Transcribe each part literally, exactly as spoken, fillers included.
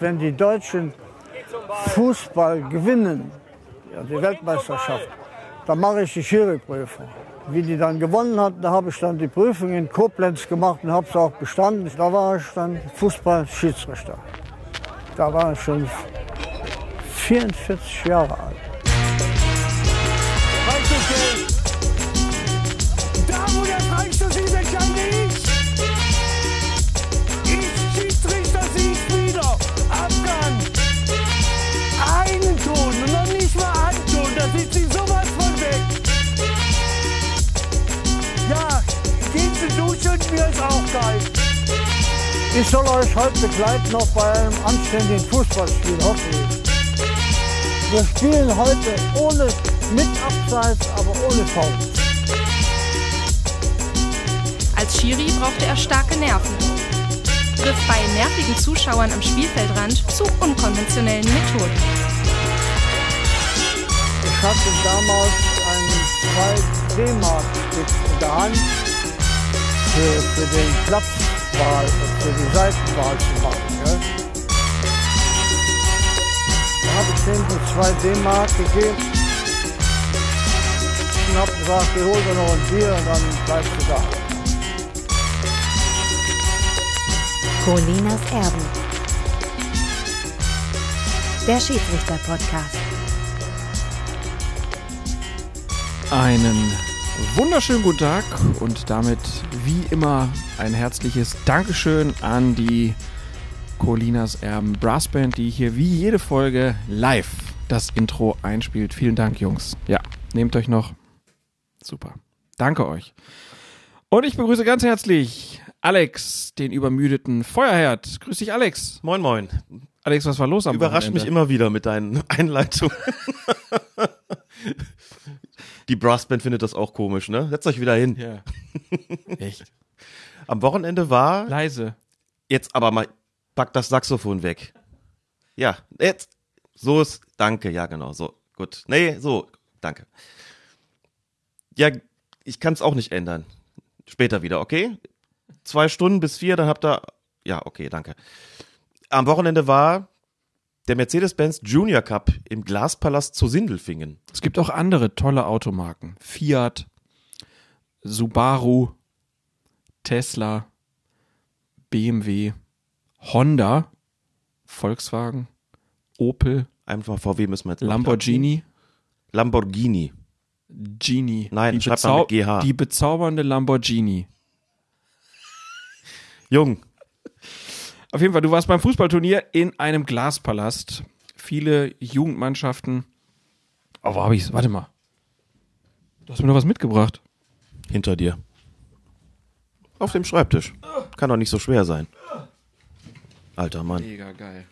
wenn die Deutschen Fußball gewinnen, ja, die Weltmeisterschaft, dann mache ich die Schiri-Prüfung. Wie die dann gewonnen hat, da habe ich dann die Prüfung in Koblenz gemacht und habe es auch bestanden. Da war ich dann Fußball-Schiedsrichter. Da war ich schon vierundvierzig Jahre alt. Da, wo der Freistoß ist, entscheide ich. Ich Schiedsrichter sieg wieder. Abgang. Einen Ton und noch nicht mal Anton. Da sind sie sowas von weg. Ja, gehen Sie duschen, mir ist auch geil. Ich soll euch heute begleiten, noch bei einem anständigen Fußballspiel, hoffe ich. Wir spielen heute ohne, mit Abseits, aber ohne Foul. Als Schiri brauchte er starke Nerven. Griff bei nervigen Zuschauern am Spielfeldrand zu unkonventionellen Methoden. Ich hatte damals ein zwei D-Mark-Stück in der Hand für, für den Platzwahl, für die Seitenwahl zu machen. Ja. Da habe ich denen so zwei D-Mark gegeben und habe gesagt, ich hol dir noch ein Bier und dann bleibst du da. Colinas Erben. Der Schiedsrichter-Podcast. Einen wunderschönen guten Tag und damit wie immer ein herzliches Dankeschön an die Colinas Erben Brassband, die hier wie jede Folge live das Intro einspielt. Vielen Dank, Jungs. Ja, nehmt euch noch. Super. Danke euch. Und ich begrüße ganz herzlich Alex, den übermüdeten Feuerherd. Grüß dich, Alex. Moin, moin. Alex, was war los am Überrascht Wochenende? mich immer wieder mit deinen Einleitungen. Die Brassband findet das auch komisch, ne? Setzt euch wieder hin. Ja. Echt? Am Wochenende war... Leise. Jetzt aber mal, pack das Saxophon weg. Ja, jetzt. So ist... Danke, ja genau, so. Gut. Nee, so. Danke. Ja, ich kann es auch nicht ändern. Später wieder, okay? Zwei Stunden bis vier, dann habt ihr... Ja, okay, danke. Am Wochenende war der Mercedes-Benz Junior Cup im Glaspalast zu Sindelfingen. Es gibt auch andere tolle Automarken. Fiat, Subaru, Tesla, B M W, Honda, Volkswagen, Opel, Einfach V W müssen wir jetzt... Lamborghini. Lamborghini. Genie. Nein, die, schreibt man mit G H. die bezaubernde Lamborghini. Jung. Auf jeden Fall, du warst beim Fußballturnier in einem Glaspalast. Viele Jugendmannschaften. Oh, wo hab ich's? Warte mal. Du hast mir noch was mitgebracht. Hinter dir. Auf dem Schreibtisch. Kann doch nicht so schwer sein. Alter Mann. Mega geil.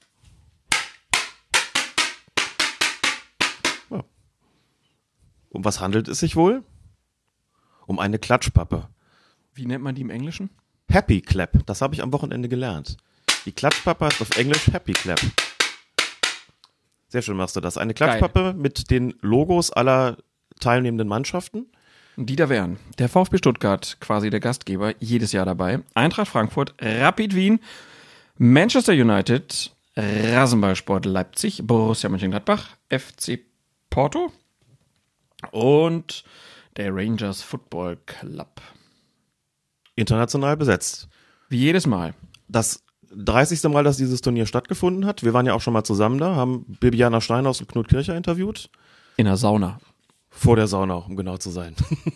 Um was handelt es sich wohl? Um eine Klatschpappe. Wie nennt man die im Englischen? Happy Clap. Das habe ich am Wochenende gelernt. Die Klatschpappe heißt auf Englisch Happy Clap. Sehr schön machst du das. Eine Klatschpappe Geil. Mit den Logos aller teilnehmenden Mannschaften. Die da wären. Der VfB Stuttgart, quasi der Gastgeber, jedes Jahr dabei. Eintracht Frankfurt, Rapid Wien, Manchester United, Rasenballsport Leipzig, Borussia Mönchengladbach, F C Porto und der Rangers Football Club. International besetzt. Wie jedes Mal. Das dreißigste Mal, dass dieses Turnier stattgefunden hat. Wir waren ja auch schon mal zusammen da, haben Bibiana Steinhaus und Knut Kircher interviewt. In der Sauna. Vor der Sauna, um genau zu sein.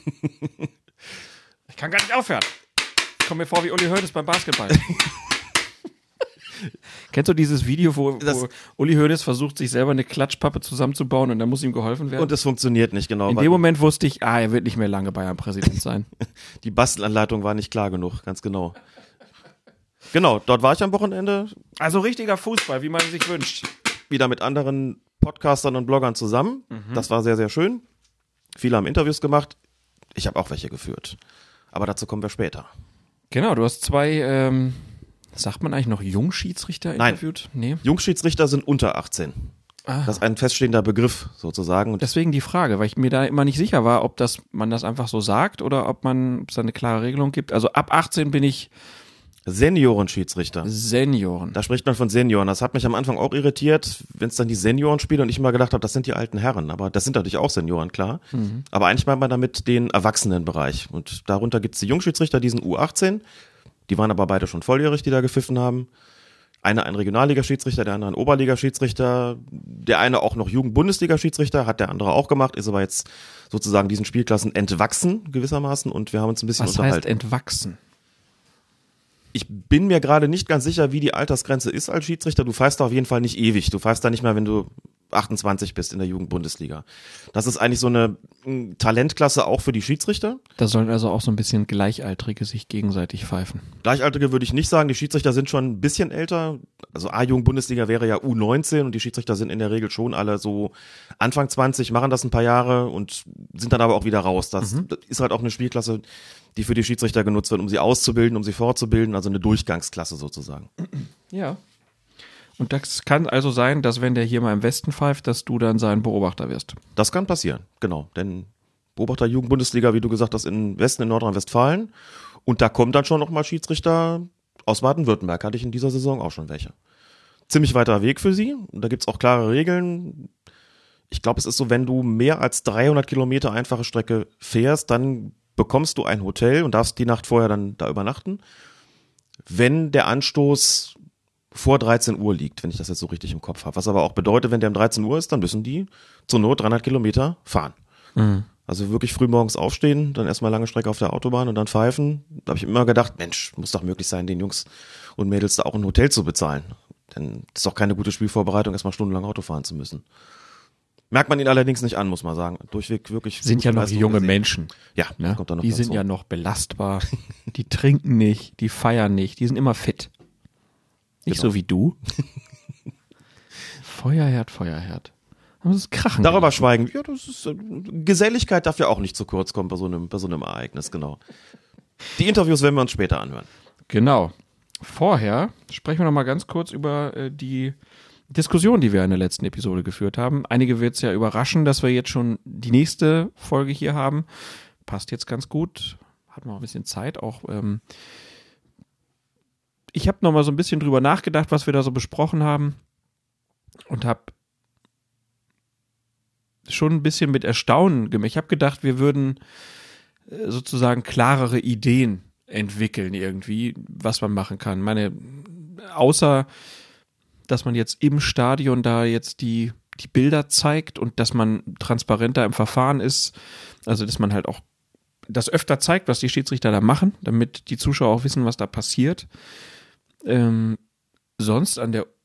Ich kann gar nicht aufhören. Ich komme mir vor wie Uli Hoeneß beim Basketball. Kennst du dieses Video, wo, wo Uli Hoeneß versucht, sich selber eine Klatschpappe zusammenzubauen und dann muss ihm geholfen werden? Und es funktioniert nicht, genau. In dem Moment wusste ich, ah, er wird nicht mehr lange Bayern-Präsident sein. Die Bastelanleitung war nicht klar genug, ganz genau. Genau, dort war ich am Wochenende. Also richtiger Fußball, wie man sich wünscht. Wieder mit anderen Podcastern und Bloggern zusammen. Mhm. Das war sehr, sehr schön. Viele haben Interviews gemacht. Ich habe auch welche geführt. Aber dazu kommen wir später. Genau, du hast zwei, ähm, sagt man eigentlich noch Jungschiedsrichter interviewt? Nein, nee. Jungschiedsrichter sind unter achtzehn. Ah. Das ist ein feststehender Begriff sozusagen. Und deswegen die Frage, weil ich mir da immer nicht sicher war, ob das man das einfach so sagt oder ob man ob es da eine klare Regelung gibt. Also ab achtzehn bin ich Seniorenschiedsrichter. Senioren. Da spricht man von Senioren. Das hat mich am Anfang auch irritiert, wenn es dann die Senioren spielen und ich immer gedacht habe, das sind die alten Herren. Aber das sind natürlich auch Senioren, klar. Mhm. Aber eigentlich meint man damit den Erwachsenenbereich. Und darunter gibt es die Jungschiedsrichter, die sind U achtzehn. Die waren aber beide schon volljährig, die da gepfiffen haben. Einer ein Regionalliga-Schiedsrichter, der andere ein Oberliga-Schiedsrichter. Der eine auch noch Jugend-Bundesliga-Schiedsrichter, hat der andere auch gemacht, ist aber jetzt sozusagen diesen Spielklassen entwachsen gewissermaßen. Und wir haben uns ein bisschen Was unterhalten. heißt entwachsen? Ich bin mir gerade nicht ganz sicher, wie die Altersgrenze ist als Schiedsrichter. Du pfeifst da auf jeden Fall nicht ewig. Du pfeifst da nicht mehr, wenn du achtundzwanzig bist in der Jugendbundesliga. Das ist eigentlich so eine m, Talentklasse auch für die Schiedsrichter. Da sollen also auch so ein bisschen Gleichaltrige sich gegenseitig pfeifen. Gleichaltrige würde ich nicht sagen. Die Schiedsrichter sind schon ein bisschen älter. Also A-Jugendbundesliga wäre ja U neunzehn und die Schiedsrichter sind in der Regel schon alle so Anfang zwanzig, machen das ein paar Jahre und sind dann aber auch wieder raus. Das, mhm. das ist halt auch eine Spielklasse, die für die Schiedsrichter genutzt wird, um sie auszubilden, um sie fortzubilden, also eine Durchgangsklasse sozusagen. Ja. Und das kann also sein, dass wenn der hier mal im Westen pfeift, dass du dann sein Beobachter wirst. Das kann passieren, genau. Denn Beobachter Jugendbundesliga, wie du gesagt hast, im Westen, in Nordrhein-Westfalen. Und da kommen dann schon nochmal Schiedsrichter aus Baden-Württemberg. Hatte ich in dieser Saison auch schon welche. Ziemlich weiter Weg für sie. Und da gibt's auch klare Regeln. Ich glaube, es ist so, wenn du mehr als dreihundert Kilometer einfache Strecke fährst, dann bekommst du ein Hotel und darfst die Nacht vorher dann da übernachten. Wenn der Anstoß vor dreizehn Uhr liegt, wenn ich das jetzt so richtig im Kopf habe. Was aber auch bedeutet, wenn der um dreizehn Uhr ist, dann müssen die zur Not dreihundert Kilometer fahren. Mhm. Also wirklich früh morgens aufstehen, dann erstmal lange Strecke auf der Autobahn und dann pfeifen. Da habe ich immer gedacht, Mensch, muss doch möglich sein, den Jungs und Mädels da auch ein Hotel zu bezahlen. Denn das ist doch keine gute Spielvorbereitung, erstmal stundenlang Auto fahren zu müssen. Merkt man ihnen allerdings nicht an, muss man sagen. Durchweg wirklich. Sind ja noch junge gesehen. Menschen. Ja, ne? Kommt da noch die dazu. sind ja noch belastbar. Die trinken nicht, die feiern nicht, die sind immer fit. Nicht genau. So wie du. Feuerherd, Feuerherd. Das ist krachen. Darüber gelassen. Schweigen. Ja, das ist, äh, Geselligkeit darf ja auch nicht zu kurz kommen bei so einem, bei so einem Ereignis, genau. Die Interviews werden wir uns später anhören. Genau. Vorher sprechen wir noch mal ganz kurz über äh, die Diskussion, die wir in der letzten Episode geführt haben. Einige wird es ja überraschen, dass wir jetzt schon die nächste Folge hier haben. Passt jetzt ganz gut. Hatten wir auch ein bisschen Zeit auch. Ähm, Ich habe noch mal so ein bisschen drüber nachgedacht, was wir da so besprochen haben und habe schon ein bisschen mit Erstaunen gemacht. Ich habe gedacht, wir würden sozusagen klarere Ideen entwickeln irgendwie, was man machen kann. Meine, außer, dass man jetzt im Stadion da jetzt die, die Bilder zeigt und dass man transparenter im Verfahren ist, also dass man halt auch das öfter zeigt, was die Schiedsrichter da machen, damit die Zuschauer auch wissen, was da passiert. Ähm, sonst an der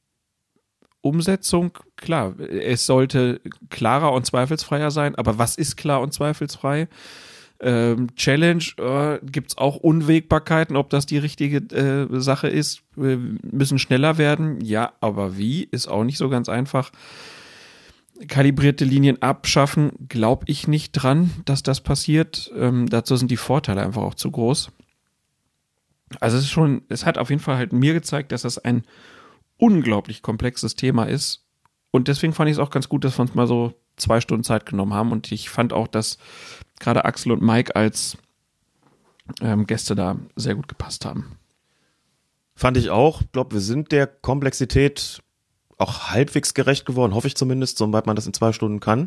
Umsetzung, klar, es sollte klarer und zweifelsfreier sein, aber was ist klar und zweifelsfrei? Ähm, Challenge, äh, gibt's auch Unwägbarkeiten, ob das die richtige äh, Sache ist. Wir müssen schneller werden, ja, aber wie? Ist auch nicht so ganz einfach. Kalibrierte Linien abschaffen, glaube ich nicht dran, dass das passiert. Ähm, dazu sind die Vorteile einfach auch zu groß. Also es ist schon, es hat auf jeden Fall halt mir gezeigt, dass das ein unglaublich komplexes Thema ist. Und deswegen fand ich es auch ganz gut, dass wir uns mal so zwei Stunden Zeit genommen haben. Und ich fand auch, dass gerade Axel und Mike als ähm, Gäste da sehr gut gepasst haben. Fand ich auch. Ich glaube, wir sind der Komplexität auch halbwegs gerecht geworden, hoffe ich zumindest, soweit man das in zwei Stunden kann.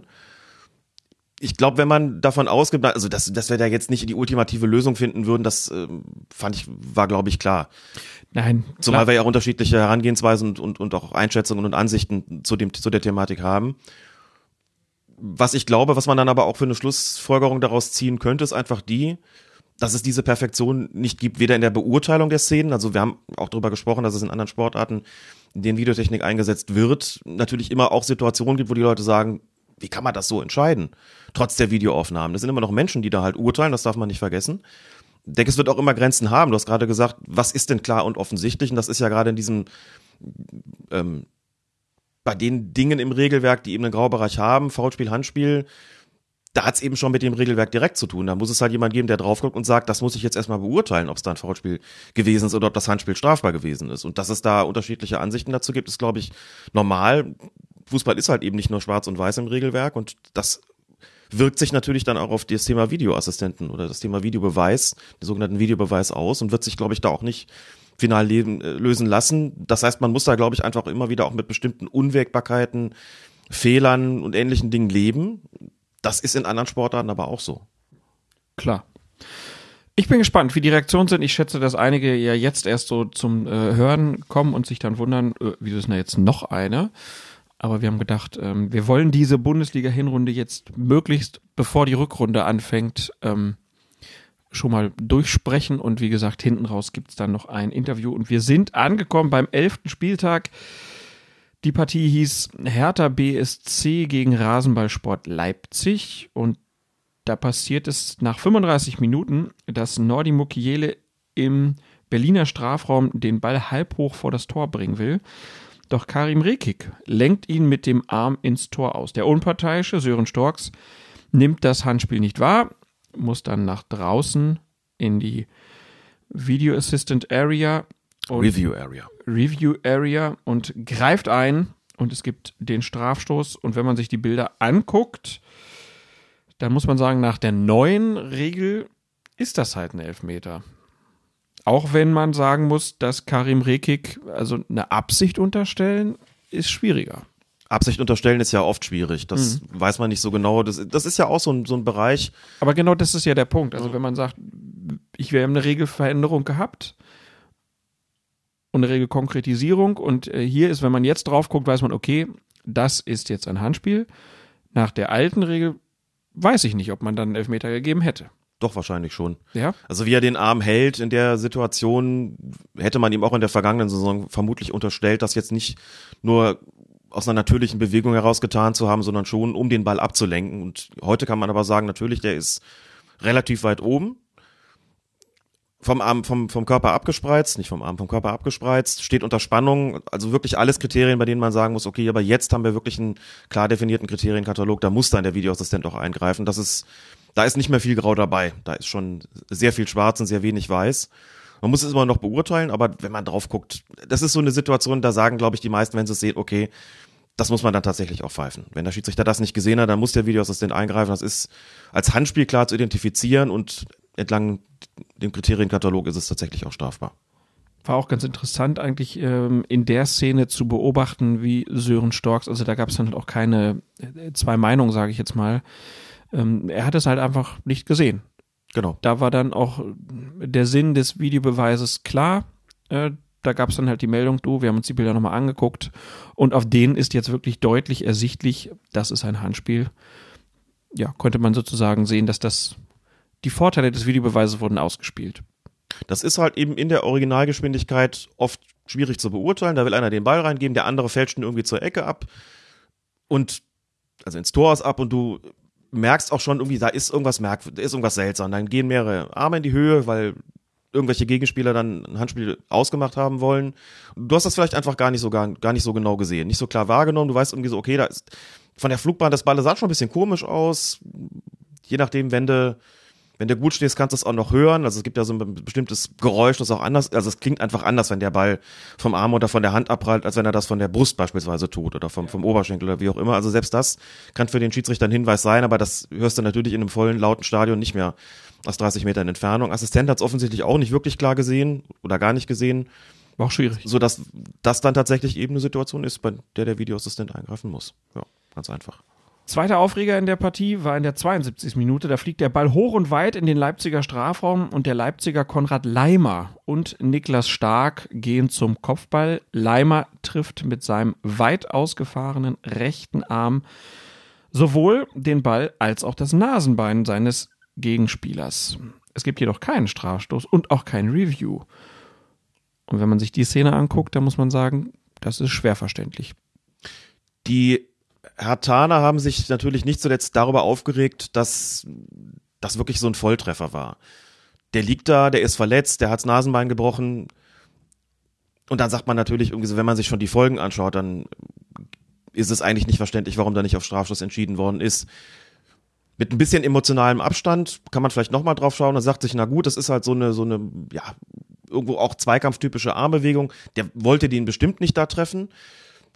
Ich glaube, wenn man davon ausgeht, also dass, dass wir da jetzt nicht die ultimative Lösung finden würden, das äh, fand ich, war glaube ich klar. Nein. Zumal klar. wir ja unterschiedliche Herangehensweisen und, und, und auch Einschätzungen und Ansichten zu dem, zu der Thematik haben. Was ich glaube, was man dann aber auch für eine Schlussfolgerung daraus ziehen könnte, ist einfach die, dass es diese Perfektion nicht gibt, weder in der Beurteilung der Szenen, also wir haben auch darüber gesprochen, dass es in anderen Sportarten, in denen Videotechnik eingesetzt wird, natürlich immer auch Situationen gibt, wo die Leute sagen, wie kann man das so entscheiden, trotz der Videoaufnahmen. Das sind immer noch Menschen, die da halt urteilen, das darf man nicht vergessen. Ich denke, es wird auch immer Grenzen haben. Du hast gerade gesagt, was ist denn klar und offensichtlich? Und das ist ja gerade in diesem, ähm, bei den Dingen im Regelwerk, die eben einen Graubereich haben, Foulspiel, Handspiel, da hat es eben schon mit dem Regelwerk direkt zu tun. Da muss es halt jemand geben, der drauf guckt und sagt, das muss ich jetzt erstmal beurteilen, ob es da ein Foulspiel gewesen ist oder ob das Handspiel strafbar gewesen ist. Und dass es da unterschiedliche Ansichten dazu gibt, ist, glaube ich, normal. Fußball ist halt eben nicht nur schwarz und weiß im Regelwerk und das wirkt sich natürlich dann auch auf das Thema Videoassistenten oder das Thema Videobeweis, den sogenannten Videobeweis aus und wird sich, glaube ich, da auch nicht final leben, äh, lösen lassen. Das heißt, man muss da, glaube ich, einfach immer wieder auch mit bestimmten Unwägbarkeiten, Fehlern und ähnlichen Dingen leben. Das ist in anderen Sportarten aber auch so. Klar. Ich bin gespannt, wie die Reaktionen sind. Ich schätze, dass einige ja jetzt erst so zum äh, Hören kommen und sich dann wundern, äh, wieso ist denn da jetzt noch eine? Aber wir haben gedacht, ähm, wir wollen diese Bundesliga-Hinrunde jetzt möglichst, bevor die Rückrunde anfängt, ähm, schon mal durchsprechen. Und wie gesagt, hinten raus gibt's dann noch ein Interview. Und wir sind angekommen beim elften Spieltag. Die Partie hieß Hertha B S C gegen Rasenballsport Leipzig. Und da passiert es nach fünfunddreißig Minuten, dass Nordi Mukiele im Berliner Strafraum den Ball halb hoch vor das Tor bringen will. Doch Karim Rekik lenkt ihn mit dem Arm ins Tor aus. Der unparteiische Sören Storks nimmt das Handspiel nicht wahr, muss dann nach draußen in die Video Assistant Area und Review Area. Review Area und greift ein und es gibt den Strafstoß. Und wenn man sich die Bilder anguckt, dann muss man sagen, nach der neuen Regel ist das halt ein Elfmeter. Auch wenn man sagen muss, dass Karim Rekik, also eine Absicht unterstellen, ist schwieriger. Absicht unterstellen ist ja oft schwierig. Das mhm. weiß man nicht so genau. Das, das ist ja auch so ein, so ein Bereich. Aber genau das ist ja der Punkt. Also wenn man sagt, ich wir haben eine Regelveränderung gehabt und eine Regelkonkretisierung und äh, hier ist, wenn man jetzt drauf guckt, weiß man, okay, das ist jetzt ein Handspiel. Nach der alten Regel weiß ich nicht, ob man dann einen Elfmeter gegeben hätte. Doch, wahrscheinlich schon. Ja? Also wie er den Arm hält in der Situation, hätte man ihm auch in der vergangenen Saison vermutlich unterstellt, das jetzt nicht nur aus einer natürlichen Bewegung heraus getan zu haben, sondern schon, um den Ball abzulenken. Und heute kann man aber sagen, natürlich, der ist relativ weit oben, vom Arm, vom, vom Körper abgespreizt, nicht vom Arm, vom Körper abgespreizt, steht unter Spannung, also wirklich alles Kriterien, bei denen man sagen muss, okay, aber jetzt haben wir wirklich einen klar definierten Kriterienkatalog, da muss dann der Videoassistent auch eingreifen. Das ist, da ist nicht mehr viel Grau dabei, da ist schon sehr viel Schwarz und sehr wenig Weiß. Man muss es immer noch beurteilen, aber wenn man drauf guckt, das ist so eine Situation, da sagen, glaube ich, die meisten, wenn sie es sehen, okay, das muss man dann tatsächlich auch pfeifen. Wenn der Schiedsrichter das nicht gesehen hat, dann muss der Videoassistent eingreifen. Das ist als Handspiel klar zu identifizieren und entlang dem Kriterienkatalog ist es tatsächlich auch strafbar. War auch ganz interessant eigentlich ähm, in der Szene zu beobachten, wie Sören Storks, also da gab es dann auch keine äh, zwei Meinungen, sage ich jetzt mal. Ähm, er hat es halt einfach nicht gesehen. Genau. Da war dann auch der Sinn des Videobeweises klar. Äh, da gab es dann halt die Meldung, du, wir haben uns die Bilder nochmal angeguckt und auf denen ist jetzt wirklich deutlich ersichtlich, das ist ein Handspiel. Ja, konnte man sozusagen sehen, dass das die Vorteile des Videobeweises wurden ausgespielt. Das ist halt eben in der Originalgeschwindigkeit oft schwierig zu beurteilen. Da will einer den Ball reingeben, der andere fälscht ihn irgendwie zur Ecke ab und also ins Tor aus ab und du merkst auch schon irgendwie, da ist irgendwas merkwürdig, da ist irgendwas seltsam. Dann gehen mehrere Arme in die Höhe, weil irgendwelche Gegenspieler dann ein Handspiel ausgemacht haben wollen. Du hast das vielleicht einfach gar nicht so gar, gar nicht so genau gesehen, nicht so klar wahrgenommen. Du weißt irgendwie so, okay, da ist von der Flugbahn des Balles sah schon ein bisschen komisch aus. Je nachdem, wenn du Wenn du gut stehst, kannst du es auch noch hören. Also es gibt ja so ein bestimmtes Geräusch, das auch anders, also es klingt einfach anders, wenn der Ball vom Arm oder von der Hand abprallt, als wenn er das von der Brust beispielsweise tut oder vom, vom Oberschenkel oder wie auch immer. Also selbst das kann für den Schiedsrichter ein Hinweis sein, aber das hörst du natürlich in einem vollen, lauten Stadion nicht mehr aus dreißig Metern Entfernung. Assistent hat es offensichtlich auch nicht wirklich klar gesehen oder gar nicht gesehen. War auch schwierig. So dass das dann tatsächlich eben eine Situation ist, bei der der Videoassistent eingreifen muss. Ja, ganz einfach. Zweiter Aufreger in der Partie war in der zweiundsiebzigsten Minute. Da fliegt der Ball hoch und weit in den Leipziger Strafraum und der Leipziger Konrad Laimer und Niklas Stark gehen zum Kopfball. Laimer trifft mit seinem weit ausgefahrenen rechten Arm sowohl den Ball als auch das Nasenbein seines Gegenspielers. Es gibt jedoch keinen Strafstoß und auch kein Review. Und wenn man sich die Szene anguckt, dann muss man sagen, das ist schwer verständlich. Die Herthaner haben sich natürlich nicht zuletzt darüber aufgeregt, dass das wirklich so ein Volltreffer war. Der liegt da, der ist verletzt, der hat's Nasenbein gebrochen. Und dann sagt man natürlich irgendwie so, wenn man sich schon die Folgen anschaut, dann ist es eigentlich nicht verständlich, warum da nicht auf Strafstoß entschieden worden ist. Mit ein bisschen emotionalem Abstand kann man vielleicht nochmal drauf schauen und sagt sich, na gut, das ist halt so eine, so eine, ja, irgendwo auch zweikampftypische Armbewegung. Der wollte den bestimmt nicht da treffen.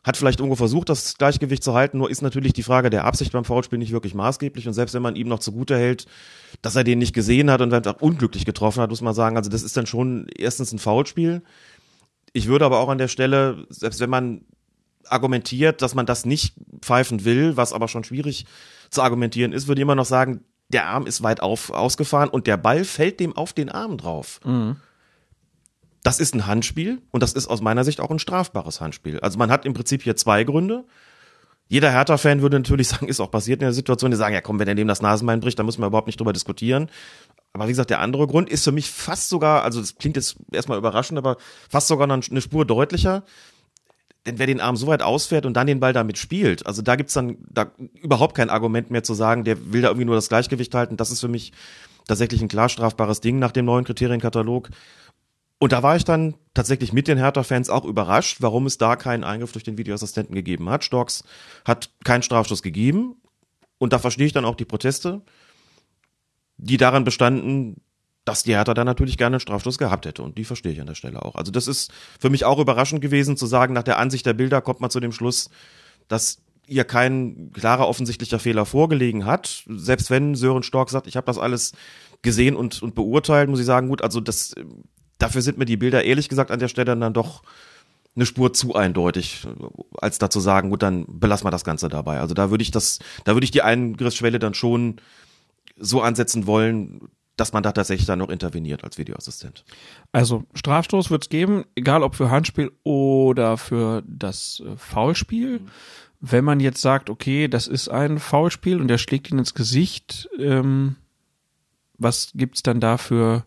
hat vielleicht irgendwo versucht, das Gleichgewicht zu halten, nur ist natürlich die Frage der Absicht beim Foulspiel nicht wirklich maßgeblich und selbst wenn man ihm noch zugute hält, dass er den nicht gesehen hat und wenn er auch unglücklich getroffen hat, muss man sagen, also das ist dann schon erstens ein Foulspiel. Ich würde aber auch an der Stelle, selbst wenn man argumentiert, dass man das nicht pfeifen will, was aber schon schwierig zu argumentieren ist, würde ich immer noch sagen, der Arm ist weit auf, ausgefahren und der Ball fällt dem auf den Arm drauf. Mhm. Das ist ein Handspiel und das ist aus meiner Sicht auch ein strafbares Handspiel. Also man hat im Prinzip hier zwei Gründe. Jeder Hertha-Fan würde natürlich sagen, ist auch passiert in der Situation, die sagen, ja komm, wenn er dem das Nasenbein bricht, dann müssen wir überhaupt nicht drüber diskutieren. Aber wie gesagt, der andere Grund ist für mich fast sogar, also das klingt jetzt erstmal überraschend, aber fast sogar noch eine Spur deutlicher. Denn wer den Arm so weit ausfährt und dann den Ball damit spielt, also da gibt's dann da überhaupt kein Argument mehr zu sagen, der will da irgendwie nur das Gleichgewicht halten. Das ist für mich tatsächlich ein klar strafbares Ding nach dem neuen Kriterienkatalog. Und da war ich dann tatsächlich mit den Hertha-Fans auch überrascht, warum es da keinen Eingriff durch den Videoassistenten gegeben hat. Storks hat keinen Strafstoß gegeben. Und da verstehe ich dann auch die Proteste, die daran bestanden, dass die Hertha dann natürlich gerne einen Strafstoß gehabt hätte. Und die verstehe ich an der Stelle auch. Also das ist für mich auch überraschend gewesen, zu sagen, nach der Ansicht der Bilder kommt man zu dem Schluss, dass ihr kein klarer offensichtlicher Fehler vorgelegen hat. Selbst wenn Sören Stork sagt, ich habe das alles gesehen und, und beurteilt, muss ich sagen, gut, also das... Dafür sind mir die Bilder ehrlich gesagt an der Stelle dann doch eine Spur zu eindeutig, als da zu sagen, gut, dann belassen wir das Ganze dabei. Also da würde ich das, da würde ich die Eingriffsschwelle dann schon so ansetzen wollen, dass man da tatsächlich dann noch interveniert als Videoassistent. Also Strafstoß wird es geben, egal ob für Handspiel oder für das äh, Foulspiel. Mhm. Wenn man jetzt sagt, okay, das ist ein Foulspiel und der schlägt ihn ins Gesicht, ähm, was gibt's dann da für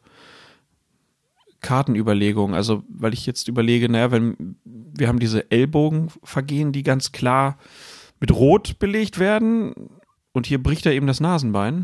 Kartenüberlegung, also weil ich jetzt überlege, naja, wenn wir haben diese Ellbogenvergehen, die ganz klar mit Rot belegt werden und hier bricht er eben das Nasenbein.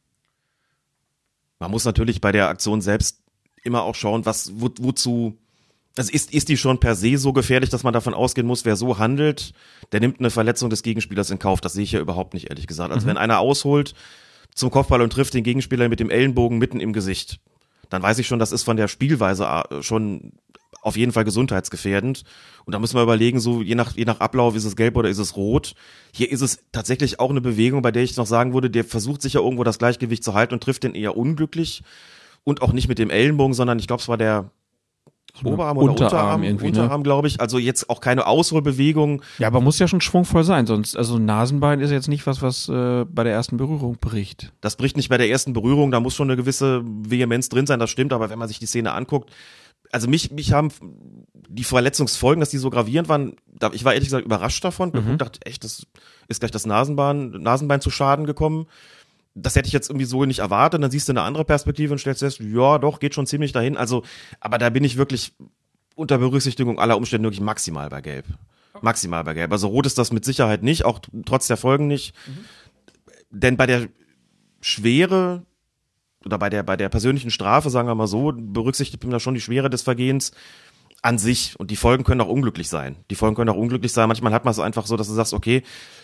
Man muss natürlich bei der Aktion selbst immer auch schauen, was wo, wozu, also ist, ist die schon per se so gefährlich, dass man davon ausgehen muss, wer so handelt, der nimmt eine Verletzung des Gegenspielers in Kauf. Das sehe ich ja überhaupt nicht, ehrlich gesagt. Also mhm. wenn einer ausholt zum Kopfball und trifft den Gegenspieler mit dem Ellenbogen mitten im Gesicht, dann weiß ich schon, das ist von der Spielweise schon auf jeden Fall gesundheitsgefährdend. Und da müssen wir überlegen, so je nach, je nach Ablauf, ist es gelb oder ist es rot. Hier ist es tatsächlich auch eine Bewegung, bei der ich noch sagen würde, der versucht sich ja irgendwo das Gleichgewicht zu halten und trifft den eher unglücklich. Und auch nicht mit dem Ellenbogen, sondern ich glaube, es war der Oberarm oder Unterarm, Unterarm, irgendwie, Unterarm, ne? glaube ich. Also jetzt auch keine Ausholbewegung. Ja, aber muss ja schon schwungvoll sein, sonst, also Nasenbein ist jetzt nicht was, was äh, bei der ersten Berührung bricht. Das bricht nicht bei der ersten Berührung, da muss schon eine gewisse Vehemenz drin sein, das stimmt, aber wenn man sich die Szene anguckt, also mich, mich haben die Verletzungsfolgen, dass die so gravierend waren, da, ich war ehrlich gesagt überrascht davon, mhm. und dachte, echt, das ist gleich das Nasenbein, Nasenbein zu Schaden gekommen. Das hätte ich jetzt irgendwie so nicht erwartet. Dann siehst du eine andere Perspektive und stellst fest, ja, doch, geht schon ziemlich dahin. Also, aber da bin ich wirklich unter Berücksichtigung aller Umstände wirklich maximal bei Gelb. Maximal bei Gelb. Also rot ist das mit Sicherheit nicht, auch trotz der Folgen nicht. Mhm. Denn bei der Schwere oder bei der, bei der persönlichen Strafe, sagen wir mal so, berücksichtigt man da schon die Schwere des Vergehens an sich. Und die Folgen können auch unglücklich sein. Die Folgen können auch unglücklich sein. Manchmal hat man es einfach so, dass du sagst, okay,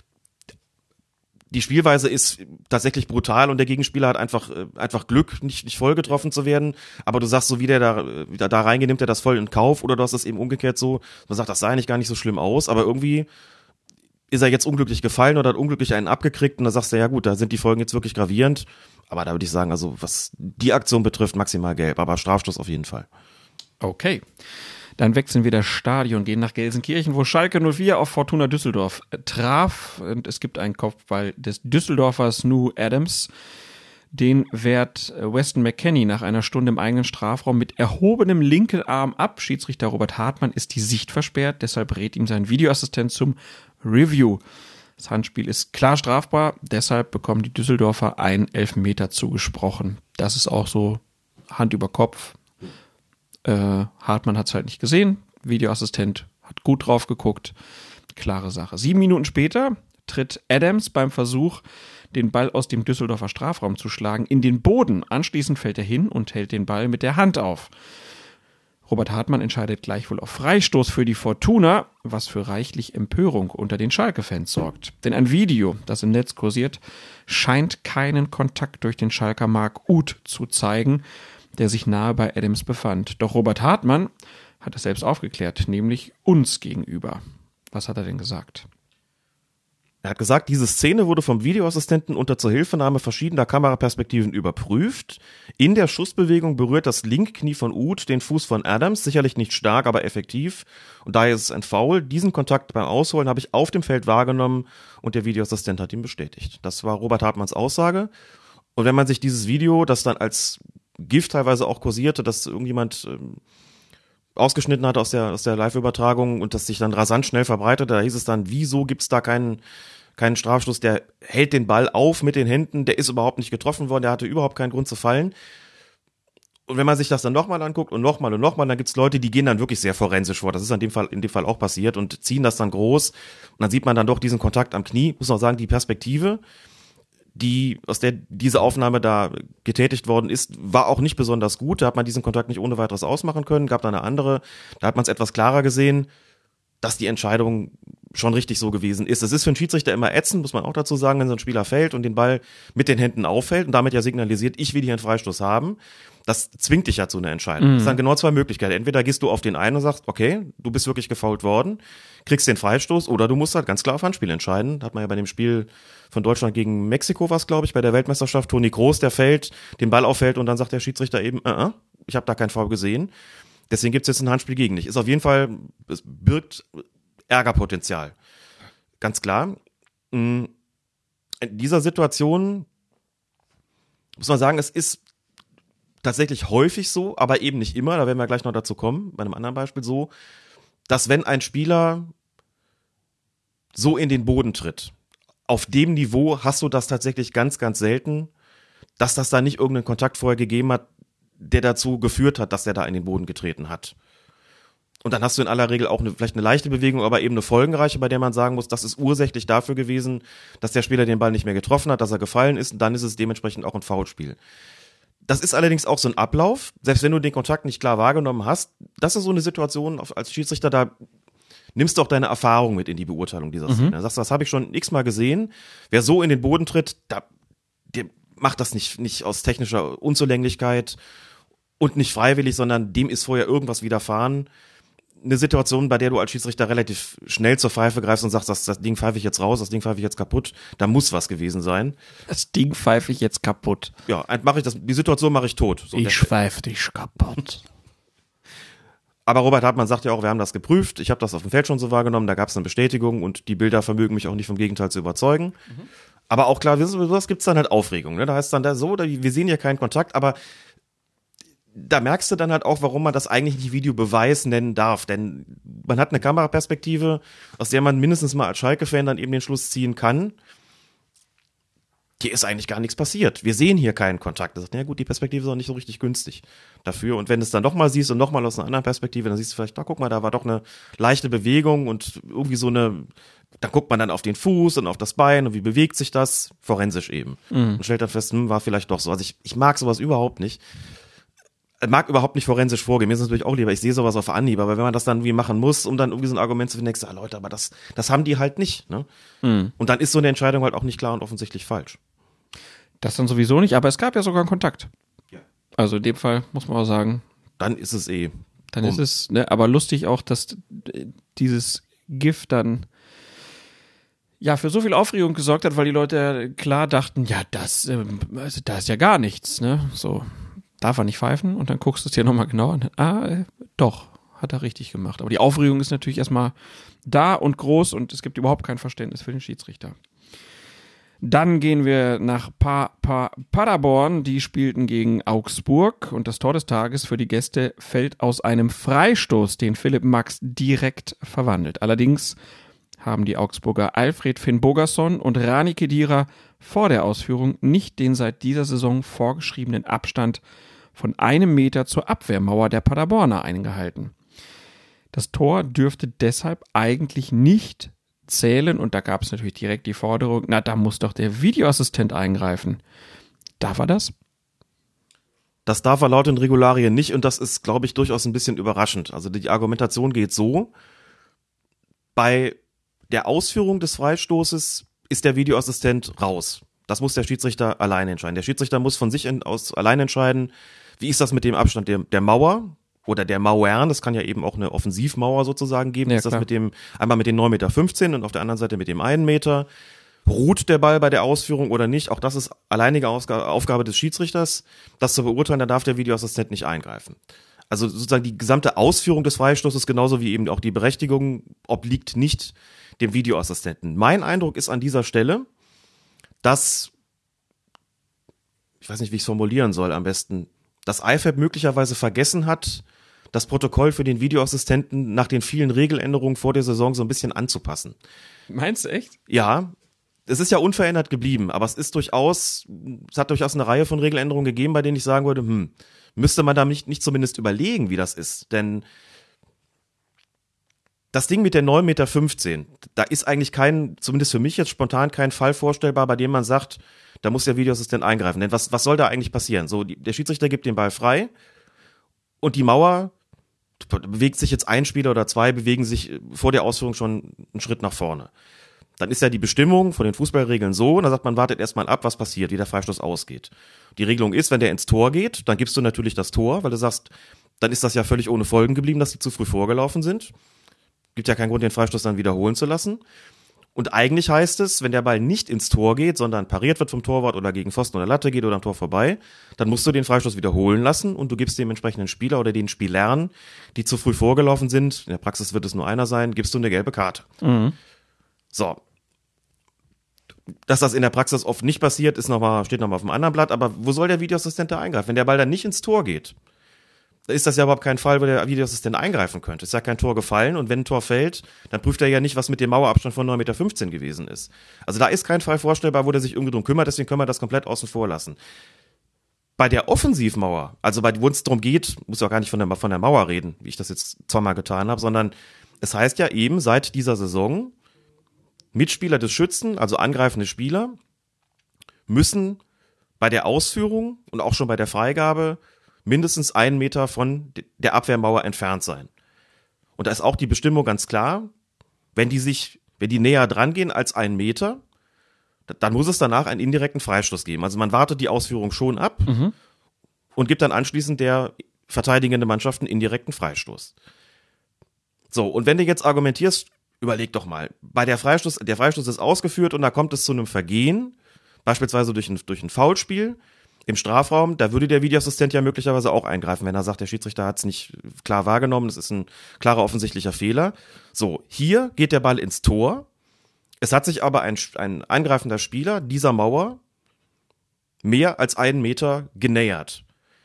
die Spielweise ist tatsächlich brutal und der Gegenspieler hat einfach einfach Glück, nicht nicht voll getroffen zu werden. Aber du sagst so, wie der da, da, da reingeht, nimmt er das voll in Kauf. Oder du hast es eben umgekehrt so, man sagt, das sah eigentlich gar nicht so schlimm aus. Aber irgendwie ist er jetzt unglücklich gefallen oder hat unglücklich einen abgekriegt. Und da sagst du, ja gut, da sind die Folgen jetzt wirklich gravierend. Aber da würde ich sagen, also was die Aktion betrifft, maximal gelb. Aber Strafstoß auf jeden Fall. Okay. Dann wechseln wir das Stadion, gehen nach Gelsenkirchen, wo Schalke null vier auf Fortuna Düsseldorf traf. Und es gibt einen Kopfball des Düsseldorfers Nu Adams. Den wehrt Weston McKennie nach einer Stunde im eigenen Strafraum mit erhobenem linken Arm ab. Schiedsrichter Robert Hartmann ist die Sicht versperrt, deshalb rät ihm sein Videoassistent zum Review. Das Handspiel ist klar strafbar, deshalb bekommen die Düsseldorfer einen Elfmeter zugesprochen. Das ist auch so Hand über Kopf. Äh, Hartmann hat es halt nicht gesehen, Videoassistent hat gut drauf geguckt, klare Sache. Sieben Minuten später tritt Adams beim Versuch, den Ball aus dem Düsseldorfer Strafraum zu schlagen, in den Boden. Anschließend fällt er hin und hält den Ball mit der Hand auf. Robert Hartmann entscheidet gleichwohl auf Freistoß für die Fortuna, was für reichlich Empörung unter den Schalke-Fans sorgt. Denn ein Video, das im Netz kursiert, scheint keinen Kontakt durch den Schalker Marc Uth zu zeigen, der sich nahe bei Adams befand. Doch Robert Hartmann hat es selbst aufgeklärt, nämlich uns gegenüber. Was hat er denn gesagt? Er hat gesagt, diese Szene wurde vom Videoassistenten unter Zuhilfenahme verschiedener Kameraperspektiven überprüft. In der Schussbewegung berührt das Linkknie von Uth den Fuß von Adams, sicherlich nicht stark, aber effektiv. Und daher ist es ein Foul. Diesen Kontakt beim Ausholen habe ich auf dem Feld wahrgenommen und der Videoassistent hat ihn bestätigt. Das war Robert Hartmanns Aussage. Und wenn man sich dieses Video, das dann als GIF teilweise auch kursierte, dass irgendjemand ähm, ausgeschnitten hat aus der, aus der Live-Übertragung und das sich dann rasant schnell verbreitet, da hieß es dann, wieso gibt's da keinen, keinen Strafstoß, der hält den Ball auf mit den Händen, der ist überhaupt nicht getroffen worden, der hatte überhaupt keinen Grund zu fallen. Und wenn man sich das dann nochmal anguckt und nochmal und nochmal, dann gibt's Leute, die gehen dann wirklich sehr forensisch vor. Das ist in dem Fall, in dem Fall auch passiert und ziehen das dann groß. Und dann sieht man dann doch diesen Kontakt am Knie. Muss man sagen, die Perspektive, die, aus der diese Aufnahme da getätigt worden ist, war auch nicht besonders gut. Da hat man diesen Kontakt nicht ohne weiteres ausmachen können. Gab da eine andere, da hat man es etwas klarer gesehen, dass die Entscheidung schon richtig so gewesen ist. Es ist für einen Schiedsrichter immer ätzend, muss man auch dazu sagen, wenn so ein Spieler fällt und den Ball mit den Händen auffällt und damit ja signalisiert, ich will hier einen Freistoß haben. Das zwingt dich ja zu einer Entscheidung. Mhm. Das sind dann genau zwei Möglichkeiten. Entweder gehst du auf den einen und sagst, okay, du bist wirklich gefoult worden, kriegst den Freistoß, oder du musst halt ganz klar auf Handspiel entscheiden. Da hat man ja bei dem Spiel von Deutschland gegen Mexiko was, glaube ich, bei der Weltmeisterschaft, Toni Kroos, der fällt, den Ball auffällt und dann sagt der Schiedsrichter eben, uh -uh, ich habe da kein Foul gesehen. Deswegen gibt's jetzt ein Handspiel gegen dich. Ist auf jeden Fall, es birgt Ärgerpotenzial. Ganz klar. In dieser Situation muss man sagen, es ist tatsächlich häufig so, aber eben nicht immer, da werden wir gleich noch dazu kommen, bei einem anderen Beispiel so, dass wenn ein Spieler so in den Boden tritt, auf dem Niveau hast du das tatsächlich ganz, ganz selten, dass das da nicht irgendeinen Kontakt vorher gegeben hat, der dazu geführt hat, dass der da in den Boden getreten hat. Und dann hast du in aller Regel auch eine, vielleicht eine leichte Bewegung, aber eben eine folgenreiche, bei der man sagen muss, das ist ursächlich dafür gewesen, dass der Spieler den Ball nicht mehr getroffen hat, dass er gefallen ist, und dann ist es dementsprechend auch ein Foulspiel. Das ist allerdings auch so ein Ablauf, selbst wenn du den Kontakt nicht klar wahrgenommen hast, das ist so eine Situation als Schiedsrichter, da nimmst du auch deine Erfahrung mit in die Beurteilung dieser Szene. Mhm. Da sagst du, das habe ich schon x-mal gesehen, wer so in den Boden tritt, da, der macht das nicht, nicht aus technischer Unzulänglichkeit und nicht freiwillig, sondern dem ist vorher irgendwas widerfahren. Eine Situation, bei der du als Schiedsrichter relativ schnell zur Pfeife greifst und sagst, das, das Ding pfeife ich jetzt raus, das Ding pfeife ich jetzt kaputt, da muss was gewesen sein. Das Ding pfeife ich jetzt kaputt. Ja, mache ich das, die Situation mache ich tot. So, ich pfeife dich kaputt. Aber Robert Hartmann sagt ja auch, wir haben das geprüft, ich habe das auf dem Feld schon so wahrgenommen, da gab es eine Bestätigung und die Bilder vermögen mich auch nicht vom Gegenteil zu überzeugen. Mhm. Aber auch klar, was gibt's dann halt Aufregung, ne? Da heißt dann da so, wir sehen ja keinen Kontakt, aber da merkst du dann halt auch, warum man das eigentlich nicht Videobeweis nennen darf, denn man hat eine Kameraperspektive, aus der man mindestens mal als Schalke-Fan dann eben den Schluss ziehen kann, hier ist eigentlich gar nichts passiert. Wir sehen hier keinen Kontakt. Das sagt, na gut, die Perspektive ist auch nicht so richtig günstig dafür. Und wenn du es dann nochmal siehst und nochmal aus einer anderen Perspektive, dann siehst du vielleicht, da guck mal, da war doch eine leichte Bewegung und irgendwie so eine, da guckt man dann auf den Fuß und auf das Bein und wie bewegt sich das, forensisch eben. Mhm. Und stellt dann fest, hm, war vielleicht doch so. Also ich, ich mag sowas überhaupt nicht. Mag überhaupt nicht forensisch vorgehen. Mir ist es natürlich auch lieber, ich sehe sowas auf Anhieb, aber wenn man das dann irgendwie machen muss, um dann irgendwie so ein Argument zu finden, denkst du, ah Leute, aber das, das haben die halt nicht, ne? Mhm. Und dann ist so eine Entscheidung halt auch nicht klar und offensichtlich falsch. Das dann sowieso nicht, aber es gab ja sogar einen Kontakt. Ja. Also in dem Fall muss man auch sagen. Dann ist es eh. Dann um. ist es, ne, aber lustig auch, dass dieses GIF dann ja für so viel Aufregung gesorgt hat, weil die Leute klar dachten, ja, das, ähm, also da ist ja gar nichts, ne, so. Darf er nicht pfeifen und dann guckst du es dir nochmal genau an. Ah, äh, doch, hat er richtig gemacht. Aber die Aufregung ist natürlich erstmal da und groß und es gibt überhaupt kein Verständnis für den Schiedsrichter. Dann gehen wir nach pa pa Paderborn. Die spielten gegen Augsburg und das Tor des Tages für die Gäste fällt aus einem Freistoß, den Philipp Max direkt verwandelt. Allerdings haben die Augsburger Alfred Finn Bogason und Rani Khedira vor der Ausführung nicht den seit dieser Saison vorgeschriebenen Abstand von einem Meter zur Abwehrmauer der Paderborner eingehalten. Das Tor dürfte deshalb eigentlich nicht zählen und da gab es natürlich direkt die Forderung, na, da muss doch der Videoassistent eingreifen. Darf er das? Das darf er laut den Regularien nicht und das ist, glaube ich, durchaus ein bisschen überraschend. Also die Argumentation geht so, bei der Ausführung des Freistoßes ist der Videoassistent raus. Das muss der Schiedsrichter alleine entscheiden. Der Schiedsrichter muss von sich aus alleine entscheiden, wie ist das mit dem Abstand der, der Mauer oder der Mauern, das kann ja eben auch eine Offensivmauer sozusagen geben, Ja, ist das klar. mit dem, einmal mit den neun Meter fünfzehn und auf der anderen Seite mit dem einen Meter. Ruht der Ball bei der Ausführung oder nicht? Auch das ist alleinige Ausga- Aufgabe des Schiedsrichters, das zu beurteilen, da darf der Videoassistent nicht eingreifen. Also sozusagen die gesamte Ausführung des Freistoßes, genauso wie eben auch die Berechtigung, obliegt nicht dem Videoassistenten. Mein Eindruck ist an dieser Stelle, dass, ich weiß nicht, wie ich es formulieren soll am besten, dass I F A B möglicherweise vergessen hat, das Protokoll für den Videoassistenten nach den vielen Regeländerungen vor der Saison so ein bisschen anzupassen. Meinst du echt? Ja, es ist ja unverändert geblieben, aber es ist durchaus, es hat durchaus eine Reihe von Regeländerungen gegeben, bei denen ich sagen würde, hm, müsste man da nicht, nicht zumindest überlegen, wie das ist, denn das Ding mit der neun Meter fünfzehn, da ist eigentlich kein, zumindest für mich jetzt spontan kein Fall vorstellbar, bei dem man sagt, da muss der Videoassistent eingreifen. Denn was, was soll da eigentlich passieren? So, die, der Schiedsrichter gibt den Ball frei und die Mauer bewegt sich jetzt ein Spieler oder zwei, bewegen sich vor der Ausführung schon einen Schritt nach vorne. Dann ist ja die Bestimmung von den Fußballregeln so, und da sagt man, wartet erstmal ab, was passiert, wie der Freistoß ausgeht. Die Regelung ist, wenn der ins Tor geht, dann gibst du natürlich das Tor, weil du sagst, dann ist das ja völlig ohne Folgen geblieben, dass die zu früh vorgelaufen sind. Gibt ja keinen Grund, den Freistoß dann wiederholen zu lassen. Und eigentlich heißt es, wenn der Ball nicht ins Tor geht, sondern pariert wird vom Torwart oder gegen Pfosten oder Latte geht oder am Tor vorbei, dann musst du den Freistoß wiederholen lassen und du gibst dem entsprechenden Spieler oder den Spielern, die zu früh vorgelaufen sind, in der Praxis wird es nur einer sein, gibst du eine gelbe Karte. Mhm. So. Dass das in der Praxis oft nicht passiert, ist noch mal, steht nochmal auf dem anderen Blatt, aber wo soll der Videoassistent da eingreifen? Wenn der Ball dann nicht ins Tor geht, da ist das ja überhaupt kein Fall, wo der Videoassistent eingreifen könnte. Ist ja kein Tor gefallen und wenn ein Tor fällt, dann prüft er ja nicht, was mit dem Mauerabstand von neun Meter fünfzehn gewesen ist. Also da ist kein Fall vorstellbar, wo der sich irgendwie drum kümmert, deswegen können wir das komplett außen vor lassen. Bei der Offensivmauer, also bei wo es darum geht, muss ja auch gar nicht von der, von der Mauer reden, wie ich das jetzt zweimal getan habe, sondern es heißt ja eben seit dieser Saison, Mitspieler des Schützen, also angreifende Spieler, müssen bei der Ausführung und auch schon bei der Freigabe mindestens einen Meter von der Abwehrmauer entfernt sein. Und da ist auch die Bestimmung ganz klar, wenn die sich, wenn die näher dran gehen als einen Meter, dann muss es danach einen indirekten Freistoß geben. Also man wartet die Ausführung schon ab Mhm. und gibt dann anschließend der verteidigenden Mannschaft einen indirekten Freistoß. So, und wenn du jetzt argumentierst, überleg doch mal, bei der Freistoß, der Freistoß ist ausgeführt und da kommt es zu einem Vergehen, beispielsweise durch ein, durch ein Foulspiel im Strafraum, da würde der Videoassistent ja möglicherweise auch eingreifen, wenn er sagt, der Schiedsrichter hat es nicht klar wahrgenommen, das ist ein klarer offensichtlicher Fehler. So, hier geht der Ball ins Tor, es hat sich aber ein, ein angreifender Spieler dieser Mauer mehr als einen Meter genähert.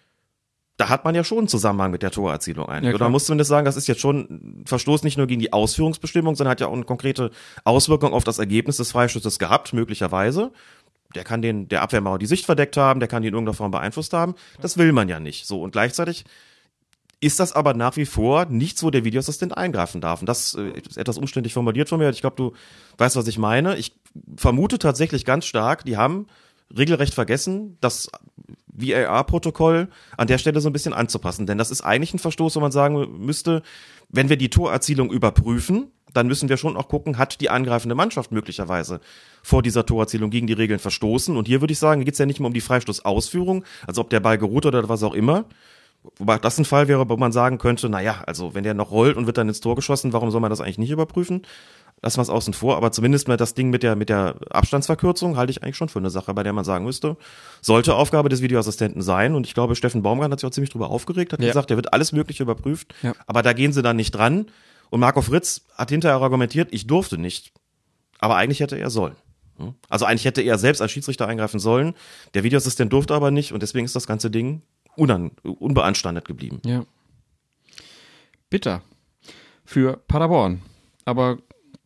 Da hat man ja schon einen Zusammenhang mit der Torerzielung eigentlich. Ja, Oder klar. musst du zumindest sagen, das ist jetzt schon ein Verstoß nicht nur gegen die Ausführungsbestimmung, sondern hat ja auch eine konkrete Auswirkung auf das Ergebnis des Freistoßes gehabt, möglicherweise. Der kann den, der Abwehrmauer die Sicht verdeckt haben, der kann die in irgendeiner Form beeinflusst haben. Das will man ja nicht. So, und gleichzeitig ist das aber nach wie vor nichts, wo der Videoassistent eingreifen darf. Und das äh, ist etwas umständlich formuliert von mir. Ich glaube, du weißt, was ich meine. Ich vermute tatsächlich ganz stark, die haben regelrecht vergessen, das V A R-Protokoll an der Stelle so ein bisschen anzupassen. Denn das ist eigentlich ein Verstoß, wo man sagen müsste, wenn wir die Torerzielung überprüfen, dann müssen wir schon auch gucken, hat die angreifende Mannschaft möglicherweise vor dieser Torerzielung gegen die Regeln verstoßen. Und hier würde ich sagen, geht es ja nicht mehr um die Freistoßausführung, also ob der Ball geruht oder was auch immer. Wobei das ein Fall wäre, wo man sagen könnte, naja, also wenn der noch rollt und wird dann ins Tor geschossen, warum soll man das eigentlich nicht überprüfen? Lassen wir es außen vor, aber zumindest mal das Ding mit der, mit der Abstandsverkürzung halte ich eigentlich schon für eine Sache, bei der man sagen müsste, sollte Aufgabe des Videoassistenten sein. Und ich glaube, Steffen Baumgart hat sich auch ziemlich drüber aufgeregt, hat Ja. gesagt, der wird alles Mögliche überprüft, Ja. aber da gehen sie dann nicht dran. Und Marco Fritz hat hinterher argumentiert, ich durfte nicht, aber eigentlich hätte er sollen. Hm? Also eigentlich hätte er selbst als Schiedsrichter eingreifen sollen, der Videoassistent durfte aber nicht und deswegen ist das ganze Ding unan, unbeanstandet geblieben. Ja. Bitter. Für Paderborn. Aber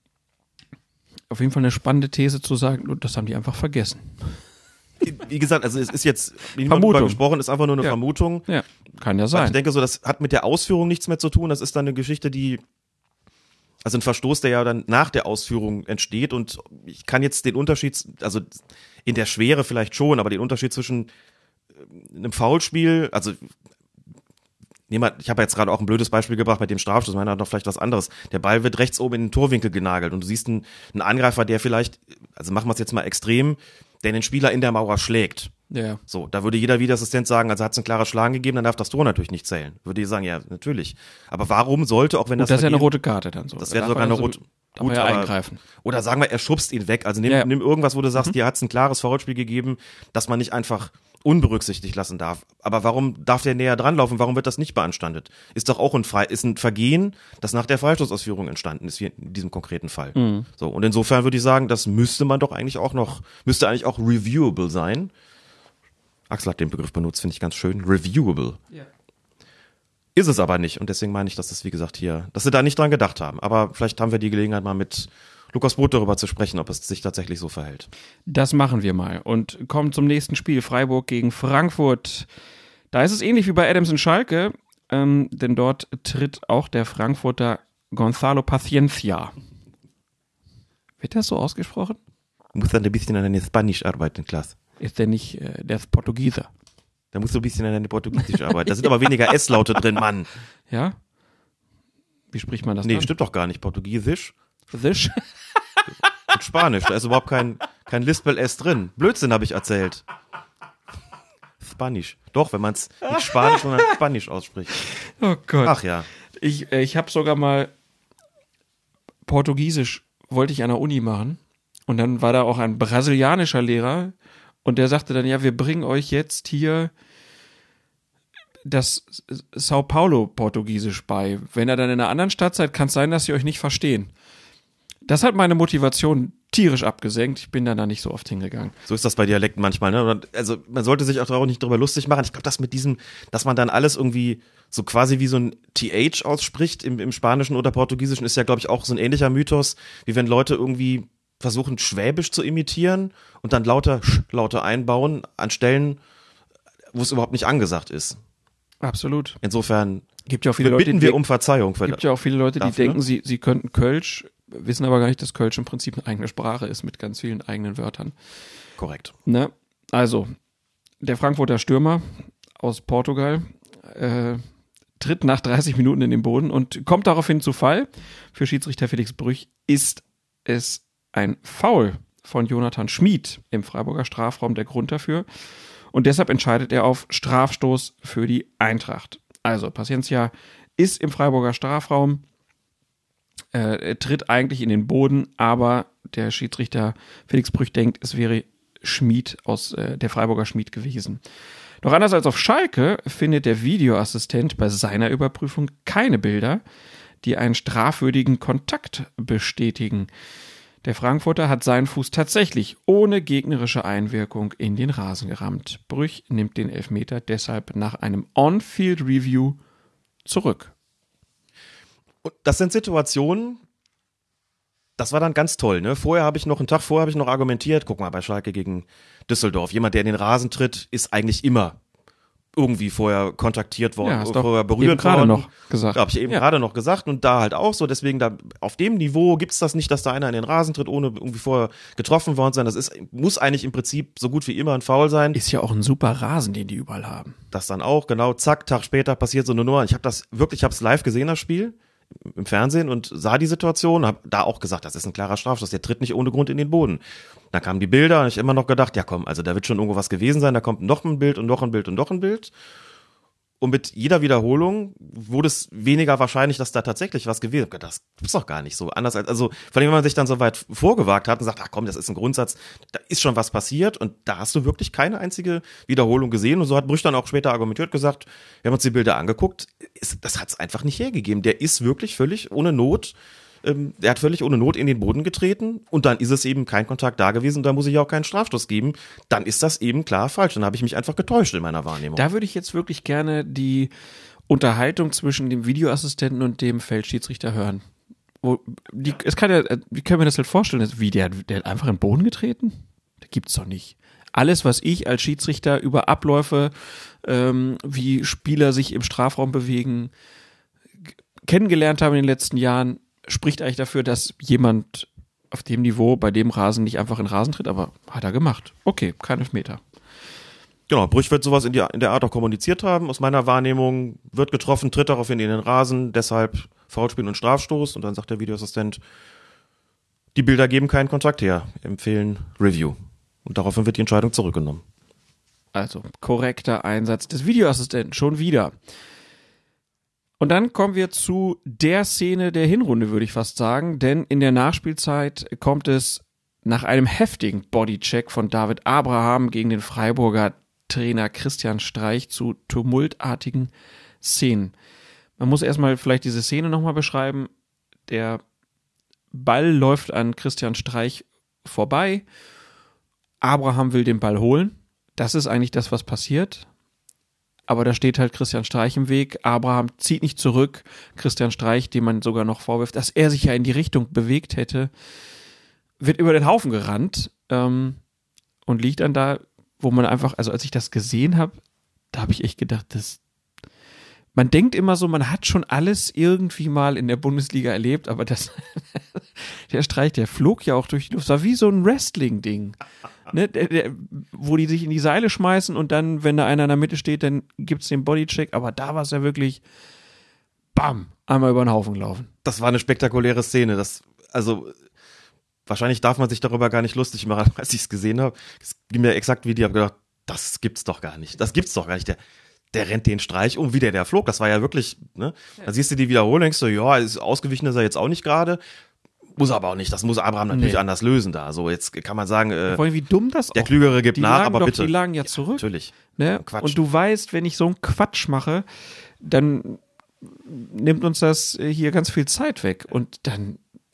auf jeden Fall eine spannende These zu sagen, das haben die einfach vergessen. Wie gesagt, also es ist jetzt, wie niemand Vermutung. drüber gesprochen, ist einfach nur eine Ja. Vermutung. Ja, kann ja Ich sein. denke so, das hat mit der Ausführung nichts mehr zu tun. Das ist dann eine Geschichte, die, also ein Verstoß, der ja dann nach der Ausführung entsteht. Und ich kann jetzt den Unterschied, also in der Schwere vielleicht schon, aber den Unterschied zwischen einem Foulspiel, also Niemand, ich habe jetzt gerade auch ein blödes Beispiel gebracht mit dem Strafstoß, meiner hat noch vielleicht was anderes. Der Ball wird rechts oben in den Torwinkel genagelt und du siehst einen, einen Angreifer, der vielleicht, also machen wir es jetzt mal extrem, der den Spieler in der Mauer schlägt. Ja. So, da würde jeder Videoassistent sagen, also hat es ein klares Schlagen gegeben, dann darf das Tor natürlich nicht zählen. Würde ich sagen, ja, natürlich. Aber warum sollte, auch wenn Gut, das... das ist ja eine Vergehen, rote Karte dann so. das Da wäre darf sogar er eine also- rote... darf er ja aber- eingreifen. Oder sagen wir, er schubst ihn weg. Also nimm, Ja, ja. nimm irgendwas, wo du sagst, Mhm. dir hat es ein klares Foulspiel gegeben, das man nicht einfach unberücksichtigt lassen darf. Aber warum darf der näher dranlaufen? Warum wird das nicht beanstandet? Ist doch auch ein, Frei ist ein Vergehen, das nach der Freistoßausführung entstanden ist, wie in diesem konkreten Fall. Mhm. So, und insofern würde ich sagen, das müsste man doch eigentlich auch noch, müsste eigentlich auch reviewable sein. Axel hat den Begriff benutzt, finde ich ganz schön. Reviewable. Ja. Ist es aber nicht. Und deswegen meine ich, dass das, wie gesagt, hier, dass sie da nicht dran gedacht haben. Aber vielleicht haben wir die Gelegenheit, mal mit Lukas Both darüber zu sprechen, ob es sich tatsächlich so verhält. Das machen wir mal und kommen zum nächsten Spiel. Freiburg gegen Frankfurt. Da ist es ähnlich wie bei Adams und Schalke, ähm, denn dort tritt auch der Frankfurter Gonzalo Paciencia. Wird das so ausgesprochen? Du musst dann ein bisschen an deine Spanisch arbeiten, Klaas. Ist der nicht, äh, der ist Portugieser. Da musst du ein bisschen an deine Portugiesisch arbeiten. Da sind aber weniger S-Laute drin, Mann. Ja? Wie spricht man das Nee, dann? stimmt doch gar nicht. Portugiesisch Sisch? und Spanisch. Da ist überhaupt kein, kein Lispel-S drin. Blödsinn habe ich erzählt. Spanisch. Doch, wenn man es nicht Spanisch, sondern Spanisch ausspricht. Oh Gott. Ach ja. Ich, äh, ich habe sogar mal Portugiesisch, wollte ich an der Uni machen. Und dann war da auch ein brasilianischer Lehrer. Und der sagte dann, ja, wir bringen euch jetzt hier das Sao Paulo Portugiesisch bei. Wenn ihr dann in einer anderen Stadt seid, kann es sein, dass sie euch nicht verstehen. Das hat meine Motivation tierisch abgesenkt. Ich bin dann da nicht so oft hingegangen. So ist das bei Dialekten manchmal, ne? Also man sollte sich auch nicht drüber lustig machen. Ich glaube, das mit diesem, dass man dann alles irgendwie so quasi wie so ein T H ausspricht im, im Spanischen oder Portugiesischen, ist ja, glaube ich, auch so ein ähnlicher Mythos, wie wenn Leute irgendwie versuchen, Schwäbisch zu imitieren und dann lauter Sch-Laute einbauen an Stellen, wo es überhaupt nicht angesagt ist. Absolut. Insofern Gibt ja auch viele Leute, bitten die wir um Verzeihung. Für gibt ja auch viele Leute, die dafür. denken, sie, sie könnten Kölsch, wissen aber gar nicht, dass Kölsch im Prinzip eine eigene Sprache ist mit ganz vielen eigenen Wörtern. Korrekt. Ne? Also, der Frankfurter Stürmer aus Portugal äh, tritt nach dreißig Minuten in den Boden und kommt daraufhin zu Fall. Für Schiedsrichter Felix Brüch ist es ein Foul von Jonathan Schmid im Freiburger Strafraum der Grund dafür. Und deshalb entscheidet er auf Strafstoß für die Eintracht. Also, Paciencia ist im Freiburger Strafraum, äh, er tritt eigentlich in den Boden, aber der Schiedsrichter Felix Brüch denkt, es wäre Schmid aus äh, der Freiburger Schmid gewesen. Doch anders als auf Schalke findet der Videoassistent bei seiner Überprüfung keine Bilder, die einen strafwürdigen Kontakt bestätigen. Der Frankfurter hat seinen Fuß tatsächlich ohne gegnerische Einwirkung in den Rasen gerammt. Brüch nimmt den Elfmeter deshalb nach einem On-Field-Review zurück. Und das sind Situationen, das war dann ganz toll, ne? Vorher habe ich noch, einen Tag vorher habe ich noch argumentiert, guck mal, bei Schalke gegen Düsseldorf, jemand, der in den Rasen tritt, ist eigentlich immer irgendwie vorher kontaktiert worden, Ja, hast doch vorher eben berührt gerade worden. noch gesagt. Habe ich eben Ja. gerade noch gesagt und da halt auch so, deswegen da auf dem Niveau gibt's das nicht, dass da einer in den Rasen tritt, ohne irgendwie vorher getroffen worden sein. Das ist, muss eigentlich im Prinzip so gut wie immer ein Foul sein. Ist ja auch ein super Rasen, den die überall haben. Das dann auch, genau, zack, Tag später passiert so eine Nummer. Ich habe das wirklich, ich habe es live gesehen, das Spiel im Fernsehen und sah die Situation, habe da auch gesagt, das ist ein klarer Strafstoß, der tritt nicht ohne Grund in den Boden. Dann kamen die Bilder und ich immer noch gedacht, ja komm, also da wird schon irgendwo was gewesen sein, da kommt noch ein Bild und noch ein Bild und noch ein Bild. Und mit jeder Wiederholung wurde es weniger wahrscheinlich, dass da tatsächlich was gewesen ist. Das ist doch gar nicht so. Anders als, also, vor allem, wenn man sich dann so weit vorgewagt hat und sagt, ach komm, das ist ein Grundsatz, da ist schon was passiert und da hast du wirklich keine einzige Wiederholung gesehen. Und so hat Brüch dann auch später argumentiert gesagt, wir haben uns die Bilder angeguckt, ist, das hat es einfach nicht hergegeben. Der ist wirklich völlig ohne Not, ähm, der hat völlig ohne Not in den Boden getreten und dann ist es eben kein Kontakt da gewesen und da muss ich auch keinen Strafstoß geben. Dann ist das eben klar falsch. Dann habe ich mich einfach getäuscht in meiner Wahrnehmung. Da würde ich jetzt wirklich gerne die Unterhaltung zwischen dem Videoassistenten und dem Feldschiedsrichter hören. Wo, die, es kann ja, wie können wir das halt vorstellen? Wie, der, der hat einfach in den Boden getreten? Das gibt's doch nicht. Alles, was ich als Schiedsrichter über Abläufe, ähm, wie Spieler sich im Strafraum bewegen, g- kennengelernt habe in den letzten Jahren, spricht eigentlich dafür, dass jemand auf dem Niveau, bei dem Rasen nicht einfach in den Rasen tritt, aber hat er gemacht. Okay, kein Elfmeter. Genau, Brüch wird sowas in, die, in der Art auch kommuniziert haben. Aus meiner Wahrnehmung wird getroffen, tritt daraufhin in den Rasen, deshalb Foulspiel und Strafstoß. Und dann sagt der Videoassistent, die Bilder geben keinen Kontakt her, empfehlen Review. Und daraufhin wird die Entscheidung zurückgenommen. Also korrekter Einsatz des Videoassistenten, schon wieder. Und dann kommen wir zu der Szene der Hinrunde, würde ich fast sagen, denn in der Nachspielzeit kommt es nach einem heftigen Bodycheck von David Abraham gegen den Freiburger Trainer Christian Streich zu tumultartigen Szenen. Man muss erstmal vielleicht diese Szene nochmal beschreiben. Der Ball läuft an Christian Streich vorbei. Abraham will den Ball holen. Das ist eigentlich das, was passiert. Aber da steht halt Christian Streich im Weg. Abraham zieht nicht zurück. Christian Streich, dem man sogar noch vorwirft, dass er sich ja in die Richtung bewegt hätte, wird über den Haufen gerannt ähm, und liegt dann da, wo man einfach, also als ich das gesehen habe, da habe ich echt gedacht, das, man denkt immer so, man hat schon alles irgendwie mal in der Bundesliga erlebt, aber das, der Streich, der flog ja auch durch die Luft, das war wie so ein Wrestling-Ding. Ne, der, der, wo die sich in die Seile schmeißen und dann, wenn da einer in der Mitte steht, dann gibt's den Bodycheck, aber da war es ja wirklich bam, einmal über den Haufen gelaufen. Das war eine spektakuläre Szene, das, also wahrscheinlich darf man sich darüber gar nicht lustig machen, als ich es gesehen habe. Es ging mir exakt wie die, habe gedacht, das gibt's doch gar nicht, das gibt's doch gar nicht, der, der rennt den Streich um, wie der, der flog, das war ja wirklich, ne, ja. Dann siehst du die Wiederholung, denkst du, ja, ist ausgewichen ist er jetzt auch nicht gerade. Muss er aber auch nicht, das muss Abraham natürlich nee. anders lösen da. So, jetzt kann man sagen, äh, vor allem, wie dumm das der auch. Klügere gibt die nach, lagen aber doch, bitte. Die lagen ja zurück. Ja, natürlich. Ne? Quatsch. Und du weißt, wenn ich so einen Quatsch mache, dann nimmt uns das hier ganz viel Zeit weg. Und dann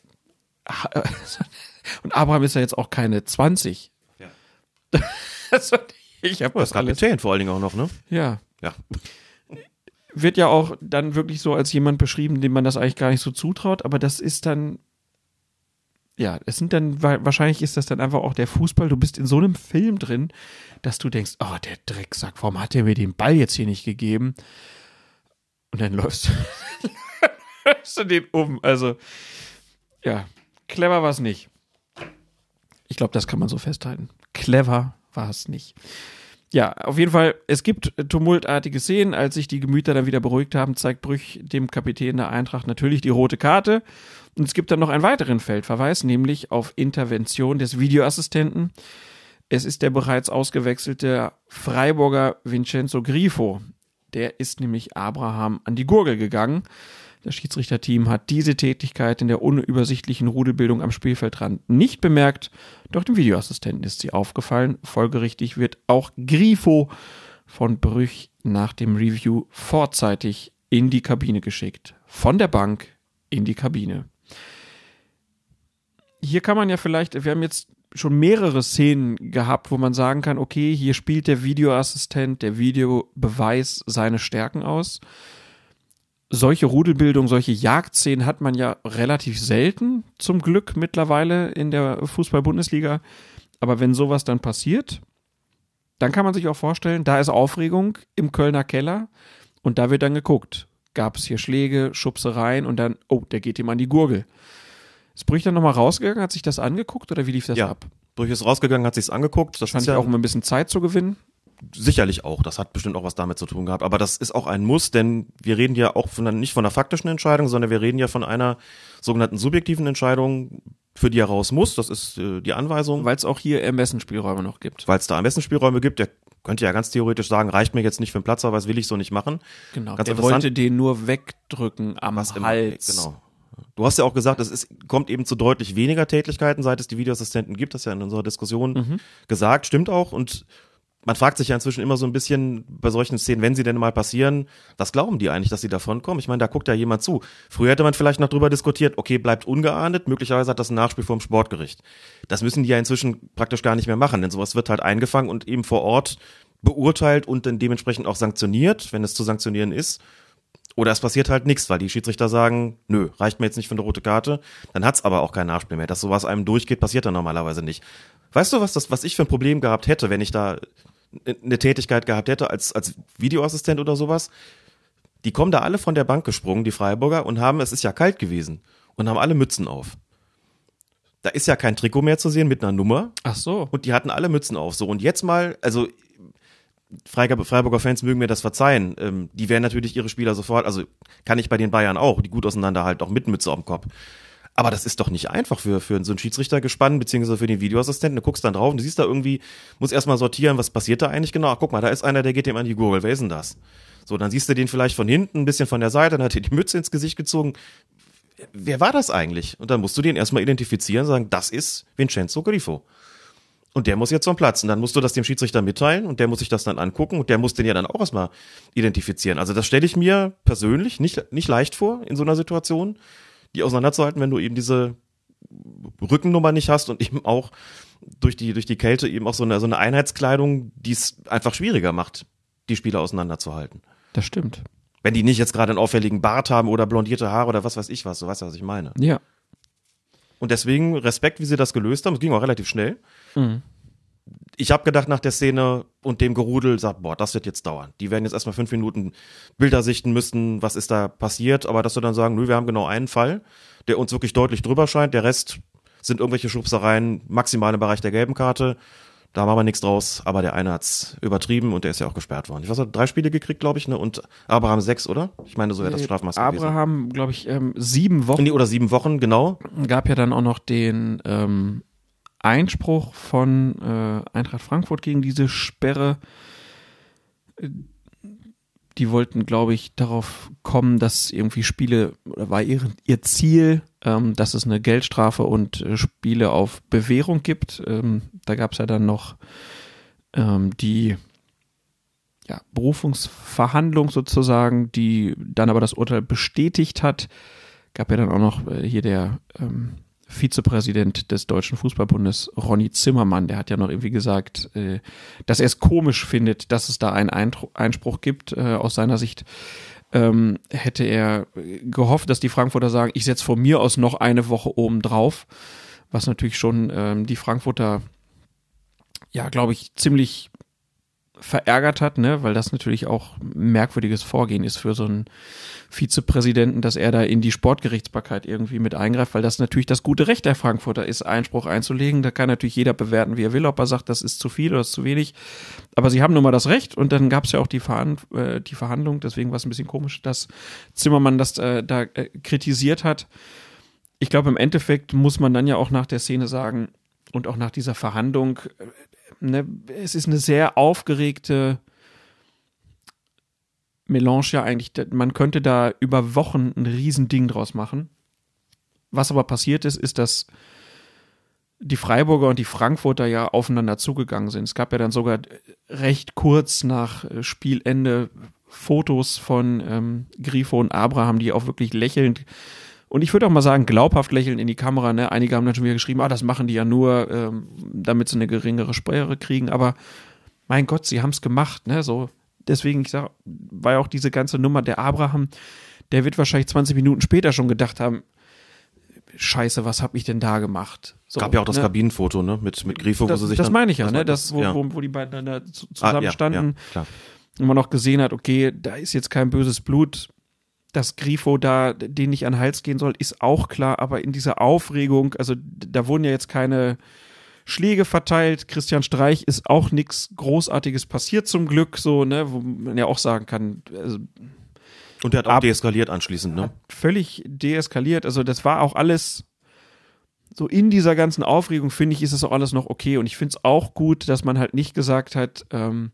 und Abraham ist ja jetzt auch keine zwanzig. Ja. Also, ich habe das alles. Kapitän vor allen Dingen auch noch, ne? Ja. Ja. Wird ja auch dann wirklich so als jemand beschrieben, dem man das eigentlich gar nicht so zutraut, aber das ist dann ja, es sind dann, wahrscheinlich ist das dann einfach auch der Fußball, du bist in so einem Film drin, dass du denkst, oh, der Drecksack, warum hat der mir den Ball jetzt hier nicht gegeben? Und dann läufst du, läufst du den um, also, ja, clever war es nicht. Ich glaube, das kann man so festhalten. Clever war es nicht. Ja, auf jeden Fall, es gibt tumultartige Szenen. Als sich die Gemüter dann wieder beruhigt haben, zeigt Brüch dem Kapitän der Eintracht natürlich die rote Karte. Und es gibt dann noch einen weiteren Feldverweis, nämlich auf Intervention des Videoassistenten. Es ist der bereits ausgewechselte Freiburger Vincenzo Grifo. Der ist nämlich Abraham an die Gurgel gegangen. Das Schiedsrichterteam hat diese Tätigkeit in der unübersichtlichen Rudelbildung am Spielfeldrand nicht bemerkt, doch dem Videoassistenten ist sie aufgefallen. Folgerichtig wird auch Grifo von Brüch nach dem Review vorzeitig in die Kabine geschickt. Von der Bank in die Kabine. Hier kann man ja vielleicht, wir haben jetzt schon mehrere Szenen gehabt, wo man sagen kann, okay, hier spielt der Videoassistent, der Videobeweis seine Stärken aus. Solche Rudelbildung, solche Jagdszenen hat man ja relativ selten, zum Glück mittlerweile in der Fußball-Bundesliga. Aber wenn sowas dann passiert, dann kann man sich auch vorstellen, da ist Aufregung im Kölner Keller und da wird dann geguckt. Gab es hier Schläge, Schubsereien und dann, oh, der geht ihm an die Gurgel. Ist Brüch dann nochmal rausgegangen, hat sich das angeguckt oder wie lief das ja, ab? Brüch ist rausgegangen, hat sich's angeguckt. Das fand ich ja auch, um ein bisschen Zeit zu gewinnen. Sicherlich auch, das hat bestimmt auch was damit zu tun gehabt, aber das ist auch ein Muss, denn wir reden ja auch von, nicht von einer faktischen Entscheidung, sondern wir reden ja von einer sogenannten subjektiven Entscheidung, für die er raus muss, das ist äh, die Anweisung. Weil es auch hier Ermessensspielräume noch gibt. Weil es da Ermessensspielräume gibt, der könnte ja ganz theoretisch sagen, reicht mir jetzt nicht für den Platz, aber das will ich so nicht machen. Genau, ganz der wollte den nur wegdrücken am was Hals. Immer, genau. Du hast ja auch gesagt, es ist, kommt eben zu deutlich weniger Tätlichkeiten, seit es die Videoassistenten gibt, das ist ja in unserer Diskussion mhm. gesagt, stimmt auch und man fragt sich ja inzwischen immer so ein bisschen bei solchen Szenen, wenn sie denn mal passieren, was glauben die eigentlich, dass sie davon kommen? Ich meine, da guckt ja jemand zu. Früher hätte man vielleicht noch drüber diskutiert, okay, bleibt ungeahndet, möglicherweise hat das ein Nachspiel vom Sportgericht. Das müssen die ja inzwischen praktisch gar nicht mehr machen, denn sowas wird halt eingefangen und eben vor Ort beurteilt und dann dementsprechend auch sanktioniert, wenn es zu sanktionieren ist. Oder es passiert halt nichts, weil die Schiedsrichter sagen, nö, reicht mir jetzt nicht für eine rote Karte, dann hat's aber auch kein Nachspiel mehr. Dass sowas einem durchgeht, passiert dann normalerweise nicht. Weißt du, was das, was ich für ein Problem gehabt hätte, wenn ich da eine Tätigkeit gehabt hätte als, als Videoassistent oder sowas? Die kommen da alle von der Bank gesprungen, die Freiburger, und haben, es ist ja kalt gewesen, und haben alle Mützen auf. Da ist ja kein Trikot mehr zu sehen mit einer Nummer. Ach so. Und die hatten alle Mützen auf. So, und jetzt mal, also Freiburger Fans mögen mir das verzeihen, ähm, die werden natürlich ihre Spieler sofort, also kann ich bei den Bayern auch, die gut auseinander halt auch mit Mütze auf dem Kopf. Aber das ist doch nicht einfach für, für so einen Schiedsrichter gespannt, beziehungsweise für den Videoassistenten. Du guckst dann drauf und du siehst da irgendwie, musst erstmal sortieren, was passiert da eigentlich genau. Ach, guck mal, da ist einer, der geht dem an die Gurgel. Wer ist denn das? So, dann siehst du den vielleicht von hinten, ein bisschen von der Seite, dann hat er die Mütze ins Gesicht gezogen. Wer war das eigentlich? Und dann musst du den erstmal identifizieren und sagen, das ist Vincenzo Grifo. Und der muss jetzt vom Platz. Und dann musst du das dem Schiedsrichter mitteilen und der muss sich das dann angucken und der muss den ja dann auch erstmal identifizieren. Also das stelle ich mir persönlich nicht, nicht leicht vor in so einer Situation, die auseinanderzuhalten, wenn du eben diese Rückennummer nicht hast und eben auch durch die, durch die Kälte eben auch so eine, so eine Einheitskleidung, die es einfach schwieriger macht, die Spieler auseinanderzuhalten. Das stimmt. Wenn die nicht jetzt gerade einen auffälligen Bart haben oder blondierte Haare oder was weiß ich was, du weißt ja, was ich meine. Ja. Und deswegen Respekt, wie sie das gelöst haben. Es ging auch relativ schnell. Mhm. Ich habe gedacht nach der Szene und dem Gerudel, sagt, boah, das wird jetzt dauern. Die werden jetzt erstmal fünf Minuten Bilder sichten müssen, was ist da passiert. Aber dass wir dann sagen, nö, wir haben genau einen Fall, der uns wirklich deutlich drüber scheint. Der Rest sind irgendwelche Schubsereien, maximal im Bereich der gelben Karte. Da machen wir nichts draus. Aber der eine hat's übertrieben und der ist ja auch gesperrt worden. Ich weiß, er hat drei Spiele gekriegt, glaube ich, ne? Und Abraham sechs, oder? Ich meine, so wäre das Strafmaß gewesen. Abraham, glaube ich, ähm, sieben Wochen. Nee, oder sieben Wochen, genau. Gab ja dann auch noch den ähm, Einspruch von äh, Eintracht Frankfurt gegen diese Sperre. Die wollten, glaube ich, darauf kommen, dass irgendwie Spiele, oder war ihr, ihr Ziel, ähm, dass es eine Geldstrafe und äh, Spiele auf Bewährung gibt. Ähm, da gab es ja dann noch ähm, die ja, Berufungsverhandlung sozusagen, die dann aber das Urteil bestätigt hat. Gab ja dann auch noch äh, hier der ähm, Vizepräsident des Deutschen Fußballbundes, Ronny Zimmermann, der hat ja noch irgendwie gesagt, äh, dass er es komisch findet, dass es da einen Eintr- Einspruch gibt. Äh, aus seiner Sicht ähm, hätte er gehofft, dass die Frankfurter sagen, ich setze von mir aus noch eine Woche oben drauf, was natürlich schon ähm, die Frankfurter, ja, glaube ich, ziemlich verärgert hat, ne, weil das natürlich auch ein merkwürdiges Vorgehen ist für so einen Vizepräsidenten, dass er da in die Sportgerichtsbarkeit irgendwie mit eingreift, weil das natürlich das gute Recht der Frankfurter ist, Einspruch einzulegen. Da kann natürlich jeder bewerten, wie er will, ob er sagt, das ist zu viel oder das ist zu wenig. Aber sie haben nun mal das Recht und dann gab es ja auch die, Verhand- äh, die Verhandlung, deswegen war es ein bisschen komisch, dass Zimmermann das äh, da äh, kritisiert hat. Ich glaube, im Endeffekt muss man dann ja auch nach der Szene sagen und auch nach dieser Verhandlung, äh, Ne, es ist eine sehr aufgeregte Melange ja eigentlich. Man könnte da über Wochen ein Riesending draus machen. Was aber passiert ist, ist, dass die Freiburger und die Frankfurter ja aufeinander zugegangen sind. Es gab ja dann sogar recht kurz nach Spielende Fotos von ähm, Grifo und Abraham, die auch wirklich lächelnd und ich würde auch mal sagen, glaubhaft lächeln in die Kamera. Ne? Einige haben dann schon wieder geschrieben, ah, das machen die ja nur, ähm, damit sie eine geringere Sperre kriegen. Aber mein Gott, sie haben es gemacht. Ne? So, deswegen, ich sag, war ja auch diese ganze Nummer, der Abraham, der wird wahrscheinlich zwanzig Minuten später schon gedacht haben, Scheiße, was habe ich denn da gemacht? So, gab ja auch das ne? Kabinenfoto, ne, mit, mit Grifo, das, wo sie sich Das dann, meine ich ja, das ne, das, das, wo, ja. wo, wo die beiden dann da zusammen ah, ja, standen. Ja, klar. Und man auch gesehen hat, okay, da ist jetzt kein böses Blut. Dass Grifo da den nicht an den Hals gehen soll, ist auch klar, aber in dieser Aufregung, also da wurden ja jetzt keine Schläge verteilt, Christian Streich ist auch nichts Großartiges passiert zum Glück, so, ne, wo man ja auch sagen kann, also und der hat auch ab, deeskaliert anschließend, ne? Völlig deeskaliert, also das war auch alles so in dieser ganzen Aufregung, finde ich, ist es auch alles noch okay und ich finde es auch gut, dass man halt nicht gesagt hat, ähm,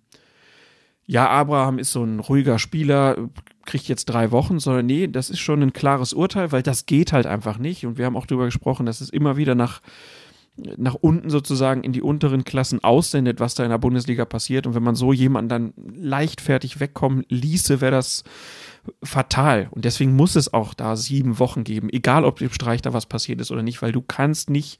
ja, Abraham ist so ein ruhiger Spieler, kriegt jetzt drei Wochen, sondern nee, das ist schon ein klares Urteil, weil das geht halt einfach nicht. Und wir haben auch darüber gesprochen, dass es immer wieder nach, nach unten sozusagen in die unteren Klassen aussendet, was da in der Bundesliga passiert. Und wenn man so jemanden dann leichtfertig wegkommen ließe, wäre das fatal. Und deswegen muss es auch da sieben Wochen geben, egal ob dem Streich da was passiert ist oder nicht, weil du kannst nicht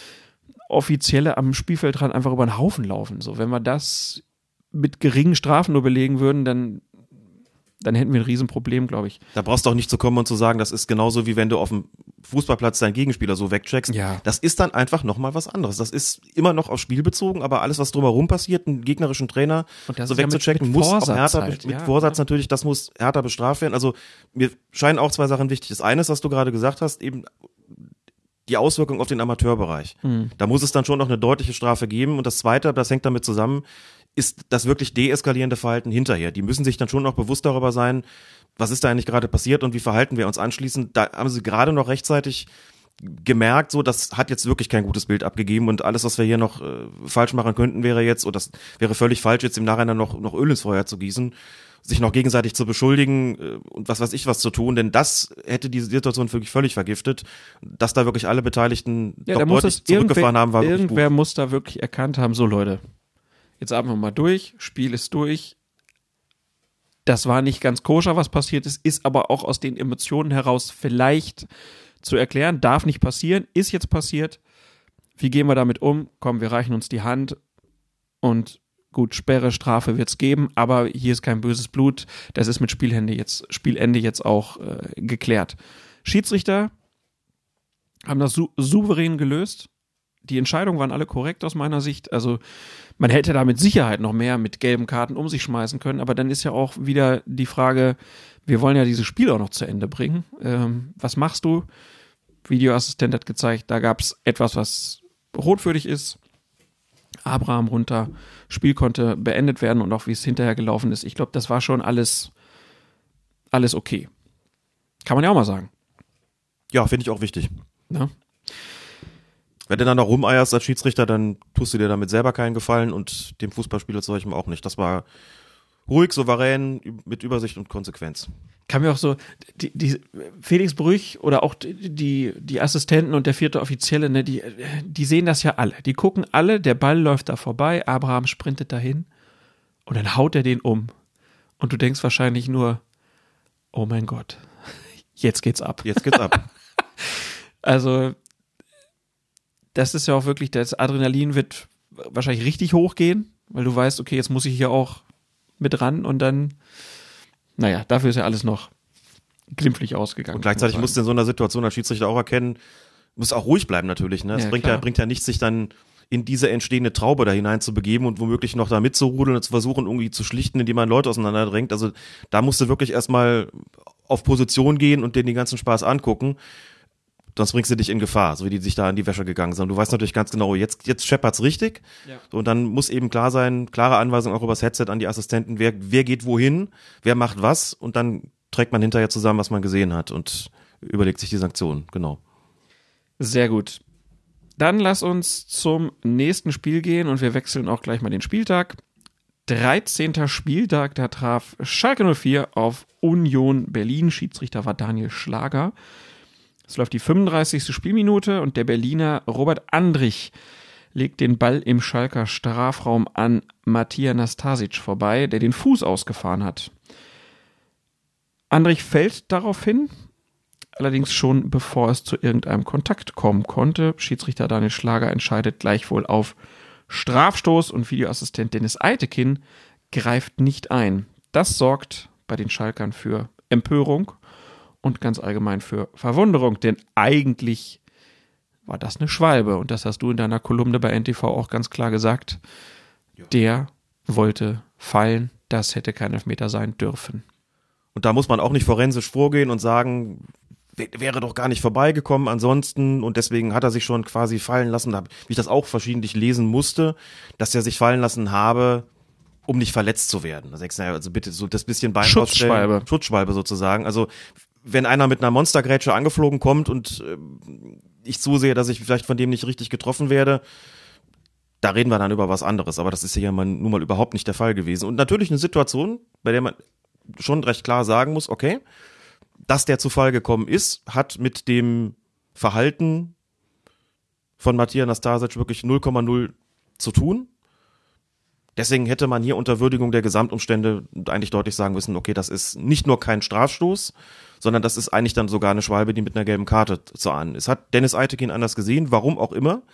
Offizielle am Spielfeldrand einfach über den Haufen laufen. So, wenn wir das mit geringen Strafen nur belegen würden, dann, dann hätten wir ein Riesenproblem, glaube ich. Da brauchst du auch nicht zu kommen und zu sagen, das ist genauso wie wenn du auf dem Fußballplatz deinen Gegenspieler so wegcheckst. Ja. Das ist dann einfach nochmal was anderes. Das ist immer noch aufs Spiel bezogen, aber alles, was drumherum passiert, einen gegnerischen Trainer so wegzuchecken, ja mit, mit muss auch Vorsatz härter, halt. mit ja, Vorsatz ja. natürlich, das muss härter bestraft werden. Also mir scheinen auch zwei Sachen wichtig. Das eine ist, was du gerade gesagt hast, eben die Auswirkung auf den Amateurbereich. Mhm. Da muss es dann schon noch eine deutliche Strafe geben. Und das Zweite, das hängt damit zusammen, ist das wirklich deeskalierende Verhalten hinterher. Die müssen sich dann schon noch bewusst darüber sein, was ist da eigentlich gerade passiert und wie verhalten wir uns anschließend. Da haben sie gerade noch rechtzeitig gemerkt, so, das hat jetzt wirklich kein gutes Bild abgegeben und alles, was wir hier noch äh, falsch machen könnten, wäre jetzt, oder das wäre völlig falsch, jetzt im Nachhinein noch, noch Öl ins Feuer zu gießen, sich noch gegenseitig zu beschuldigen äh, und was weiß ich was zu tun, denn das hätte die Situation wirklich völlig vergiftet. Dass da wirklich alle Beteiligten Ja, doch da muss deutlich es zurückgefahren irgendwer, haben, war wirklich irgendwer gut. muss da wirklich erkannt haben, so Leute, jetzt atmen wir mal durch, Spiel ist durch. Das war nicht ganz koscher, was passiert ist, ist aber auch aus den Emotionen heraus vielleicht zu erklären, darf nicht passieren, ist jetzt passiert. Wie gehen wir damit um? Komm, wir reichen uns die Hand und gut, Sperre, Strafe wird's geben, aber hier ist kein böses Blut. Das ist mit Spielende jetzt, Spielende jetzt auch äh, geklärt. Schiedsrichter haben das sou- souverän gelöst. Die Entscheidungen waren alle korrekt aus meiner Sicht. Also man hätte da mit Sicherheit noch mehr mit gelben Karten um sich schmeißen können, aber dann ist ja auch wieder die Frage, wir wollen ja dieses Spiel auch noch zu Ende bringen. Ähm, was machst du? Videoassistent hat gezeigt, da gab es etwas, was rot für dich ist. Abraham runter, Spiel konnte beendet werden und auch wie es hinterher gelaufen ist. Ich glaube, das war schon alles, alles okay. Kann man ja auch mal sagen. Ja, finde ich auch wichtig. Ne? Wenn du dann noch rumeierst als Schiedsrichter, dann tust du dir damit selber keinen Gefallen und dem Fußballspieler zu solchem auch nicht. Das war ruhig, souverän, mit Übersicht und Konsequenz. Kann mir auch so, die, die Felix Brüch oder auch die, die Assistenten und der vierte Offizielle, ne, die, die sehen das ja alle. Die gucken alle, der Ball läuft da vorbei, Abraham sprintet dahin und dann haut er den um. Und du denkst wahrscheinlich nur, oh mein Gott, jetzt geht's ab. Jetzt geht's ab. Also, das ist ja auch wirklich, das Adrenalin wird wahrscheinlich richtig hochgehen, weil du weißt, okay, jetzt muss ich hier auch mit ran und dann, naja, dafür ist ja alles noch glimpflich ausgegangen. Und gleichzeitig musst du in so einer Situation als Schiedsrichter auch erkennen, muss auch ruhig bleiben natürlich. Ne? Es Ja, bringt, klar. ja, bringt ja nichts, sich dann in diese entstehende Traube da hinein zu begeben und womöglich noch da mitzurudeln und zu versuchen, irgendwie zu schlichten, indem man Leute auseinanderdrängt. Also da musst du wirklich erstmal auf Position gehen und dir den ganzen Spaß angucken. Sonst bringst du dich in Gefahr, so wie die sich da in die Wäsche gegangen sind. Du weißt natürlich ganz genau, jetzt, jetzt scheppert's richtig. Ja. So, und dann muss eben klar sein, klare Anweisung auch übers Headset an die Assistenten, wer, wer geht wohin, wer macht was und dann trägt man hinterher zusammen, was man gesehen hat und überlegt sich die Sanktionen, genau. Sehr gut. Dann lass uns zum nächsten Spiel gehen und wir wechseln auch gleich mal den Spieltag. dreizehnter Spieltag, da traf Schalke null vier auf Union Berlin. Schiedsrichter war Daniel Schlager. Es läuft die fünfunddreißigste Spielminute und der Berliner Robert Andrich legt den Ball im Schalker Strafraum an Matija Nastasic vorbei, der den Fuß ausgefahren hat. Andrich fällt daraufhin, allerdings schon bevor es zu irgendeinem Kontakt kommen konnte. Schiedsrichter Daniel Schlager entscheidet gleichwohl auf Strafstoß und Videoassistent Dennis Eitekin greift nicht ein. Das sorgt bei den Schalkern für Empörung und ganz allgemein für Verwunderung, denn eigentlich war das eine Schwalbe und das hast du in deiner Kolumne bei N T V auch ganz klar gesagt. Ja. Der wollte fallen, das hätte kein Elfmeter sein dürfen. Und da muss man auch nicht forensisch vorgehen und sagen, wäre doch gar nicht vorbeigekommen ansonsten und deswegen hat er sich schon quasi fallen lassen, wie ich das auch verschiedentlich lesen musste, dass er sich fallen lassen habe, um nicht verletzt zu werden. Da sagst du, naja, also bitte so das bisschen Bein Schutzschwalbe. ausstellen. Schutzschwalbe sozusagen. Also wenn einer mit einer Monstergrätsche angeflogen kommt und äh, ich zusehe, dass ich vielleicht von dem nicht richtig getroffen werde, da reden wir dann über was anderes. Aber das ist ja mal, nun mal überhaupt nicht der Fall gewesen. Und natürlich eine Situation, bei der man schon recht klar sagen muss, okay, dass der zu Fall gekommen ist, hat mit dem Verhalten von Matija Nastasic wirklich null Komma null zu tun. Deswegen hätte man hier unter Würdigung der Gesamtumstände eigentlich deutlich sagen müssen, okay, das ist nicht nur kein Strafstoß, sondern das ist eigentlich dann sogar eine Schwalbe, die mit einer gelben Karte zu ahnen ist. Hat Dennis Eitekin anders gesehen, warum auch immer.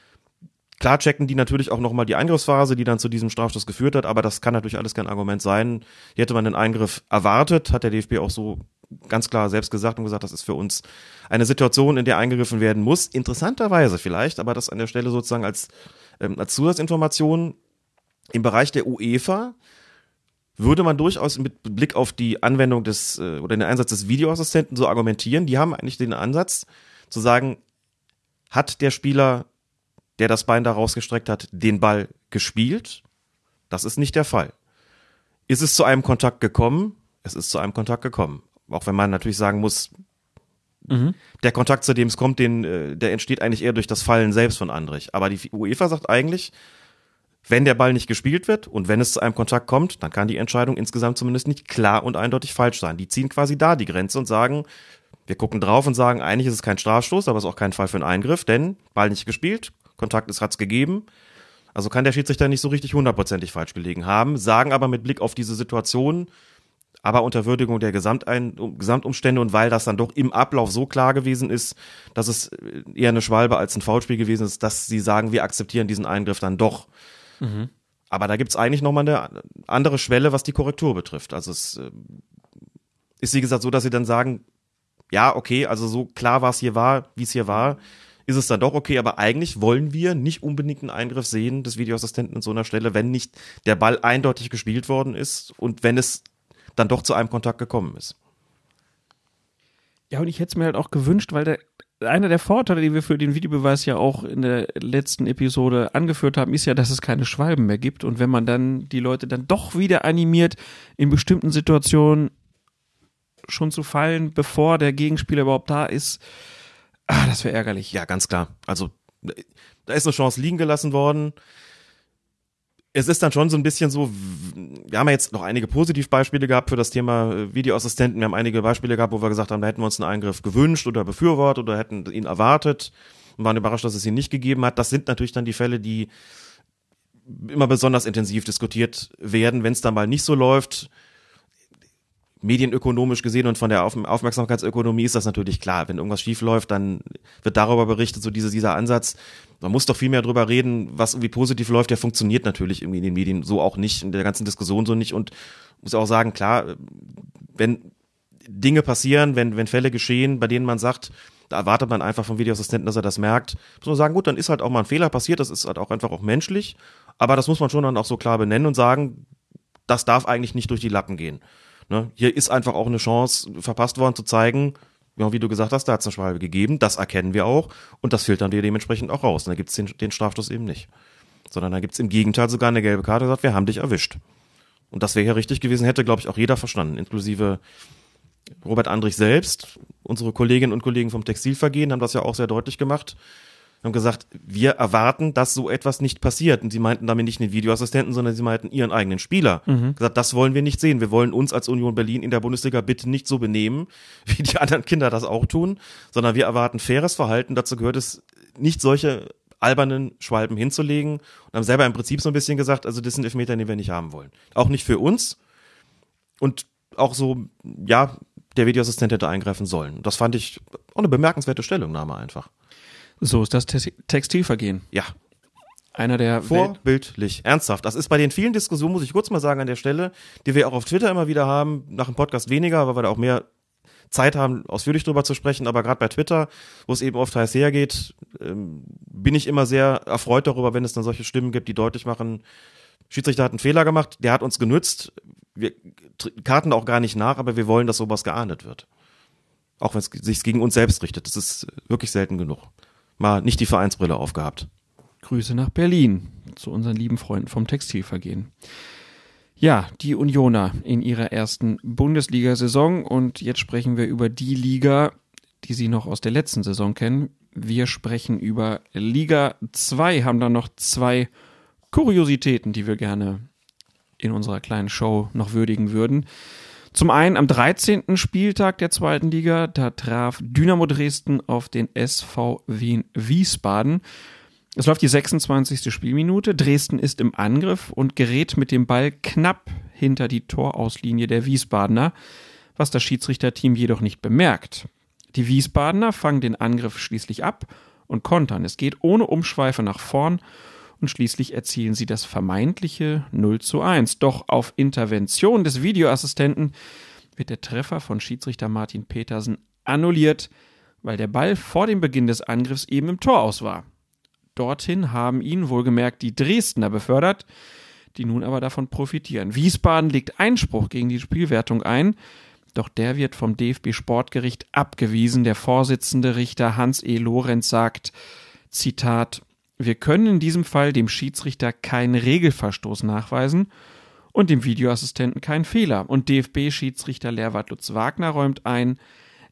Klar checken die natürlich auch nochmal die Eingriffsphase, die dann zu diesem Strafstoß geführt hat, aber das kann natürlich alles kein Argument sein. Hier hätte man den Eingriff erwartet, hat der D F B auch so ganz klar selbst gesagt und gesagt, das ist für uns eine Situation, in der eingegriffen werden muss. Interessanterweise vielleicht, aber das an der Stelle sozusagen als, ähm, als Zusatzinformation. Im Bereich der UEFA würde man durchaus mit Blick auf die Anwendung des äh, oder den Einsatz des Videoassistenten so argumentieren. Die haben eigentlich den Ansatz zu sagen, hat der Spieler, der das Bein da rausgestreckt hat, den Ball gespielt? Das ist nicht der Fall. Ist es zu einem Kontakt gekommen? Es ist zu einem Kontakt gekommen. Auch wenn man natürlich sagen muss, Mhm. Der Kontakt, zu dem es kommt, den, der entsteht eigentlich eher durch das Fallen selbst von Andrich. Aber die UEFA sagt eigentlich, wenn der Ball nicht gespielt wird und wenn es zu einem Kontakt kommt, dann kann die Entscheidung insgesamt zumindest nicht klar und eindeutig falsch sein. Die ziehen quasi da die Grenze und sagen, wir gucken drauf und sagen, eigentlich ist es kein Strafstoß, aber es ist auch kein Fall für einen Eingriff, denn Ball nicht gespielt, Kontakt ist, hat's gegeben. Also kann der Schiedsrichter nicht so richtig hundertprozentig falsch gelegen haben, sagen aber mit Blick auf diese Situation, aber unter Würdigung der Gesamtein- Gesamtumstände und weil das dann doch im Ablauf so klar gewesen ist, dass es eher eine Schwalbe als ein Foulspiel gewesen ist, dass sie sagen, wir akzeptieren diesen Eingriff dann doch. Mhm. Aber da gibt's eigentlich nochmal eine andere Schwelle, was die Korrektur betrifft. Also es ist, wie gesagt, so, dass sie dann sagen, ja, okay, also so klar war es hier war, wie es hier war, ist es dann doch okay, aber eigentlich wollen wir nicht unbedingt einen Eingriff sehen des Videoassistenten an so einer Stelle, wenn nicht der Ball eindeutig gespielt worden ist und wenn es dann doch zu einem Kontakt gekommen ist. Ja, und ich hätte es mir halt auch gewünscht, weil der, einer der Vorteile, die wir für den Videobeweis ja auch in der letzten Episode angeführt haben, ist ja, dass es keine Schwalben mehr gibt. Und wenn man dann die Leute dann doch wieder animiert, in bestimmten Situationen schon zu fallen, bevor der Gegenspieler überhaupt da ist, ah, das wäre ärgerlich. Ja, ganz klar. Also da ist eine Chance liegen gelassen worden. Es ist dann schon so ein bisschen so, wir haben ja jetzt noch einige Positivbeispiele gehabt für das Thema Videoassistenten. Wir haben einige Beispiele gehabt, wo wir gesagt haben, da hätten wir uns einen Eingriff gewünscht oder befürwortet oder hätten ihn erwartet und waren überrascht, dass es ihn nicht gegeben hat. Das sind natürlich dann die Fälle, die immer besonders intensiv diskutiert werden, wenn es dann mal nicht so läuft. Medienökonomisch gesehen und von der Auf- Aufmerksamkeitsökonomie ist das natürlich klar. Wenn irgendwas schief läuft, dann wird darüber berichtet, so diese, dieser Ansatz. Man muss doch viel mehr drüber reden, was irgendwie positiv läuft. Der funktioniert natürlich irgendwie in den Medien so auch nicht, in der ganzen Diskussion so nicht. Und muss auch sagen, klar, wenn Dinge passieren, wenn, wenn Fälle geschehen, bei denen man sagt, da erwartet man einfach vom Videoassistenten, dass er das merkt, muss man sagen, gut, dann ist halt auch mal ein Fehler passiert. Das ist halt auch einfach auch menschlich. Aber das muss man schon dann auch so klar benennen und sagen, das darf eigentlich nicht durch die Lappen gehen. Ne? Hier ist einfach auch eine Chance verpasst worden zu zeigen, ja, wie du gesagt hast, da hat es eine Schwalbe gegeben, das erkennen wir auch und das filtern wir dementsprechend auch raus. Und da gibt es den, den Strafstoß eben nicht. Sondern da gibt es im Gegenteil sogar eine gelbe Karte, gesagt, wir haben dich erwischt. Und das wäre hier richtig gewesen, hätte, glaube ich, auch jeder verstanden, inklusive Robert Andrich selbst. Unsere Kolleginnen und Kollegen vom Textilvergehen haben das ja auch sehr deutlich gemacht. Haben gesagt, wir erwarten, dass so etwas nicht passiert. Und sie meinten damit nicht den Videoassistenten, sondern sie meinten ihren eigenen Spieler. Mhm. Gesagt, das wollen wir nicht sehen. Wir wollen uns als Union Berlin in der Bundesliga bitte nicht so benehmen, wie die anderen Kinder das auch tun, sondern wir erwarten faires Verhalten. Dazu gehört es, nicht solche albernen Schwalben hinzulegen. Und haben selber im Prinzip so ein bisschen gesagt, also das sind Elfmeter, den wir nicht haben wollen. Auch nicht für uns. Und auch so, ja, der Videoassistent hätte eingreifen sollen. Das fand ich auch eine bemerkenswerte Stellungnahme einfach. So ist das Te- Textilvergehen. Ja. Einer der Vorbildlich, ernsthaft. Das ist bei den vielen Diskussionen, muss ich kurz mal sagen an der Stelle, die wir auch auf Twitter immer wieder haben, nach dem Podcast weniger, weil wir da auch mehr Zeit haben, ausführlich drüber zu sprechen, aber gerade bei Twitter, wo es eben oft heiß hergeht, ähm, bin ich immer sehr erfreut darüber, wenn es dann solche Stimmen gibt, die deutlich machen, Schiedsrichter hat einen Fehler gemacht, der hat uns genützt, wir karten auch gar nicht nach, aber wir wollen, dass sowas geahndet wird. Auch wenn es sich gegen uns selbst richtet, das ist wirklich selten genug. Mal nicht die Vereinsbrille aufgehabt. Grüße nach Berlin zu unseren lieben Freunden vom Textilvergehen. Ja, die Unioner in ihrer ersten Bundesliga-Saison und jetzt sprechen wir über die Liga, die Sie noch aus der letzten Saison kennen. Wir sprechen über Liga zwei, haben da noch zwei Kuriositäten, die wir gerne in unserer kleinen Show noch würdigen würden. Zum einen am dreizehnten Spieltag der zweiten Liga, da traf Dynamo Dresden auf den S V Wien Wiesbaden. Es läuft die sechsundzwanzigste Spielminute. Dresden ist im Angriff und gerät mit dem Ball knapp hinter die Torauslinie der Wiesbadener, was das Schiedsrichterteam jedoch nicht bemerkt. Die Wiesbadener fangen den Angriff schließlich ab und kontern. Es geht ohne Umschweife nach vorn und schließlich erzielen sie das vermeintliche null zu eins. Doch auf Intervention des Videoassistenten wird der Treffer von Schiedsrichter Martin Petersen annulliert, weil der Ball vor dem Beginn des Angriffs eben im Tor aus war. Dorthin haben ihn wohlgemerkt die Dresdner befördert, die nun aber davon profitieren. Wiesbaden legt Einspruch gegen die Spielwertung ein, doch der wird vom D F B-Sportgericht abgewiesen. Der Vorsitzende Richter Hans E. Lorenz sagt, Zitat, wir können in diesem Fall dem Schiedsrichter keinen Regelverstoß nachweisen und dem Videoassistenten keinen Fehler. Und D F B-Schiedsrichter Lerwart Lutz Wagner räumt ein,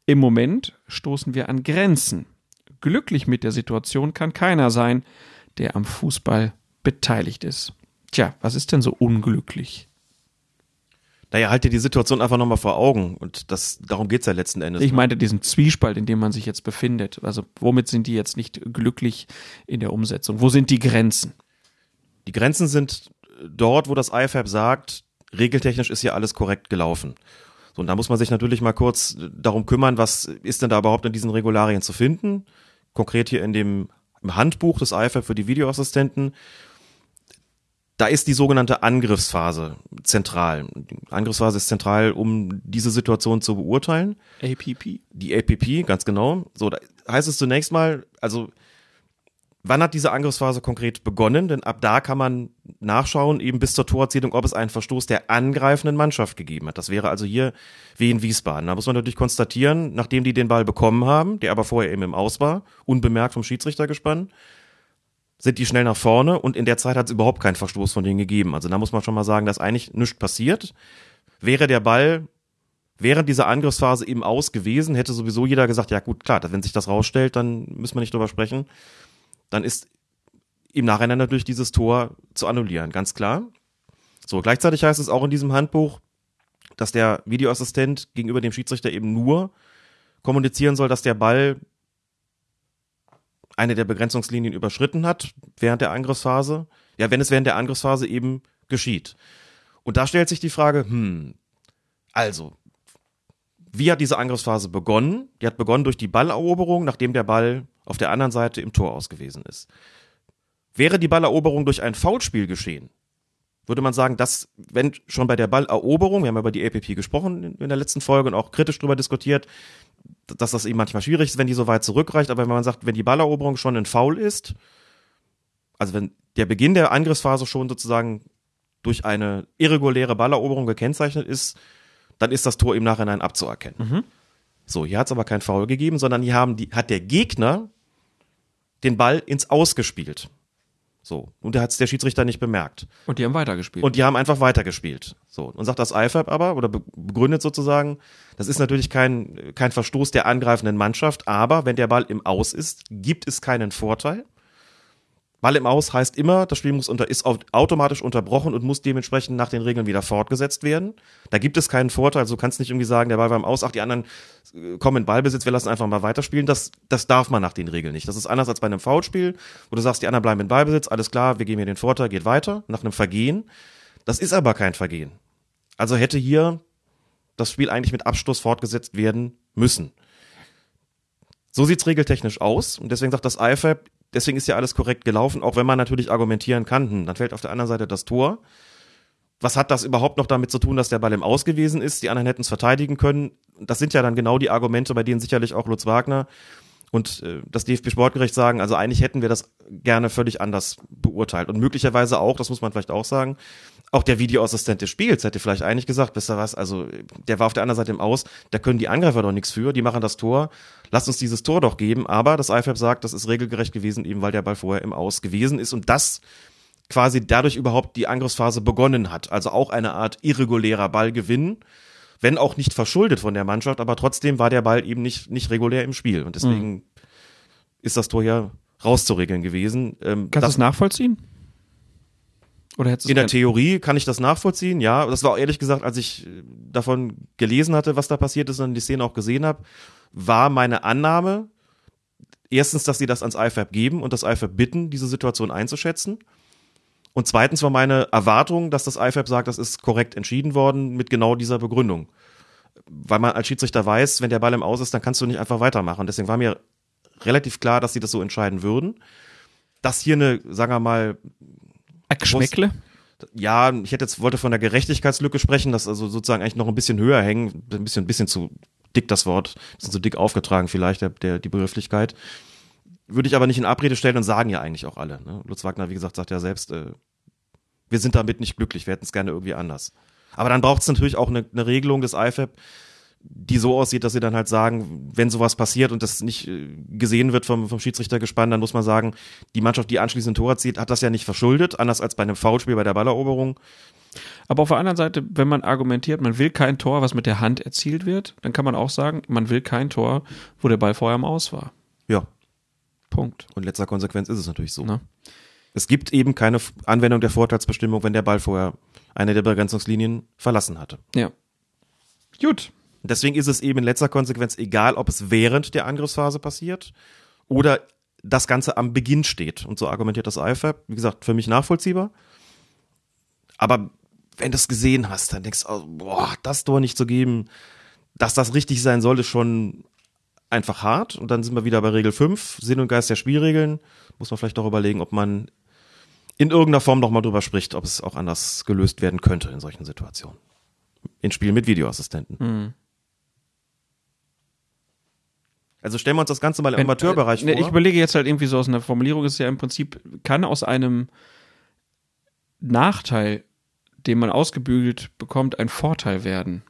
Im Moment stoßen wir an Grenzen. Glücklich mit der Situation kann keiner sein, der am Fußball beteiligt ist. Tja, was ist denn so unglücklich? Naja, halt dir die Situation einfach nochmal vor Augen und das, darum geht's ja letzten Endes. Ich meinte diesen Zwiespalt, in dem man sich jetzt befindet. Also womit sind die jetzt nicht glücklich in der Umsetzung? Wo sind die Grenzen? Die Grenzen sind dort, wo das I F A B sagt, regeltechnisch ist ja alles korrekt gelaufen. So, und da muss man sich natürlich mal kurz darum kümmern, was ist denn da überhaupt in diesen Regularien zu finden? Konkret hier in dem im Handbuch des I F A B für die Videoassistenten. Da ist die sogenannte Angriffsphase zentral. Die Angriffsphase ist zentral, um diese Situation zu beurteilen. A P P. Die A P P, ganz genau. So, da heißt es zunächst mal, also wann hat diese Angriffsphase konkret begonnen? Denn ab da kann man nachschauen, eben bis zur Torerzielung, ob es einen Verstoß der angreifenden Mannschaft gegeben hat. Das wäre also hier Wien Wiesbaden. Da muss man natürlich konstatieren, nachdem die den Ball bekommen haben, der aber vorher eben im Aus war, unbemerkt vom Schiedsrichter gespannt, sind die schnell nach vorne und in der Zeit hat es überhaupt keinen Verstoß von denen gegeben. Also da muss man schon mal sagen, dass eigentlich nichts passiert. Wäre der Ball während dieser Angriffsphase im Aus gewesen, hätte sowieso jeder gesagt, ja gut, klar, wenn sich das rausstellt, dann müssen wir nicht drüber sprechen. Dann ist im Nachhinein natürlich dieses Tor zu annullieren, ganz klar. So, gleichzeitig heißt es auch in diesem Handbuch, dass der Videoassistent gegenüber dem Schiedsrichter eben nur kommunizieren soll, dass der Ball eine der Begrenzungslinien überschritten hat während der Angriffsphase. Ja, wenn es während der Angriffsphase eben geschieht. Und da stellt sich die Frage, hm, also, wie hat diese Angriffsphase begonnen? Die hat begonnen durch die Balleroberung, nachdem der Ball auf der anderen Seite im Tor aus gewesen ist. Wäre die Balleroberung durch ein Foulspiel geschehen, würde man sagen, dass, wenn schon bei der Balleroberung, wir haben ja über die A P P gesprochen in der letzten Folge und auch kritisch darüber diskutiert, dass das eben manchmal schwierig ist, wenn die so weit zurückreicht, aber wenn man sagt, wenn die Balleroberung schon ein Foul ist, also wenn der Beginn der Angriffsphase schon sozusagen durch eine irreguläre Balleroberung gekennzeichnet ist, dann ist das Tor im Nachhinein abzuerkennen. Mhm. So, hier hat es aber kein Foul gegeben, sondern hier haben die, hat der Gegner den Ball ins Aus gespielt. So, und da hat es der Schiedsrichter nicht bemerkt. Und die haben weitergespielt. Und die haben einfach weitergespielt. So, und sagt das I F A B aber, oder begründet sozusagen, das ist natürlich kein, kein Verstoß der angreifenden Mannschaft, aber wenn der Ball im Aus ist, gibt es keinen Vorteil. Ball im Aus heißt immer, das Spiel muss unter, ist automatisch unterbrochen und muss dementsprechend nach den Regeln wieder fortgesetzt werden. Da gibt es keinen Vorteil, also du kannst nicht irgendwie sagen, der Ball war im Aus, ach, die anderen kommen in Ballbesitz, wir lassen einfach mal weiterspielen. Das, das darf man nach den Regeln nicht. Das ist anders als bei einem Foulspiel, wo du sagst, die anderen bleiben in Ballbesitz, alles klar, wir geben hier den Vorteil, geht weiter, nach einem Vergehen. Das ist aber kein Vergehen. Also hätte hier das Spiel eigentlich mit Abstoß fortgesetzt werden müssen. So sieht's regeltechnisch aus und deswegen sagt das I F A B, deswegen ist ja alles korrekt gelaufen, auch wenn man natürlich argumentieren kann, hm, dann fällt auf der anderen Seite das Tor. Was hat das überhaupt noch damit zu tun, dass der Ball im Aus gewesen ist? Die anderen hätten es verteidigen können. Das sind ja dann genau die Argumente, bei denen sicherlich auch Lutz Wagner und äh, das D F B-Sportgericht sagen, also eigentlich hätten wir das gerne völlig anders beurteilt. Und möglicherweise auch, das muss man vielleicht auch sagen, auch der Videoassistent des Spiels hätte vielleicht eigentlich gesagt, wisst ihr was, also der war auf der anderen Seite im Aus, da können die Angreifer doch nichts für, die machen das Tor, lasst uns dieses Tor doch geben, aber das I F A B sagt, das ist regelgerecht gewesen, eben weil der Ball vorher im Aus gewesen ist und das quasi dadurch überhaupt die Angriffsphase begonnen hat, also auch eine Art irregulärer Ballgewinn, wenn auch nicht verschuldet von der Mannschaft, aber trotzdem war der Ball eben nicht, nicht regulär im Spiel und deswegen mhm. ist das Tor ja rauszuregeln gewesen. Ähm, Kannst du es nachvollziehen? Oder in der Theorie kann ich das nachvollziehen, ja. Das war auch ehrlich gesagt, als ich davon gelesen hatte, was da passiert ist und die Szene auch gesehen habe, war meine Annahme, erstens, dass sie das ans I F A B geben und das I F A B bitten, diese Situation einzuschätzen. Und zweitens war meine Erwartung, dass das I F A B sagt, das ist korrekt entschieden worden mit genau dieser Begründung. Weil man als Schiedsrichter weiß, wenn der Ball im Aus ist, dann kannst du nicht einfach weitermachen. Deswegen war mir relativ klar, dass sie das so entscheiden würden. Dass hier eine, sagen wir mal, Geschmäckle? Ja, ich hätte jetzt, wollte von der Gerechtigkeitslücke sprechen, das also sozusagen eigentlich noch ein bisschen höher hängen, ein bisschen, ein bisschen zu dick das Wort, ein bisschen zu dick aufgetragen vielleicht, der, der, die Begrifflichkeit. Würde ich aber nicht in Abrede stellen und sagen ja eigentlich auch alle. Ne? Lutz Wagner, wie gesagt, sagt ja selbst, äh, wir sind damit nicht glücklich, wir hätten es gerne irgendwie anders. Aber dann braucht es natürlich auch eine, eine Regelung des I F A B, die so aussieht, dass sie dann halt sagen, wenn sowas passiert und das nicht äh, gesehen wird vom, vom Schiedsrichtergespann, dann muss man sagen, die Mannschaft, die anschließend ein Tor erzielt, hat das ja nicht verschuldet, anders als bei einem Foulspiel bei der Balleroberung. Aber auf der anderen Seite, wenn man argumentiert, man will kein Tor, was mit der Hand erzielt wird, dann kann man auch sagen, man will kein Tor, wo der Ball vorher im Aus war. Ja. Punkt. Und letzter Konsequenz ist es natürlich so. Na? Es gibt eben keine Anwendung der Vorteilsbestimmung, wenn der Ball vorher eine der Begrenzungslinien verlassen hatte. Ja. Gut. Deswegen ist es eben in letzter Konsequenz egal, ob es während der Angriffsphase passiert oder das Ganze am Beginn steht. Und so argumentiert das I F A B. Wie gesagt, für mich nachvollziehbar. Aber wenn du es gesehen hast, dann denkst du, oh, boah, das Tor nicht zu geben, dass das richtig sein soll, ist schon einfach hart. Und dann sind wir wieder bei Regel fünf, Sinn und Geist der Spielregeln. Muss man vielleicht auch überlegen, ob man in irgendeiner Form nochmal drüber spricht, ob es auch anders gelöst werden könnte in solchen Situationen. In Spielen mit Videoassistenten. Mhm. Also stellen wir uns das Ganze mal im Wenn, Amateurbereich äh, vor. Ich überlege jetzt halt irgendwie so aus einer Formulierung, ist ja im Prinzip, kann aus einem Nachteil, den man ausgebügelt bekommt, ein Vorteil werden.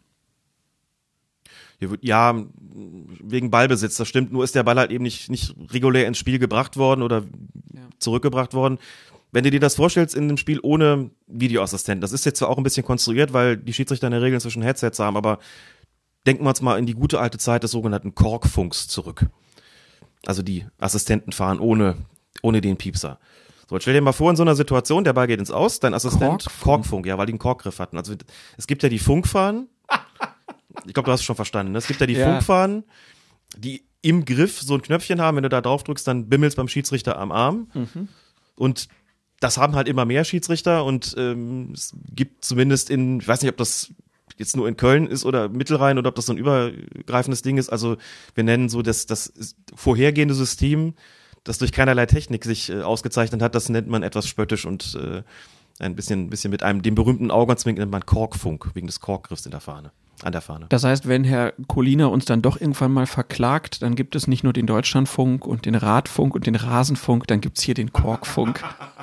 Ja, wegen Ballbesitz, das stimmt. Nur ist der Ball halt eben nicht, nicht regulär ins Spiel gebracht worden oder ja. zurückgebracht worden. Wenn du dir das vorstellst in einem Spiel ohne Videoassistenten, das ist jetzt zwar auch ein bisschen konstruiert, weil die Schiedsrichter in der Regel inzwischen Headsets haben, aber denken wir uns mal in die gute alte Zeit des sogenannten Korkfunks zurück. Also die Assistenten fahren ohne, ohne den Piepser. So, jetzt stell dir mal vor, in so einer Situation, der Ball geht ins Aus, dein Assistent, Korkfunk, Korkfunk, ja, weil die einen Korkgriff hatten. Also es gibt ja die Funkfahnen, ich glaube, du hast es schon verstanden, ne? Es gibt ja die ja. Funkfahnen, die im Griff so ein Knöpfchen haben, wenn du da drauf drückst, dann bimmelst beim Schiedsrichter am Arm. Mhm. Und das haben halt immer mehr Schiedsrichter und ähm, es gibt zumindest in, ich weiß nicht, ob das jetzt nur in Köln ist oder Mittelrhein oder ob das so ein übergreifendes Ding ist. Also wir nennen so das, das vorhergehende System, das durch keinerlei Technik sich äh, ausgezeichnet hat, das nennt man etwas spöttisch und äh, ein bisschen, bisschen mit einem, dem berühmten Augenzwink nennt man Korkfunk, wegen des Korkgriffs in der Fahne, an der Fahne. Das heißt, wenn Herr Koliner uns dann doch irgendwann mal verklagt, dann gibt es nicht nur den Deutschlandfunk und den Radfunk und den Rasenfunk, dann gibt's hier den Korkfunk.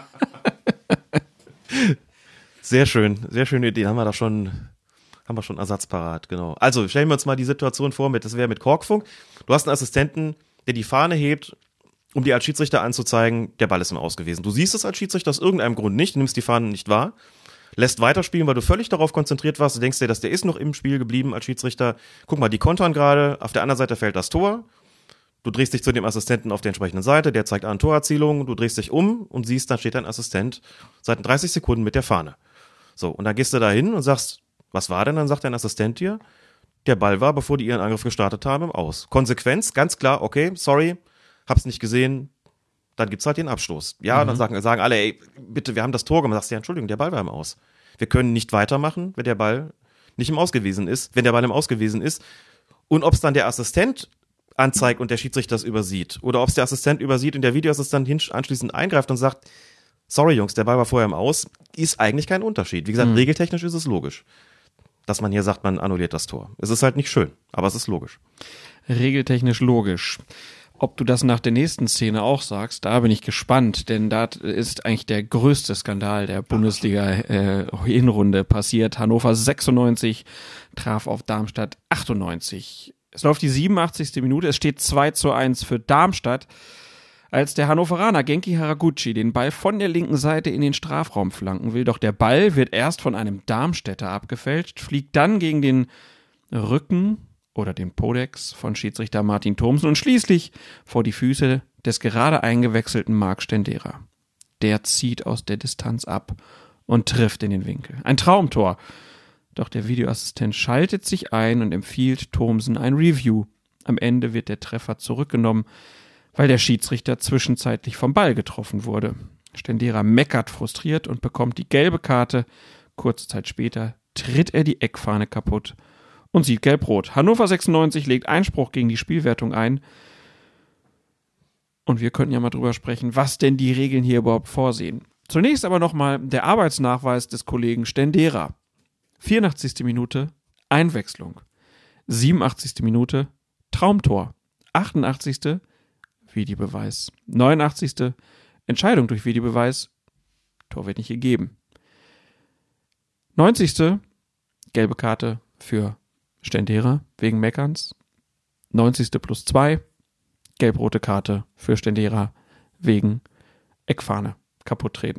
Sehr schön, sehr schöne Idee, haben wir da schon, haben wir schon Ersatz parat, genau. Also stellen wir uns mal die Situation vor, mit, das wäre mit Korkfunk. Du hast einen Assistenten, der die Fahne hebt, um dir als Schiedsrichter anzuzeigen, der Ball ist im Aus gewesen. Du siehst es als Schiedsrichter aus irgendeinem Grund nicht, nimmst die Fahne nicht wahr, lässt weiterspielen, weil du völlig darauf konzentriert warst, du denkst dir, dass der ist noch im Spiel geblieben als Schiedsrichter. Guck mal, die kontern gerade, auf der anderen Seite fällt das Tor. Du drehst dich zu dem Assistenten auf der entsprechenden Seite, der zeigt an Torerzielung, du drehst dich um und siehst, dann steht dein Assistent seit dreißig Sekunden mit der Fahne. So, und dann gehst du da hin und sagst, was war denn? Dann sagt dein Assistent dir, der Ball war, bevor die ihren Angriff gestartet haben, im Aus. Konsequenz, ganz klar, okay, sorry, hab's nicht gesehen, dann gibt's halt den Abstoß. Ja, mhm. Dann sagen, sagen alle, ey, bitte, wir haben das Tor gemacht. Sagst du, ja, Entschuldigung, der Ball war im Aus. Wir können nicht weitermachen, wenn der Ball nicht im Aus gewesen ist, wenn der Ball im Aus gewesen ist. Und ob's dann der Assistent anzeigt und der Schiedsrichter das übersieht, oder ob's der Assistent übersieht und der Videoassistent hin anschließend eingreift und sagt, sorry Jungs, der Ball war vorher im Aus, ist eigentlich kein Unterschied. Wie gesagt, mhm. regeltechnisch ist es logisch, dass man hier sagt, man annulliert das Tor. Es ist halt nicht schön, aber es ist logisch. Regeltechnisch logisch. Ob du das nach der nächsten Szene auch sagst, da bin ich gespannt, denn da ist eigentlich der größte Skandal der Bundesliga-Hinrunde äh, passiert. Hannover sechsundneunzig traf auf Darmstadt achtundneunzig. Es läuft die siebenundachtzigste Minute, es steht zwei zu eins für Darmstadt, als der Hannoveraner Genki Haraguchi den Ball von der linken Seite in den Strafraum flanken will. Doch der Ball wird erst von einem Darmstädter abgefälscht, fliegt dann gegen den Rücken oder den Podex von Schiedsrichter Martin Thomsen und schließlich vor die Füße des gerade eingewechselten Marc Stendera. Der zieht aus der Distanz ab und trifft in den Winkel. Ein Traumtor. Doch der Videoassistent schaltet sich ein und empfiehlt Thomsen ein Review. Am Ende wird der Treffer zurückgenommen, weil der Schiedsrichter zwischenzeitlich vom Ball getroffen wurde. Stendera meckert frustriert und bekommt die gelbe Karte. Kurze Zeit später tritt er die Eckfahne kaputt und sieht gelb-rot. Hannover sechsundneunzig legt Einspruch gegen die Spielwertung ein. Und wir könnten ja mal drüber sprechen, was denn die Regeln hier überhaupt vorsehen. Zunächst aber nochmal der Arbeitsnachweis des Kollegen Stendera. vierundachtzigste Minute Einwechslung. siebenundachtzigste Minute Traumtor. achtundachtzigste Videobeweis. neunundachtzigste Entscheidung durch Videobeweis. Tor wird nicht gegeben. neunzigste gelbe Karte für Stendera wegen Meckerns. neunzigste plus zwei gelb-rote Karte für Stendera wegen Eckfahne kaputt treten.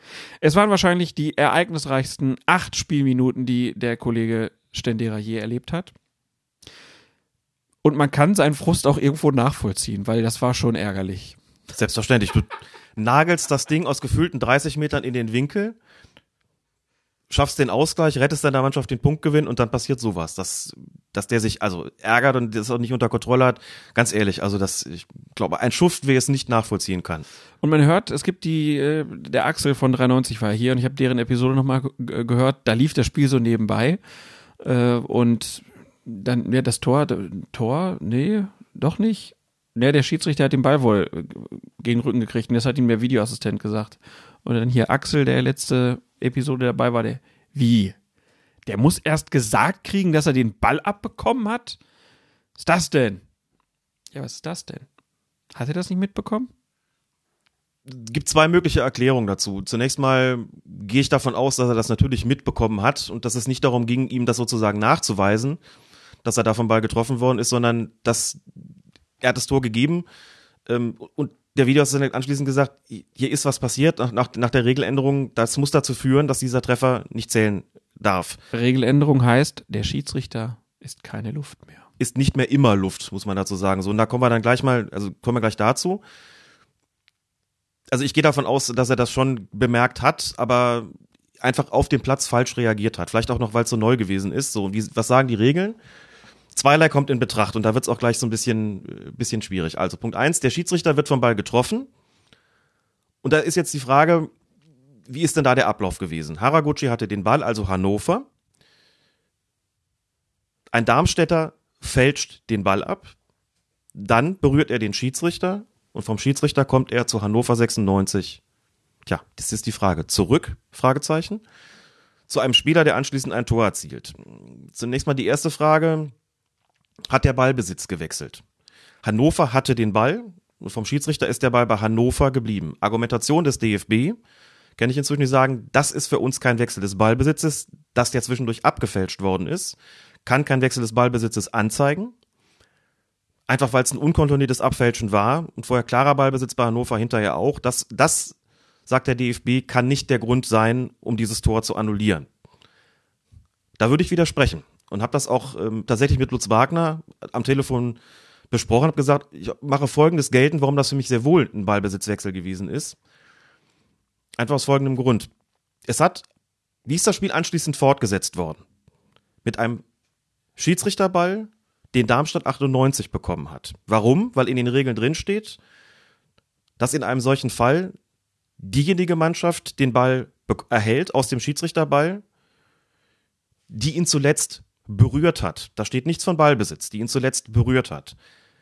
Es waren wahrscheinlich die ereignisreichsten acht Spielminuten, die der Kollege Stendera je erlebt hat. Und man kann seinen Frust auch irgendwo nachvollziehen, weil das war schon ärgerlich. Selbstverständlich. Du nagelst das Ding aus gefühlten dreißig Metern in den Winkel, schaffst den Ausgleich, rettest deiner Mannschaft den Punktgewinn und dann passiert sowas. Das, dass der sich also ärgert und das auch nicht unter Kontrolle hat. Ganz ehrlich, also das, ich glaube, ein Schuft, wer es nicht nachvollziehen kann. Und man hört, es gibt die, äh, der Axel von dreiundneunzig war hier und ich habe deren Episode nochmal g- gehört, da lief das Spiel so nebenbei äh, und dann, ja, das Tor, Tor, nee, doch nicht. Nee, der Schiedsrichter hat den Ball wohl gegen den Rücken gekriegt und das hat ihm der Videoassistent gesagt. Und dann hier Axel, der letzte Episode dabei war, der, wie? Der muss erst gesagt kriegen, dass er den Ball abbekommen hat? Was ist das denn? Ja, was ist das denn? Hat er das nicht mitbekommen? Gibt zwei mögliche Erklärungen dazu. Zunächst mal gehe ich davon aus, dass er das natürlich mitbekommen hat und dass es nicht darum ging, ihm das sozusagen nachzuweisen, dass er da vom Ball getroffen worden ist, sondern dass er hat das Tor gegeben ähm, und der Videoassistent hat anschließend gesagt, hier ist was passiert nach, nach, nach der Regeländerung, das muss dazu führen, dass dieser Treffer nicht zählen darf. Regeländerung heißt, der Schiedsrichter ist keine Luft mehr. Ist nicht mehr immer Luft, muss man dazu sagen. So, und da kommen wir dann gleich mal, also kommen wir gleich dazu. Also ich gehe davon aus, dass er das schon bemerkt hat, aber einfach auf dem Platz falsch reagiert hat. Vielleicht auch noch, weil es so neu gewesen ist. So, wie, was sagen die Regeln? Zweierlei kommt in Betracht und da wird es auch gleich so ein bisschen, bisschen schwierig. Also Punkt eins, der Schiedsrichter wird vom Ball getroffen und da ist jetzt die Frage, wie ist denn da der Ablauf gewesen? Haraguchi hatte den Ball, also Hannover. Ein Darmstädter fälscht den Ball ab, dann berührt er den Schiedsrichter und vom Schiedsrichter kommt er zu Hannover sechsundneunzig. Tja, das ist die Frage. Zurück? Fragezeichen. Zu einem Spieler, der anschließend ein Tor erzielt. Zunächst mal die erste Frage. Hat der Ballbesitz gewechselt? Hannover hatte den Ball und vom Schiedsrichter ist der Ball bei Hannover geblieben. Argumentation des D F B, kann ich inzwischen sagen, das ist für uns kein Wechsel des Ballbesitzes, dass der zwischendurch abgefälscht worden ist, kann kein Wechsel des Ballbesitzes anzeigen. Einfach weil es ein unkontrolliertes Abfälschen war und vorher klarer Ballbesitz bei Hannover, hinterher auch. Das, das, sagt der D F B, kann nicht der Grund sein, um dieses Tor zu annullieren. Da würde ich widersprechen. Und habe das auch ähm, tatsächlich mit Lutz Wagner am Telefon besprochen, habe gesagt, ich mache Folgendes geltend, warum das für mich sehr wohl ein Ballbesitzwechsel gewesen ist. Einfach aus folgendem Grund. Es hat, wie ist das Spiel anschließend fortgesetzt worden? Mit einem Schiedsrichterball, den Darmstadt achtundneunzig bekommen hat. Warum? Weil in den Regeln drin steht, dass in einem solchen Fall diejenige Mannschaft den Ball be- erhält aus dem Schiedsrichterball, die ihn zuletzt berührt hat. Da steht nichts von Ballbesitz, die ihn zuletzt berührt hat.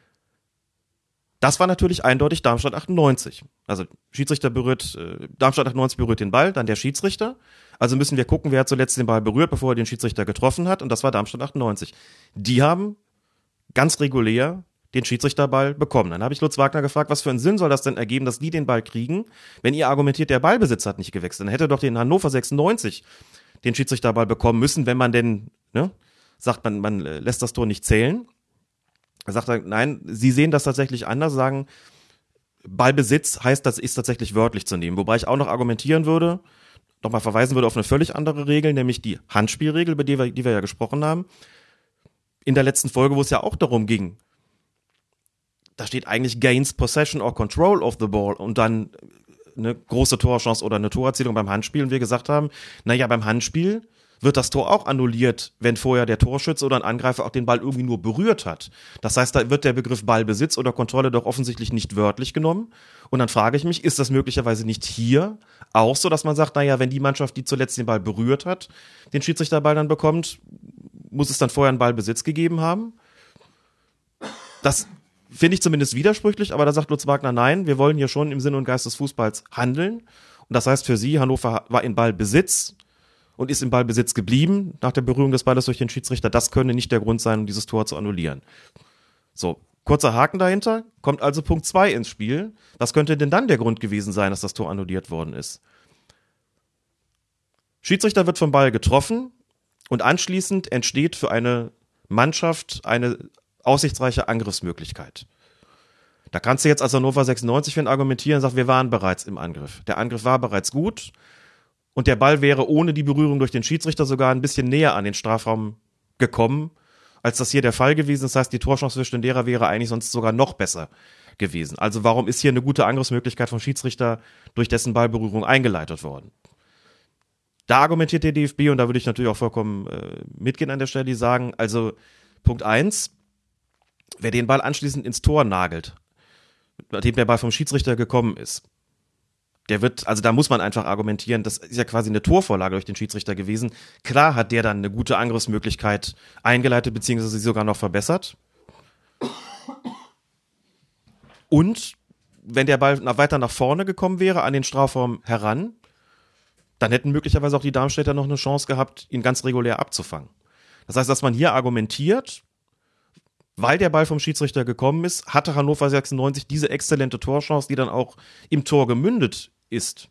Das war natürlich eindeutig Darmstadt achtundneunzig. Also Schiedsrichter berührt, äh, Darmstadt achtundneunzig berührt den Ball, dann der Schiedsrichter. Also müssen wir gucken, wer hat zuletzt den Ball berührt, bevor er den Schiedsrichter getroffen hat. Und das war Darmstadt achtundneunzig. Die haben ganz regulär den Schiedsrichterball bekommen. Dann habe ich Lutz Wagner gefragt, was für einen Sinn soll das denn ergeben, dass die den Ball kriegen, wenn ihr argumentiert, der Ballbesitz hat nicht gewechselt. Dann hätte doch den Hannover sechsundneunzig den Schiedsrichterball bekommen müssen, wenn man denn, ne, sagt man, man lässt das Tor nicht zählen. Er sagt er, nein, sie sehen das tatsächlich anders, sagen, Ballbesitz heißt, das ist tatsächlich wörtlich zu nehmen. Wobei ich auch noch argumentieren würde, nochmal verweisen würde auf eine völlig andere Regel, nämlich die Handspielregel, über die wir, die wir ja gesprochen haben. In der letzten Folge, wo es ja auch darum ging, da steht eigentlich gains possession or control of the ball und dann eine große Torchance oder eine Torerzielung beim Handspiel. Und wir gesagt haben, naja, beim Handspiel wird das Tor auch annulliert, wenn vorher der Torschütze oder ein Angreifer auch den Ball irgendwie nur berührt hat. Das heißt, da wird der Begriff Ballbesitz oder Kontrolle doch offensichtlich nicht wörtlich genommen. Und dann frage ich mich, ist das möglicherweise nicht hier auch so, dass man sagt, naja, wenn die Mannschaft, die zuletzt den Ball berührt hat, den Schiedsrichterball dann bekommt, muss es dann vorher einen Ballbesitz gegeben haben? Das finde ich zumindest widersprüchlich, aber da sagt Lutz Wagner, nein, wir wollen hier schon im Sinne und Geist des Fußballs handeln. Und das heißt für sie, Hannover war in Ballbesitz und ist im Ballbesitz geblieben nach der Berührung des Balles durch den Schiedsrichter. Das könne nicht der Grund sein, um dieses Tor zu annullieren. So, kurzer Haken dahinter, kommt also Punkt zwei ins Spiel. Was könnte denn dann der Grund gewesen sein, dass das Tor annulliert worden ist? Schiedsrichter wird vom Ball getroffen und anschließend entsteht für eine Mannschaft eine aussichtsreiche Angriffsmöglichkeit. Da kannst du jetzt als Hannover sechsundneunzig-Fan argumentieren und sagen, wir waren bereits im Angriff. Der Angriff war bereits gut und der Ball wäre ohne die Berührung durch den Schiedsrichter sogar ein bisschen näher an den Strafraum gekommen, als das hier der Fall gewesen ist. Das heißt, die Torchance für Stendera wäre eigentlich sonst sogar noch besser gewesen. Also warum ist hier eine gute Angriffsmöglichkeit vom Schiedsrichter durch dessen Ballberührung eingeleitet worden? Da argumentiert der D F B, und da würde ich natürlich auch vollkommen äh, mitgehen an der Stelle, die sagen, also Punkt eins, wer den Ball anschließend ins Tor nagelt, nachdem der Ball vom Schiedsrichter gekommen ist, der wird, also da muss man einfach argumentieren, das ist ja quasi eine Torvorlage durch den Schiedsrichter gewesen. Klar hat der dann eine gute Angriffsmöglichkeit eingeleitet, beziehungsweise sie sogar noch verbessert. Und wenn der Ball nach, weiter nach vorne gekommen wäre, an den Strafraum heran, dann hätten möglicherweise auch die Darmstädter noch eine Chance gehabt, ihn ganz regulär abzufangen. Das heißt, dass man hier argumentiert, weil der Ball vom Schiedsrichter gekommen ist, hatte Hannover sechsundneunzig diese exzellente Torchance, die dann auch im Tor gemündet ist.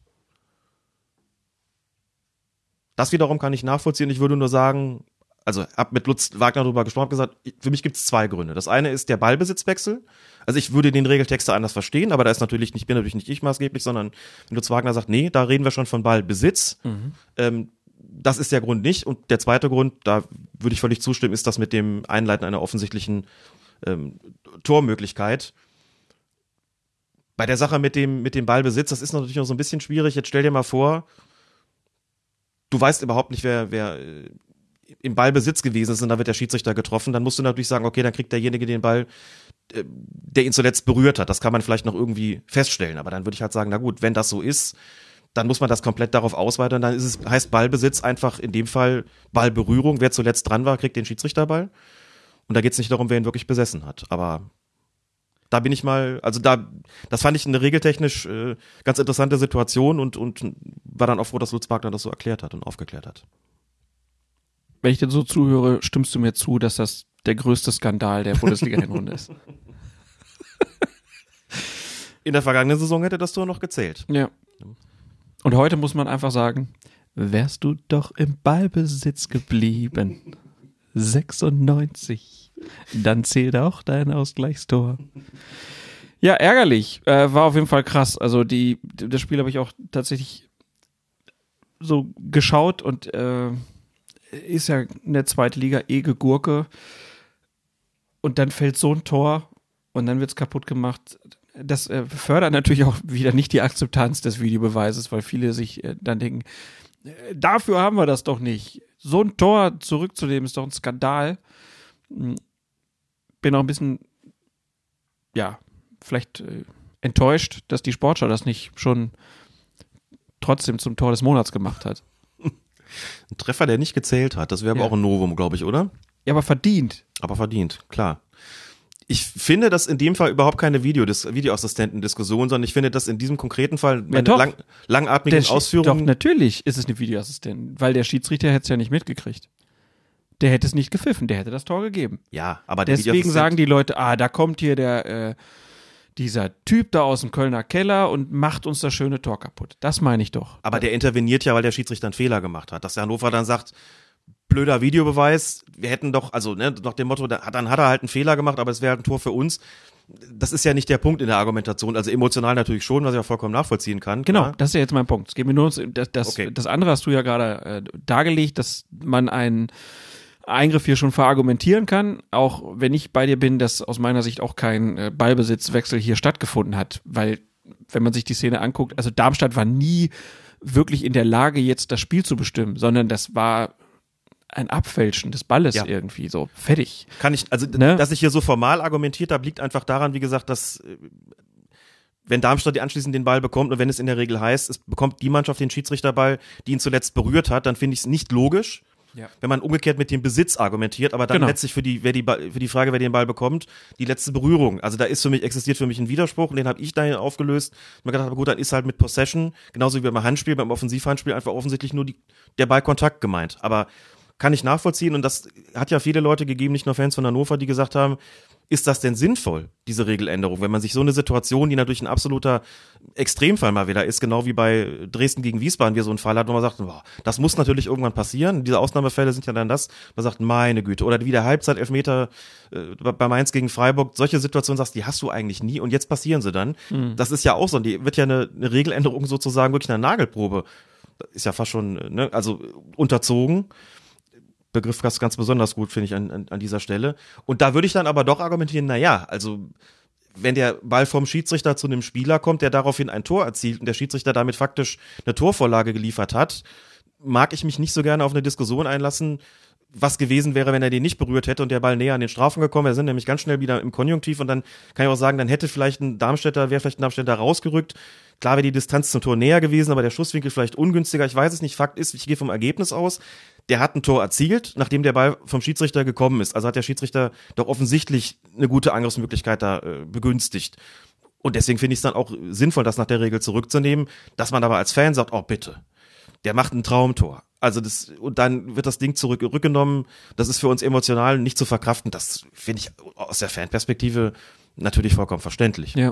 Das wiederum kann ich nachvollziehen. Ich würde nur sagen, also hab mit Lutz Wagner darüber gesprochen, hab gesagt, für mich gibt es zwei Gründe. Das eine ist der Ballbesitzwechsel. Also ich würde den Regeltext anders verstehen, aber da ist natürlich nicht, bin natürlich nicht ich maßgeblich, sondern wenn Lutz Wagner sagt, nee, da reden wir schon von Ballbesitz. Mhm. Ähm, das ist der Grund nicht. Und der zweite Grund, da würde ich völlig zustimmen, ist das mit dem Einleiten einer offensichtlichen ähm, Tormöglichkeit. Bei der Sache mit dem, mit dem Ballbesitz, das ist natürlich noch so ein bisschen schwierig. Jetzt stell dir mal vor, du weißt überhaupt nicht, wer, wer im Ballbesitz gewesen ist und da wird der Schiedsrichter getroffen. Dann musst du natürlich sagen, okay, dann kriegt derjenige den Ball, der ihn zuletzt berührt hat. Das kann man vielleicht noch irgendwie feststellen. Aber dann würde ich halt sagen, na gut, wenn das so ist, dann muss man das komplett darauf ausweiten. Dann ist es, heißt Ballbesitz einfach in dem Fall Ballberührung. Wer zuletzt dran war, kriegt den Schiedsrichterball. Und da geht es nicht darum, wer ihn wirklich besessen hat. Aber da bin ich mal, also da, das fand ich eine regeltechnisch äh, ganz interessante Situation und, und war dann auch froh, dass Lutz Wagner das so erklärt hat und aufgeklärt hat. Wenn ich dir so zuhöre, stimmst du mir zu, dass das der größte Skandal der Bundesliga-Hinrunde ist? In der vergangenen Saison hätte das Tor noch gezählt. Ja. Und heute muss man einfach sagen, wärst du doch im Ballbesitz geblieben. sechsundneunzig. Dann zählt auch dein Ausgleichstor. Ja, ärgerlich. Äh, war auf jeden Fall krass. Also die, das Spiel habe ich auch tatsächlich so geschaut und äh, ist ja in der zweiten Liga eh Gegurke. Und dann fällt so ein Tor und dann wird's kaputt gemacht. Das äh, fördert natürlich auch wieder nicht die Akzeptanz des Videobeweises, weil viele sich äh, dann denken, äh, dafür haben wir das doch nicht. So ein Tor zurückzunehmen ist doch ein Skandal. Bin auch ein bisschen, ja, vielleicht äh, enttäuscht, dass die Sportschau das nicht schon trotzdem zum Tor des Monats gemacht hat. Ein Treffer, der nicht gezählt hat, das wäre aber Ja. auch ein Novum, glaube ich, oder? Ja, aber verdient. Aber verdient, klar. Ich finde das in dem Fall überhaupt keine Video, Videoassistenten-Diskussion, sondern ich finde das in diesem konkreten Fall Ja, doch. lang, langatmigen Der Schi- Ausführungen. Doch, natürlich ist es eine Videoassistentin, weil der Schiedsrichter hätte es ja nicht mitgekriegt. Der hätte es nicht gepfiffen, der hätte das Tor gegeben. Ja, aber der Deswegen Videoassistent- sagen die Leute, ah, da kommt hier der äh, dieser Typ da aus dem Kölner Keller und macht uns das schöne Tor kaputt. Das meine ich doch. Aber der interveniert ja, weil der Schiedsrichter einen Fehler gemacht hat. Dass der Hannover dann sagt, blöder Videobeweis, wir hätten doch, also ne, nach dem Motto, da- dann hat er halt einen Fehler gemacht, aber es wäre halt ein Tor für uns. Das ist ja nicht der Punkt in der Argumentation. Also emotional natürlich schon, was ich auch vollkommen nachvollziehen kann. Genau, klar. das ist ja jetzt mein Punkt. Es geht mir nur ums, das, das, Okay. das andere hast du ja gerade äh, dargelegt, dass man einen Eingriff hier schon verargumentieren kann, auch wenn ich bei dir bin, dass aus meiner Sicht auch kein äh, Ballbesitzwechsel hier stattgefunden hat, weil wenn man sich die Szene anguckt, also Darmstadt war nie wirklich in der Lage, jetzt das Spiel zu bestimmen, sondern das war ein Abfälschen des Balles Ja. irgendwie so fertig. Kann ich, also, Ne? dass ich hier so formal argumentiert habe, liegt einfach daran, wie gesagt, dass, äh, wenn Darmstadt die anschließend den Ball bekommt und wenn es in der Regel heißt, es bekommt die Mannschaft den Schiedsrichterball, die ihn zuletzt berührt hat, dann finde ich es nicht logisch, Ja. wenn man umgekehrt mit dem Besitz argumentiert, aber dann Genau. letztlich für die, wer die, Ba- für die Frage, wer den Ball bekommt, die letzte Berührung. Also da ist für mich, existiert für mich ein Widerspruch und den habe ich dann aufgelöst. Und mir gedacht habe, gut, dann ist halt mit Possession, genauso wie beim Handspiel, beim Offensivhandspiel einfach offensichtlich nur die, der Ballkontakt gemeint. Aber kann ich nachvollziehen und das hat ja viele Leute gegeben, nicht nur Fans von Hannover, die gesagt haben, ist das denn sinnvoll, diese Regeländerung, wenn man sich so eine Situation, die natürlich ein absoluter Extremfall mal wieder ist, genau wie bei Dresden gegen Wiesbaden, wir so einen Fall hat, wo man sagt, boah, das muss natürlich irgendwann passieren. Diese Ausnahmefälle sind ja dann das, man sagt, meine Güte, oder wie der Halbzeit-Elfmeter äh, bei Mainz gegen Freiburg, solche Situationen sagst, die hast du eigentlich nie und jetzt passieren sie dann. Mhm. Das ist ja auch so, die wird ja eine, eine Regeländerung sozusagen wirklich eine Nagelprobe, ist ja fast schon, ne, also unterzogen. Begriff ganz, ganz besonders gut, finde ich, an, an, an dieser Stelle. Und da würde ich dann aber doch argumentieren, na ja, also wenn der Ball vom Schiedsrichter zu einem Spieler kommt, der daraufhin ein Tor erzielt und der Schiedsrichter damit faktisch eine Torvorlage geliefert hat, mag ich mich nicht so gerne auf eine Diskussion einlassen, was gewesen wäre, wenn er den nicht berührt hätte und der Ball näher an den Strafraum gekommen wäre. Wir sind nämlich ganz schnell wieder im Konjunktiv und dann kann ich auch sagen, dann hätte vielleicht ein Darmstädter, wäre vielleicht ein Darmstädter rausgerückt. Klar wäre die Distanz zum Tor näher gewesen, aber der Schusswinkel vielleicht ungünstiger. Ich weiß es nicht. Fakt ist, ich gehe vom Ergebnis aus. Der hat ein Tor erzielt, nachdem der Ball vom Schiedsrichter gekommen ist. Also hat der Schiedsrichter doch offensichtlich eine gute Angriffsmöglichkeit da äh, begünstigt. Und deswegen finde ich es dann auch sinnvoll, das nach der Regel zurückzunehmen, dass man aber als Fan sagt, oh bitte, der macht ein Traumtor. Also das, und dann wird das Ding zurückgenommen. Das ist für uns emotional nicht zu verkraften. Das finde ich aus der Fanperspektive natürlich vollkommen verständlich. Ja.